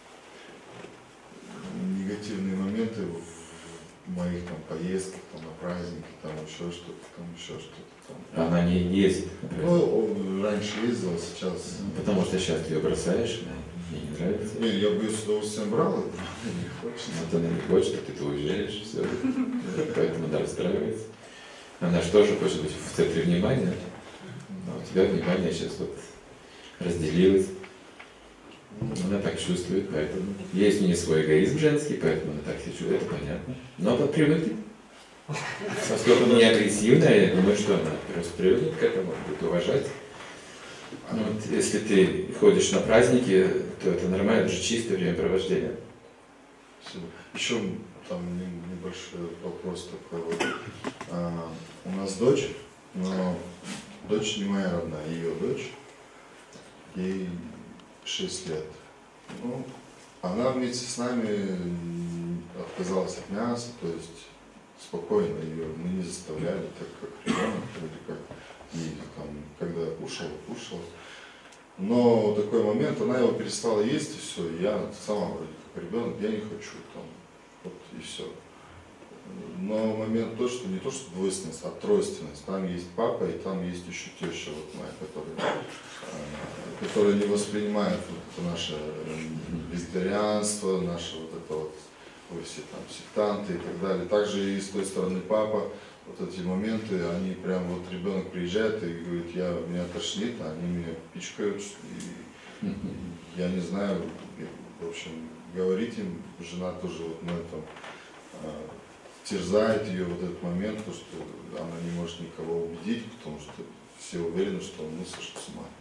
негативные моменты в моих там поездках, там на праздники, там еще что-то, там еще что-то там. Она не ездит, например. Ну, раньше ездила, сейчас. Потому что сейчас ты ее бросаешь, ей не нравится. Не, я бы ее с удовольствием брал, это не хочется. Вот она не хочет, а ты-то уезжаешь, все. Поэтому она расстраивается. Она же тоже хочет быть в центре внимания. А у тебя внимание сейчас вот разделилось. Она так чувствует, поэтому есть у нее свой эгоизм женский, поэтому она так себя чувствует, это понятно. Но она привыкнет. Поскольку она не агрессивная, я думаю, что она просто привыкнет к этому, будет уважать. Вот, если ты ходишь на праздники, то это нормально, это же чистое времяпровождение. Еще там небольшой вопрос такой вот. А, у нас дочь, но дочь не моя родная, ее дочь, ей шесть лет. Ну, она вместе с нами отказалась от мяса, то есть спокойно ее мы не заставляли, так как ребенок, вроде как, и там, когда кушала, кушала. Но такой момент, она его перестала есть, и все, я сама вроде как ребенок, я не хочу там, вот и все. Но момент то, что не то, что двойственность, а тройственность. Там есть папа и там есть еще теща вот моя, которая, которая не воспринимает вот это наше вегетарианство, наше вот это вот, ой, все там сектанты и так далее. Также и с той стороны папа, вот эти моменты, они прям вот ребенок приезжает и говорит, я, меня тошнит, а они меня пичкают, и, и я не знаю, в общем, говорить им, жена тоже вот на этом терзает ее вот этот момент, то, что она не может никого убедить, потому что все уверены, что он ну, сошел с ума.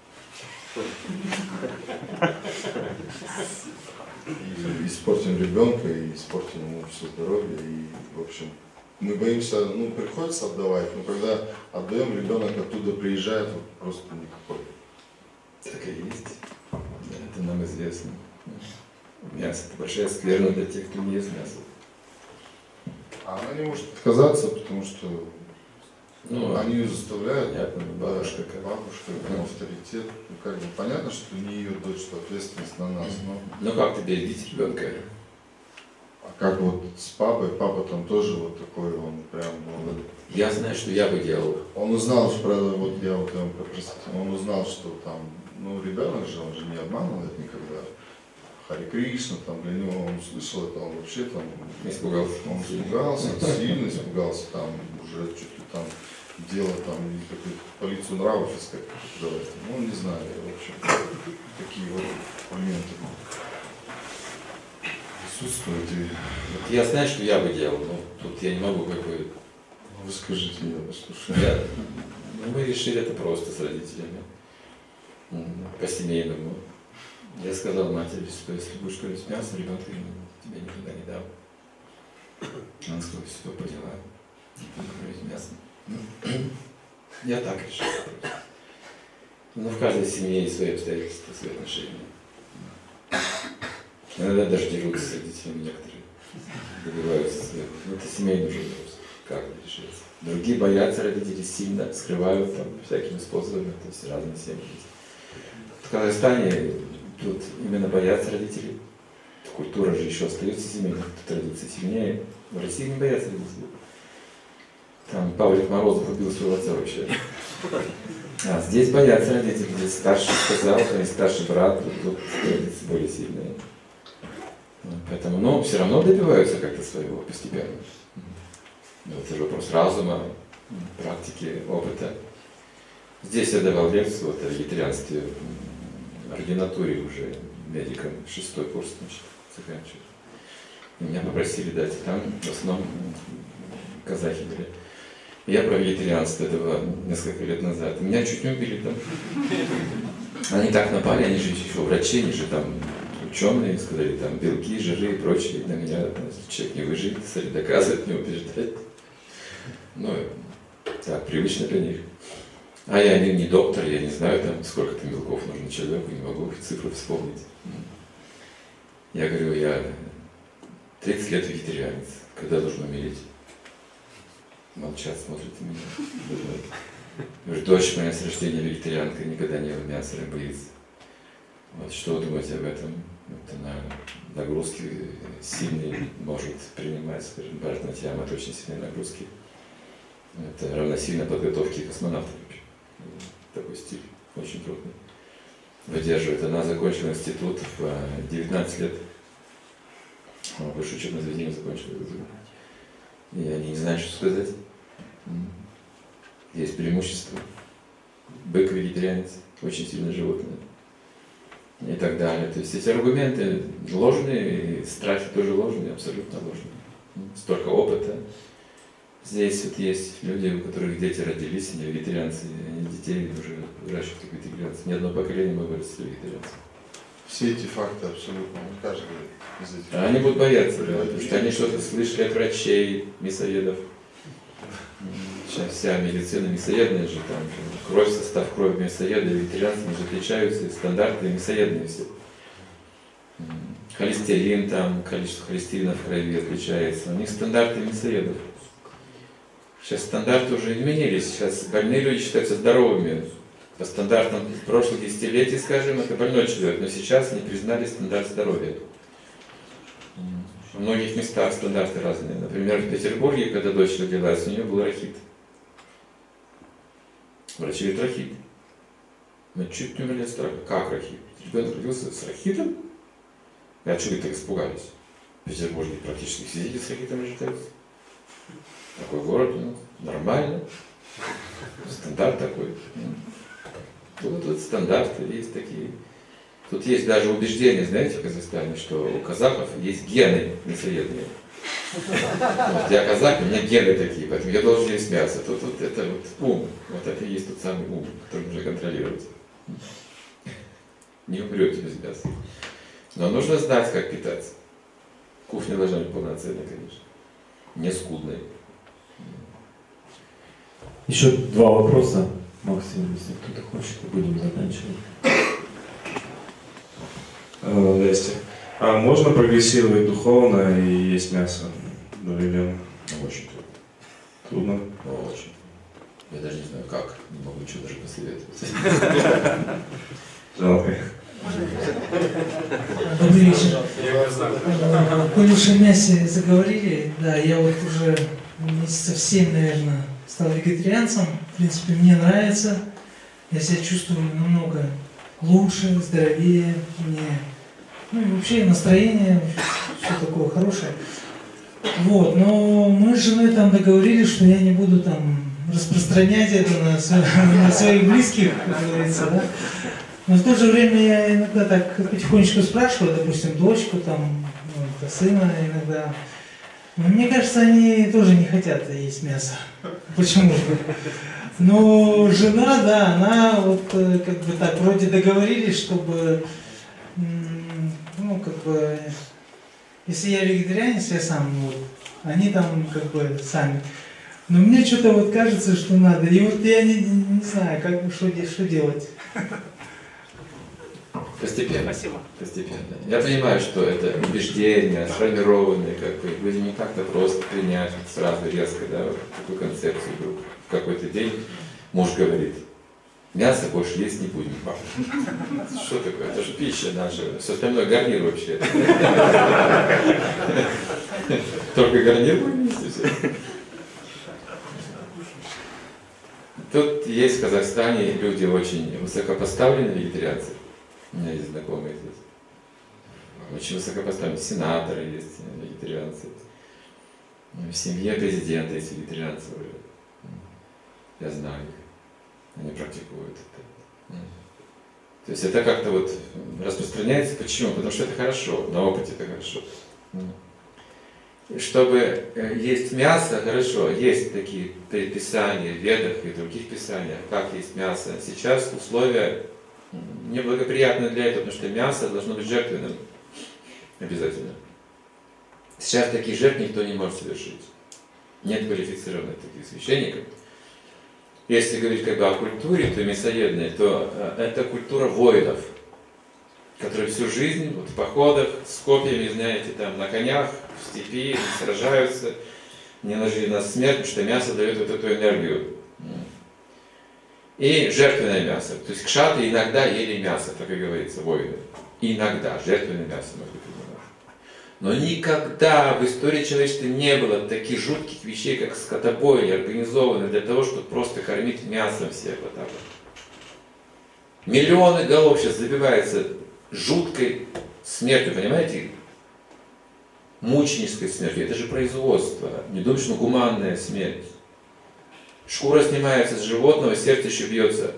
И испортим ребенка, и испортим ему все здоровье, и, в общем, мы боимся, ну, приходится отдавать, но когда отдаем, ребенок оттуда приезжает, вот, просто никакой. Так и есть. Да, это нам известно. Мясо – это большая скверна для тех, кто не ест мясо. А она не может отказаться, потому что ну, они ее заставляют. Понятно, бабушка, как бабушка, как авторитет. Ну, как бы понятно, что не ее дочь, что ответственность на нас. Но... Ну как ты бередить ребенка? А как вот с папой, папа там тоже вот такой, он прям... Он, я знаю, что я бы делал. Он узнал, что, правда, вот я вот вам попросил, он узнал, что там, ну, ребенок же, он же не обманывает никогда. Хари Кришна, там для него он услышал это, он вообще там испугался. Он испугался, сильно испугался, там уже чуть ли там дело там какую-то полицию нравов искать, давайте. Ну, не знаю, в общем, такие вот моменты присутствуют. И... Вот я знаю, что я бы делал, но тут я не могу как бы... Ну, вы скажите, я послушаю. Я... Ну, мы решили это просто с родителями, по-семейному. Я сказал матери, что если будешь кушать мясо, ребенка тебе никогда не дам. Она сказала, все, поняла. Не буду кушать мясо. Я так решил. Но в каждой семье есть свои обстоятельства, свои отношения. Иногда даже дерутся с родителями некоторые. Добиваются своих. Ну, это семейный уже вопрос. Как это решается? Другие боятся родителей сильно, скрывают там всякими способами. То есть разные семьи есть. В Казахстане тут именно боятся родителей. Культура же еще остается семейной, традиции сильнее. В России не боятся родителей. Там Павлик Морозов убил своего отца вообще. А здесь боятся родителей. Здесь старший сказал, то есть старший брат, тут, тут традиции более сильные. Поэтому, но все равно добиваются как-то своего постепенно. Это же вопрос разума, практики, опыта. Здесь я давал лекцию вот, о вегетарианстве, ординатуре уже медикам, шестой курс, значит, заканчиваю. И меня попросили дать, там в основном казахи были. Я про вегетарианство этого несколько лет назад. И меня чуть не убили там. Они так напали, они же еще врачи, они же там ученые, сказали, там белки, жиры и прочее. На меня человек не выживет, стали доказывать, не убеждать. Ну, так, привычно для них. А я не, не доктор, я не знаю, там, сколько там белков нужно человеку, не могу цифры вспомнить. Я говорю, я тридцать лет вегетарианец, когда должен умереть? Молчат, смотрят на меня. Говорю, дочь моя с рождения вегетарианка, никогда не ела мясо, рыбы, яиц. Вот что вы думаете об этом? Это на нагрузки сильные может принимать, скажем, Бхаратанатьяма, яма, это очень сильные нагрузки. Это равносильно подготовке космонавтов. Такой стиль, очень трудный. Выдерживает. Она закончила институт в девятнадцать лет. Высшее учебное заведение закончила. И они не знают, что сказать. Есть преимущество. Бык вегетарианец, очень сильное животное. И так далее. То есть эти аргументы ложные, и страхи тоже ложные, абсолютно ложные. Столько опыта. Здесь вот есть люди, у которых дети родились, они вегетарианцы, они детей уже выращивают как вегетарианцы. Ни одно поколение мы выросли вегетарианцами. Все эти факты абсолютно, ну, каждый из этих. А они будут бояться, да, потому что они что-то слышали от врачей, мясоедов. Сейчас вся медицина мясоедная же, там кровь, состав крови мясоеда и вегетарианцев же отличаются, и стандарты мясоедные все. Холестерин, там, количество холестерина в крови отличается. У них стандарты мясоедов. Сейчас стандарты уже изменились, сейчас больные люди считаются здоровыми. По стандартам прошлых десятилетий, скажем, это больной человек, но сейчас они признали стандарт здоровья. В многих местах стандарты разные. Например, в Петербурге, когда дочь родилась, у нее был рахит. Врачи говорят, рахит. Мы чуть не умерли от страха. Как рахит? Ребенок родился с рахитом? А что вы так испугались? В Петербурге практически все дети с рахитом рождаются. Такой город у нас. Нормально. Стандарт такой. Вот, вот стандарты есть такие. Тут есть даже убеждение, знаете, в Казахстане, что у казахов есть гены мясоедные. Вот, я казах, у меня гены такие, поэтому я должен есть мясо. Тут вот это вот ум, вот это и есть тот самый ум, который нужно контролировать. Не умрете без мяса. Но нужно знать, как питаться. Кухня должна быть полноценной, конечно. Не скудной. Еще два вопроса, Максим, если кто-то хочет, будем заканчивать. Здрасте. А можно прогрессировать духовно и есть мясо одновременно? Очень трудно. Трудно? Очень. Я даже не знаю как, не могу ничего даже посоветовать. Жалко. Добрый вечер. Коль уж о мясе заговорили, да, я вот уже месяцев семь, наверное, стал вегетарианцем. В принципе, мне нравится. Я себя чувствую намного лучше, здоровее. Мне, ну и вообще настроение, все такое хорошее. Вот, но мы с женой там договорились, что я не буду там распространять это на, на своих близких, как говорится, да. Но в то же время я иногда так потихонечку спрашиваю, допустим, дочку, там, ну, сына иногда. Но мне кажется, они тоже не хотят есть мясо. Почему? Но жена, да, она вот как бы так вроде договорились, чтобы, ну, как бы, если я вегетарианец, я сам, вот, они там как бы сами. Но мне что-то вот кажется, что надо. И вот я не, не знаю, как бы, что, что делать. Постепенно. Спасибо. Постепенно. Я понимаю, что это убеждения, сформированные, как бы, люди не так-то просто принять сразу резко, да, вот такую концепцию вдруг. В какой-то день муж говорит, мясо больше есть не будем, папа. Что такое? Это же пища наша, все остальное гарнир вообще. Только гарнир будем есть и все. Тут есть в Казахстане люди очень высокопоставленные вегетарианцы. У меня есть знакомые здесь. Очень высокопоставленные. Сенаторы есть вегетарианцы. В семье президента есть вегетарианцы уже. Я знаю их. Они практикуют это. То есть это как-то вот распространяется. Почему? Потому что это хорошо. На опыте это хорошо. Чтобы есть мясо, хорошо, есть такие предписания в Ведах и других писаниях, как есть мясо. Сейчас условия неблагоприятны для этого, потому что мясо должно быть жертвенным. Обязательно. Сейчас такие жертвы никто не может совершить. Нет квалифицированных таких священников. Если говорить как бы о культуре, то мясоедной, то это культура воинов, которые всю жизнь вот, в походах с копьями, знаете, там на конях, в степи, сражаются, не нажили на смерть, потому что мясо дает вот эту энергию. И жертвенное мясо. То есть кшаты иногда ели мясо, так и говорится, воины. Иногда жертвенное мясо может быть принимать. Но никогда в истории человечества не было таких жутких вещей, как скотобойни, организованы для того, чтобы просто кормить мясом всех вот так вот. Миллионы голов сейчас забиваются жуткой смертью, понимаете? Мученической смертью. Это же производство. Не думай, что гуманная смерть. Шкура снимается с животного, сердце еще бьется.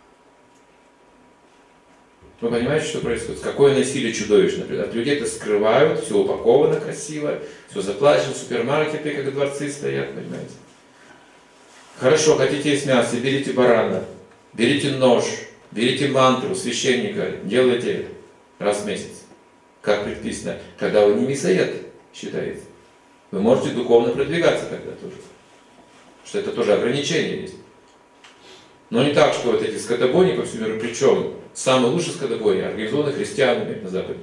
Вы понимаете, что происходит? Какое насилие чудовищное. От людей это скрывают, все упаковано красиво, все заплачено, супермаркеты, как дворцы стоят, понимаете? Хорошо, хотите есть мясо, берите барана, берите нож, берите мантру священника, делайте раз в месяц, как предписано. Когда вы не мясоед считаете, вы можете духовно продвигаться тогда тоже. Что это тоже ограничение есть. Но не так, что вот эти скотобойни по всему миру, причем самые лучшие скотобойни организованы христианами на Западе.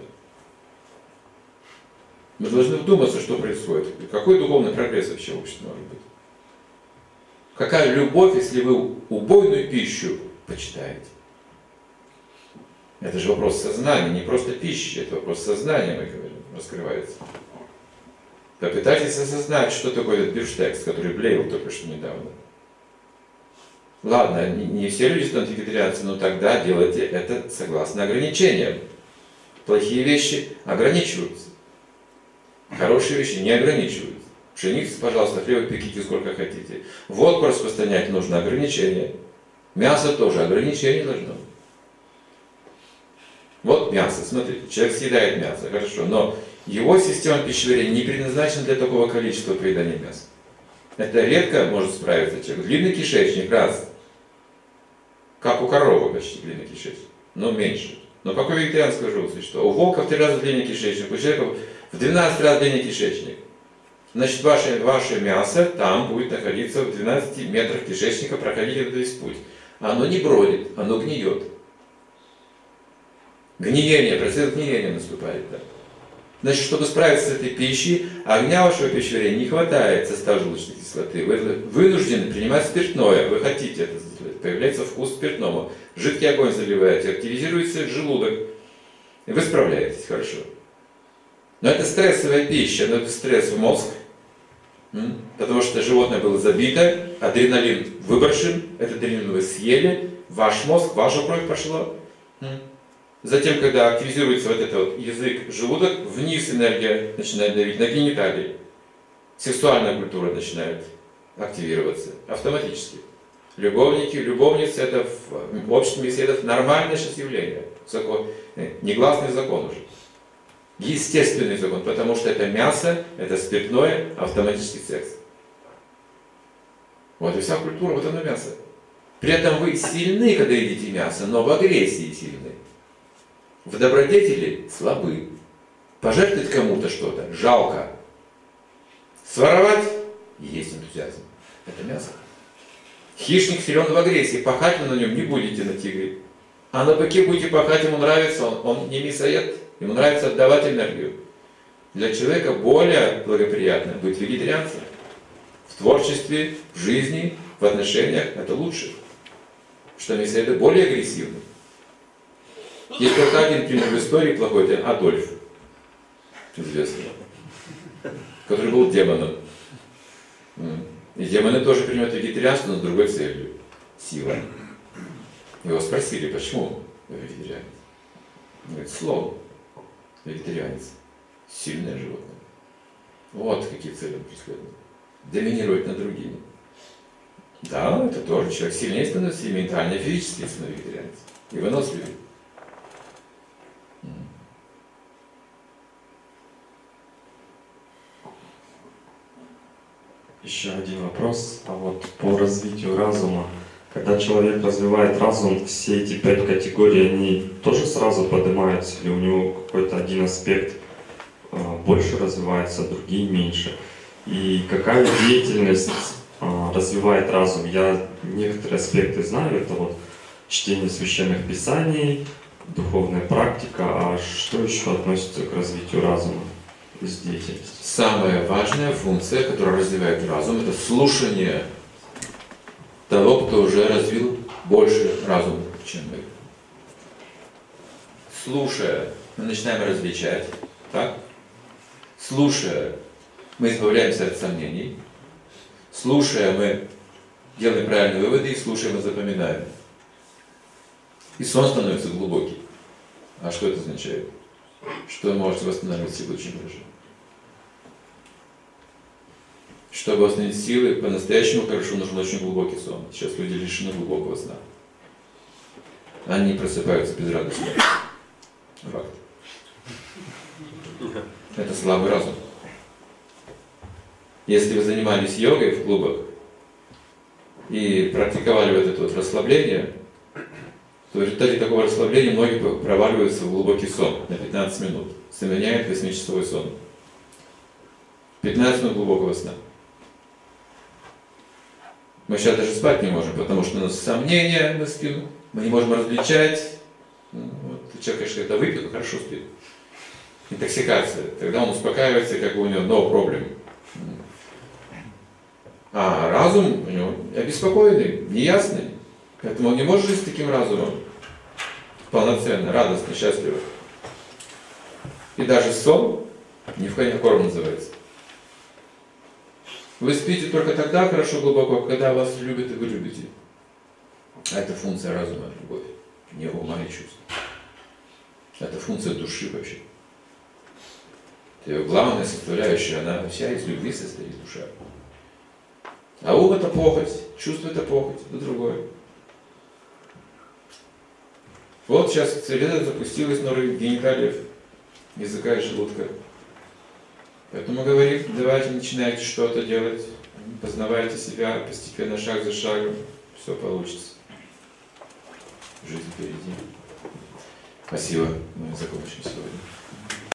Мы должны вдуматься, что происходит. Какой духовный прогресс вообще в обществе может быть? Какая любовь, если вы убойную пищу почитаете? Это же вопрос сознания, не просто пищи, это вопрос сознания, мы говорим, раскрывается. Попытайтесь осознать, что такое этот бифштекс, который блеял только что недавно. Ладно, не, не все люди станут вегетарианцами, но тогда делайте это согласно ограничениям. Плохие вещи ограничиваются. Хорошие вещи не ограничиваются. Пшеницу, пожалуйста, хлеба пеките сколько хотите. Водку распространять нужно ограничения. Мясо тоже ограничение должно. Вот мясо, смотрите, человек съедает мясо, хорошо, но его система пищеварения не предназначена для такого количества поедания мяса. Это редко может справиться человек. Длинный кишечник, раз. Как у коровы почти длинный кишечник, но меньше. Но какое вегетарианское живое существо? У волка в три раза длиннее кишечник, у человека в двенадцать раз длиннее кишечник. Значит, ваше, ваше мясо там будет находиться в двенадцати метрах кишечника, проходить этот весь путь. Оно не бродит, оно гниет. Гниение, процесс гниения наступает. Да. Значит, чтобы справиться с этой пищей, огня вашего пищеварения не хватает состава желудочной кислоты. Вы вынуждены принимать спиртное, вы хотите это сделать. Появляется вкус спиртного. Жидкий огонь заливаете, активизируется желудок. И вы справляетесь хорошо. Но это стрессовая пища, но это стресс в мозг. Потому что животное было забито, адреналин выброшен, этот адреналин вы съели, ваш мозг, ваша кровь пошла. Затем, когда активизируется вот этот вот язык, желудок, вниз энергия начинает давить на гениталии. Сексуальная культура начинает активироваться автоматически. Любовники, любовницы, это в обществе беседах нормальное сейчас явление. Закон, негласный закон уже. Естественный закон, потому что это мясо, это спиртное, автоматический секс. Вот и вся культура, вот оно мясо. При этом вы сильны, когда едите мясо, но в агрессии сильны. В добродетели слабы. Пожертвовать кому-то что-то жалко. Своровать есть энтузиазм. Это мясо. Хищник силен в агрессии, пахать вы на нем не будете на тигре. А на быке будете пахать, ему нравится, он, он не мясоед, ему нравится отдавать энергию. Для человека более благоприятно быть вегетарианцем. В творчестве, в жизни, в отношениях это лучше. Что мясоеды более агрессивны. Есть только один пример в истории плохой, это Адольф, известный, который был демоном. И демоны тоже принимают вегетарианство, но с другой целью – сила. Его спросили, почему вы вегетарианец? Он говорит, слон, вегетарианец, сильное животное. Вот какие цели он преследует. Доминировать над другими. Да, это тоже человек сильнее становится и ментально, и физически становится вегетарианец. И выносливый. Еще один вопрос. А вот по развитию разума. Когда человек развивает разум, все эти пять категорий, они тоже сразу поднимаются? Или у него какой-то один аспект э, больше развивается, другие меньше? И какая деятельность э, развивает разум? Я некоторые аспекты знаю. Это вот чтение священных писаний, духовная практика. А что еще относится к развитию разума из деятельности? Самая важная функция, которая развивает разум, это слушание того, кто уже развил больше разума, чем мы. Слушая, мы начинаем различать, так? Слушая, мы избавляемся от сомнений. Слушая, мы делаем правильные выводы, и слушая, мы запоминаем. И сон становится глубокий. А что это означает? Что вы можете восстанавливать силу очень хорошо. Чтобы восстановить силы, по-настоящему хорошо нужен очень глубокий сон. Сейчас люди лишены глубокого сна. Они просыпаются безрадостно. Факт. Это слабый разум. Если вы занимались йогой в клубах и практиковали вот это вот расслабление, то в результате такого расслабления многие проваливаются в глубокий сон на пятнадцать минут. Заменяет восьмичасовой сон. пятнадцать минут глубокого сна. Мы сейчас даже спать не можем, потому что у нас сомнения на спину, мы не можем различать. Вот, человек, конечно, когда выпьет, хорошо спит. Интоксикация. Тогда он успокаивается, как бы у него no problem. А разум у него обеспокоенный, неясный. Поэтому он не может жить с таким разумом полноценно, радостно, счастливо. И даже сон, ни в коня корм называется. Вы спите только тогда хорошо глубоко, когда вас любят и вы любите. А это функция разума, любовь, не ума и чувств. Это функция души вообще. Это ее главная составляющая, она вся из любви состоит, душа. А ум это похоть, чувство это похоть, это другое. Вот сейчас цивилизация запустилась на уровень гениталиев, языка и желудка. Поэтому говорим, давайте начинайте что-то делать, познавайте себя постепенно, шаг за шагом, все получится. Жизнь впереди. Спасибо, мы закончим.